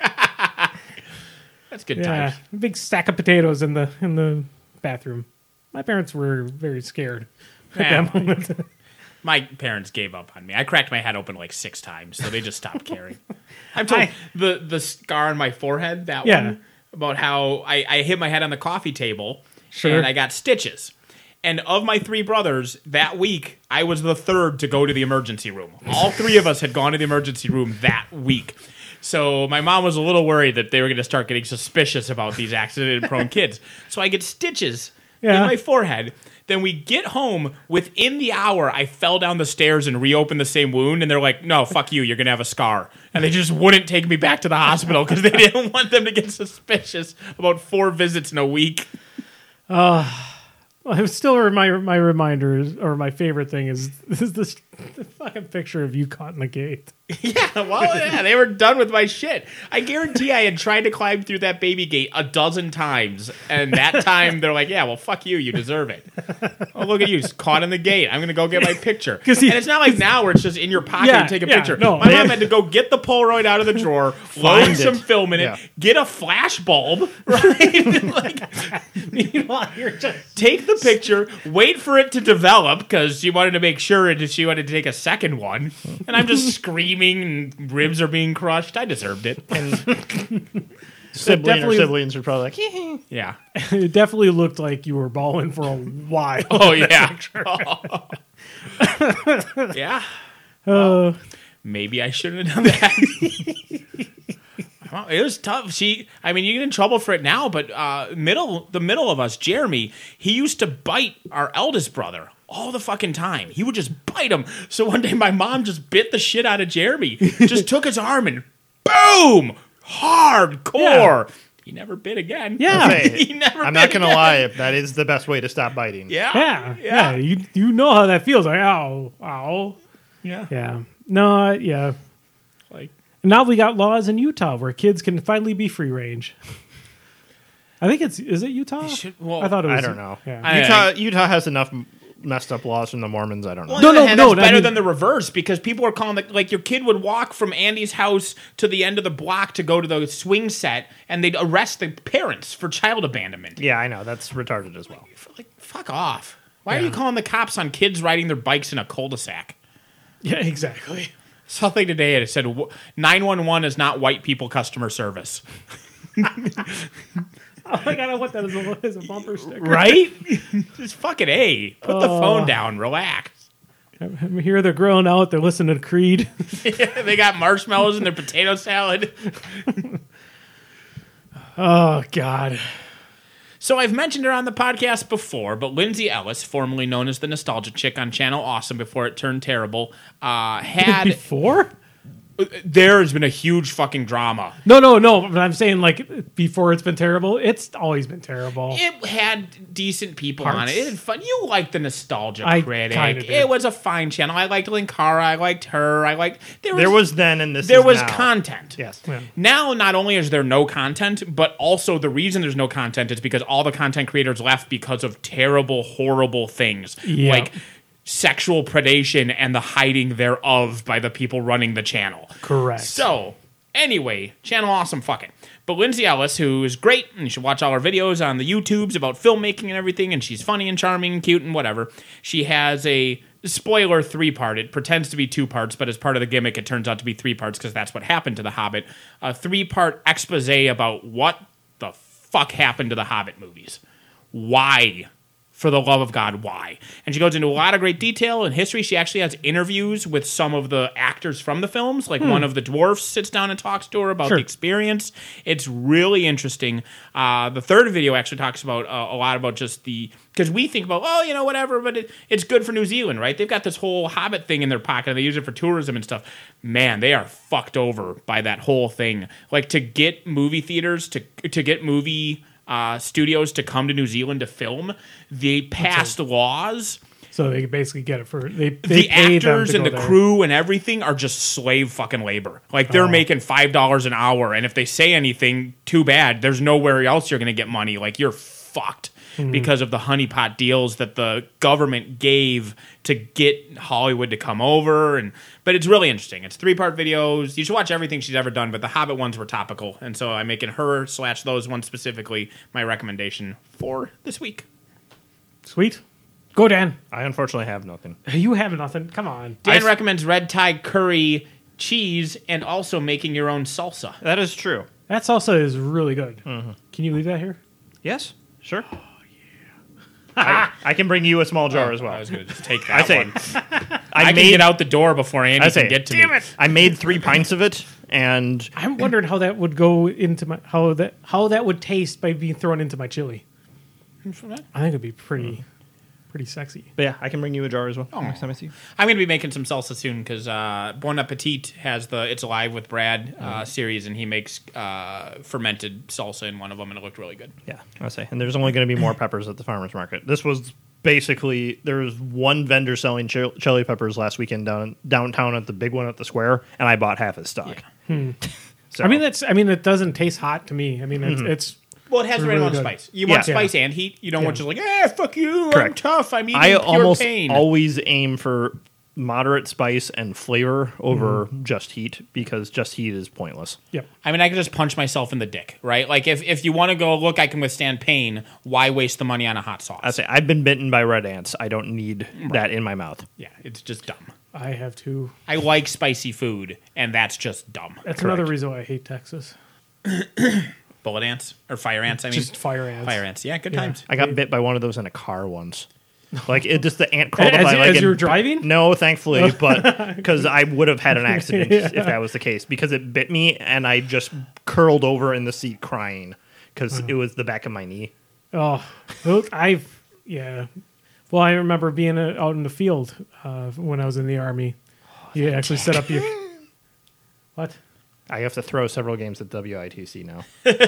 That's good times. Big stack of potatoes in the bathroom. My parents were very scared at that moment. My parents gave up on me. I cracked my head open like 6 times, so they just stopped caring. I'm told the scar on my forehead, that one, about how I hit my head on the coffee table, and I got stitches. And of my 3 brothers, that week, I was the 3rd to go to the emergency room. All 3 of us had gone to the emergency room that week. So my mom was a little worried that they were going to start getting suspicious about these accident-prone kids. So I get stitches in my forehead. Then we get home. Within the hour, I fell down the stairs and reopened the same wound. And they're like, no, fuck you. You're going to have a scar. And they just wouldn't take me back to the hospital because they didn't want them to get suspicious about 4 visits in a week. I still my reminder is, or my favorite thing is this the fucking picture of you caught in the gate. They were done with my shit. I guarantee I had tried to climb through that baby gate a dozen times, and that time they're like, "Yeah, well, fuck you, you deserve it." Oh, look at you, caught in the gate. I'm gonna go get my picture. And it's not like now where it's just in your pocket and take a picture. No, my mom had to go get the Polaroid out of the drawer, load some film in it, get a flash bulb, right? Meanwhile, you're just take the picture, wait for it to develop because she wanted to make sure and she wanted to take a second one. And I'm just screaming and ribs are being crushed. I deserved it. And siblings are probably like, yeah. It definitely looked like you were balling for a while. Oh, yeah. Yeah. Maybe I shouldn't have done that. It was tough. You get in trouble for it now, but the middle of us, Jeremy, he used to bite our eldest brother all the fucking time. He would just bite him. So one day my mom just bit the shit out of Jeremy. Just took his arm and boom! Hardcore. Yeah. He never bit again. Yeah. I'm not going to lie. That is the best way to stop biting. Yeah. You know how that feels. Like, ow. Yeah. Yeah. No, yeah. Like, now we got laws in Utah where kids can finally be free range. I think is it Utah? I thought it was. I don't know. Yeah. Utah has enough messed up laws from the Mormons. I don't know. Well, no. That's better than the reverse because people are calling like your kid would walk from Andy's house to the end of the block to go to the swing set, and they'd arrest the parents for child abandonment. Yeah, I know that's retarded as well. Like, fuck off. Why are you calling the cops on kids riding their bikes in a cul-de-sac? Yeah, exactly. Something today it said 911 is not white people customer service. Oh my god, I want that as a bumper sticker. Right? Just fucking A. Put the phone down. Relax. Here they're growing out. They're listening to Creed. They got marshmallows in their potato salad. Oh, God. So I've mentioned her on the podcast before, but Lindsay Ellis, formerly known as the Nostalgia Chick on Channel Awesome before it turned terrible, had... Before? There has been a huge fucking drama. No. But I'm saying, like, before it's been terrible, it's always been terrible. It had decent people Parts. on it. It had fun. You liked the Nostalgia Critic. Kinda did. It was a fine channel. I liked Linkara. I liked her. There was then and this there is was now. content. Yes. Yeah. Now, not only is there no content, but also the reason there's no content is because all the content creators left because of terrible, horrible things. Yeah. Like sexual predation and the hiding thereof by the people running the channel. Correct. So, anyway, Channel Awesome, fuck it. But Lindsay Ellis, who is great, and you should watch all her videos on the YouTubes about filmmaking and everything, and she's funny and charming and cute and whatever. She has a, spoiler, 3-part. It pretends to be 2 parts, but as part of the gimmick, it turns out to be 3 parts because that's what happened to The Hobbit. A 3-part expose about what the fuck happened to the Hobbit movies. Why? For the love of God, why? And she goes into a lot of great detail and history. She actually has interviews with some of the actors from the films. Like one of the dwarfs sits down and talks to her about the experience. It's really interesting. The 3rd video actually talks about a lot about just the... Because we think about, whatever, but it's good for New Zealand, right? They've got this whole Hobbit thing in their pocket, and they use it for tourism and stuff. Man, they are fucked over by that whole thing. Like, to get movie theaters, to get movie... studios to come to New Zealand to film, they passed laws. So they basically get it for they the pay actors them to and the go there. crew and everything are just slave fucking labor. Like they're making $5 an hour, and if they say anything, too bad. There's nowhere else you're going to get money. Like you're fucked because of the honeypot deals that the government gave to get Hollywood to come over. But it's really interesting. It's 3-part videos. You should watch everything she's ever done, but the Hobbit ones were topical. And so I'm making her / those ones specifically my recommendation for this week. Sweet. Go, Dan. I unfortunately have nothing. You have nothing. Come on. Dan recommends red Thai curry cheese and also making your own salsa. That is true. That salsa is really good. Mm-hmm. Can you leave that here? Yes, sure. I can bring you a small jar as well. I was going to just take that one. I can get out the door before Andy can get to me. Damn it! I made 3 pints of it, And I'm wondering how that would go into my how that would taste by being thrown into my chili. I think it'd be pretty sexy. but yeah, I can bring you a jar as well next time I see you. I'm going to be making some salsa soon because Bon Appetit has the It's Alive with Brad series, and he makes fermented salsa in one of them, and it looked really good. Yeah, I say. And there's only going to be more peppers at the farmer's market. This was basically, there was one vendor selling chili peppers last weekend downtown at the big one at the square, and I bought half his stock. So, I mean, it doesn't taste hot to me. I mean, it's Well, it has the right really amount of good. spice. You want Yeah. spice and heat. You don't want just like, fuck you, I'm Correct. tough, I'm eating I pure almost pain. always aim for moderate spice and flavor over just heat, because just heat is pointless. Yep. I mean, I could just punch myself in the dick, right? Like, if you want to go, look, I can withstand pain, why waste the money on a hot sauce? I say, I've been bitten by red ants. I don't need that in my mouth. Yeah, it's just dumb. I have to. I like spicy food, and that's just dumb. That's Correct. another reason why I hate Texas. Bullet ants? Or fire ants, I mean. Just fire ants. Fire ants. Yeah, good Yeah. times. I got bit by one of those in a car once. Like, it just, the ant crawled up As, my leg. as and- you were driving? No, thankfully, but because I would have had an accident if that was the case. Because it bit me, and I just curled over in the seat crying because it was the back of my knee. Oh, yeah. Well, I remember being out in the field when I was in the Army. You actually set up your... What? I have to throw several games at WITC now.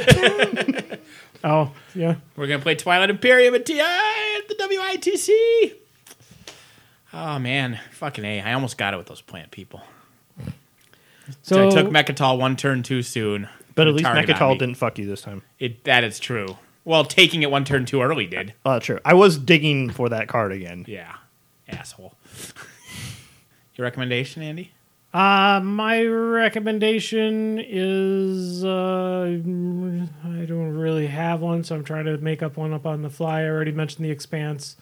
Oh, yeah. We're going to play Twilight Imperium at TI at the WITC. Oh, man. Fucking A. I almost got it with those plant people. So I took Mechatol one turn too soon. But at least Target on Mechatol me. didn't fuck you this time. That is true. Well, taking it one turn too early did. True. I was digging for that card again. Yeah. Asshole. Your recommendation, Andy? my recommendation is I don't really have one, so I'm trying to make up one up on the fly. I already mentioned The Expanse.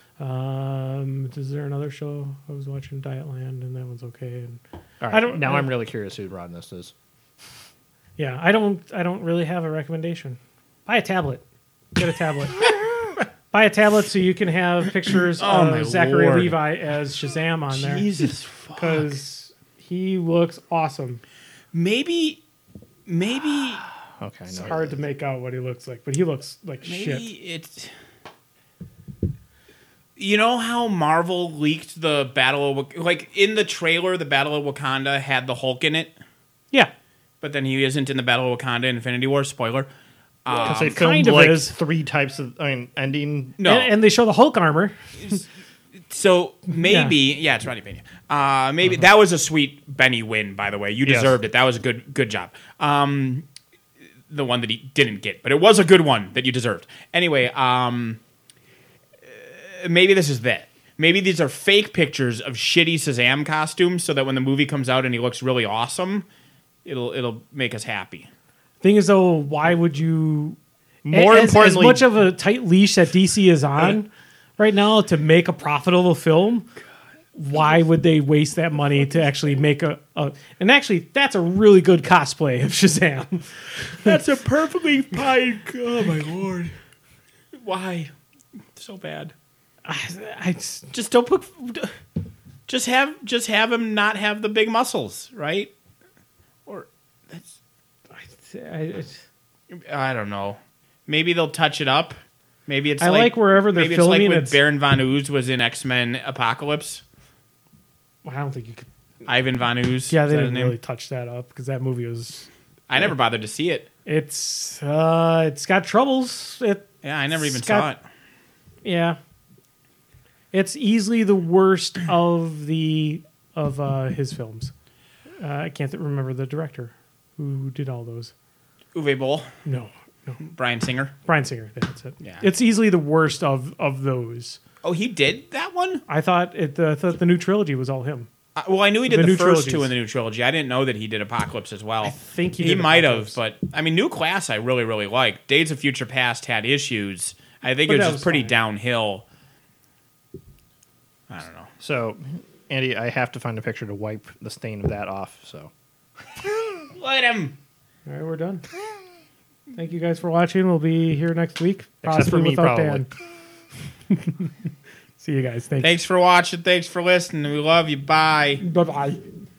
Is there another show I was watching? Dietland, and that one's okay. And All right. I don't- now I- I'm really curious who Ron this is. yeah, I don't really have a recommendation. Buy a tablet. Get a tablet. Buy a tablet so you can have pictures my of Zachary Lord. Levi as Shazam on there, Jesus fuck. because he looks awesome. Maybe Okay, It's no. hard to make out what he looks like, but he looks like Maybe shit. it's. You know how Marvel leaked the Battle of like in the trailer, the Battle of Wakanda had the Hulk in it, Yeah, but then he isn't in the Battle of Wakanda Infinity War. Spoiler. Because they kind filmed of like is. 3 types of ending. No, and they show the Hulk armor. so maybe it's Rodney Pena. Maybe that was a sweet Benny win. By the way, you Yes. deserved it. That was a good job. The one that he didn't get, but it was a good one that you deserved. Anyway, maybe this is that. Maybe these are fake pictures of shitty Shazam costumes, so that when the movie comes out and he looks really awesome, it'll make us happy. Thing is, though, why would you? More as importantly, much of a tight leash that DC is on right now to make a profitable film, why would they waste that money to actually make a? And actually, that's a really good cosplay of Shazam. That's a perfectly fine. Oh my lord! Why so bad? I Just don't put. Just have him not have the big muscles, right? Or that's. I don't know. Maybe they'll touch it up. Maybe it's I like wherever they're maybe filming, it's like when it's- Baron Von Ooze was in X-Men Apocalypse. I don't think you could. Ivan Von Ooze. Yeah, is they that his didn't name? really touch that up because that movie was. I never bothered to see it. It's got troubles. Yeah, I never even It's saw got- it. Yeah, it's easily the worst of his films. I can't remember the director who did all those. Uwe Boll, No, Bryan Singer. Brian Singer. That's it. Yeah. It's easily the worst of those. Oh, he did that one? I thought the new trilogy was all him. Well, I knew he did The the new first trilogies. two in the new trilogy. I didn't know that he did Apocalypse as well. I think he he did might have, Apocalypse. but I mean, New Class I really, really liked. Days of Future Past had issues. I think But it was that just was pretty fine. downhill. I don't know. So, Andy, I have to find a picture to wipe the stain of that off. So, Look at him. All right, we're done. Thank you guys for watching. We'll be here next week, Except for possibly me, without probably. Dan. See you guys. Thanks. Thanks for watching. Thanks for listening. We love you. Bye. Bye bye.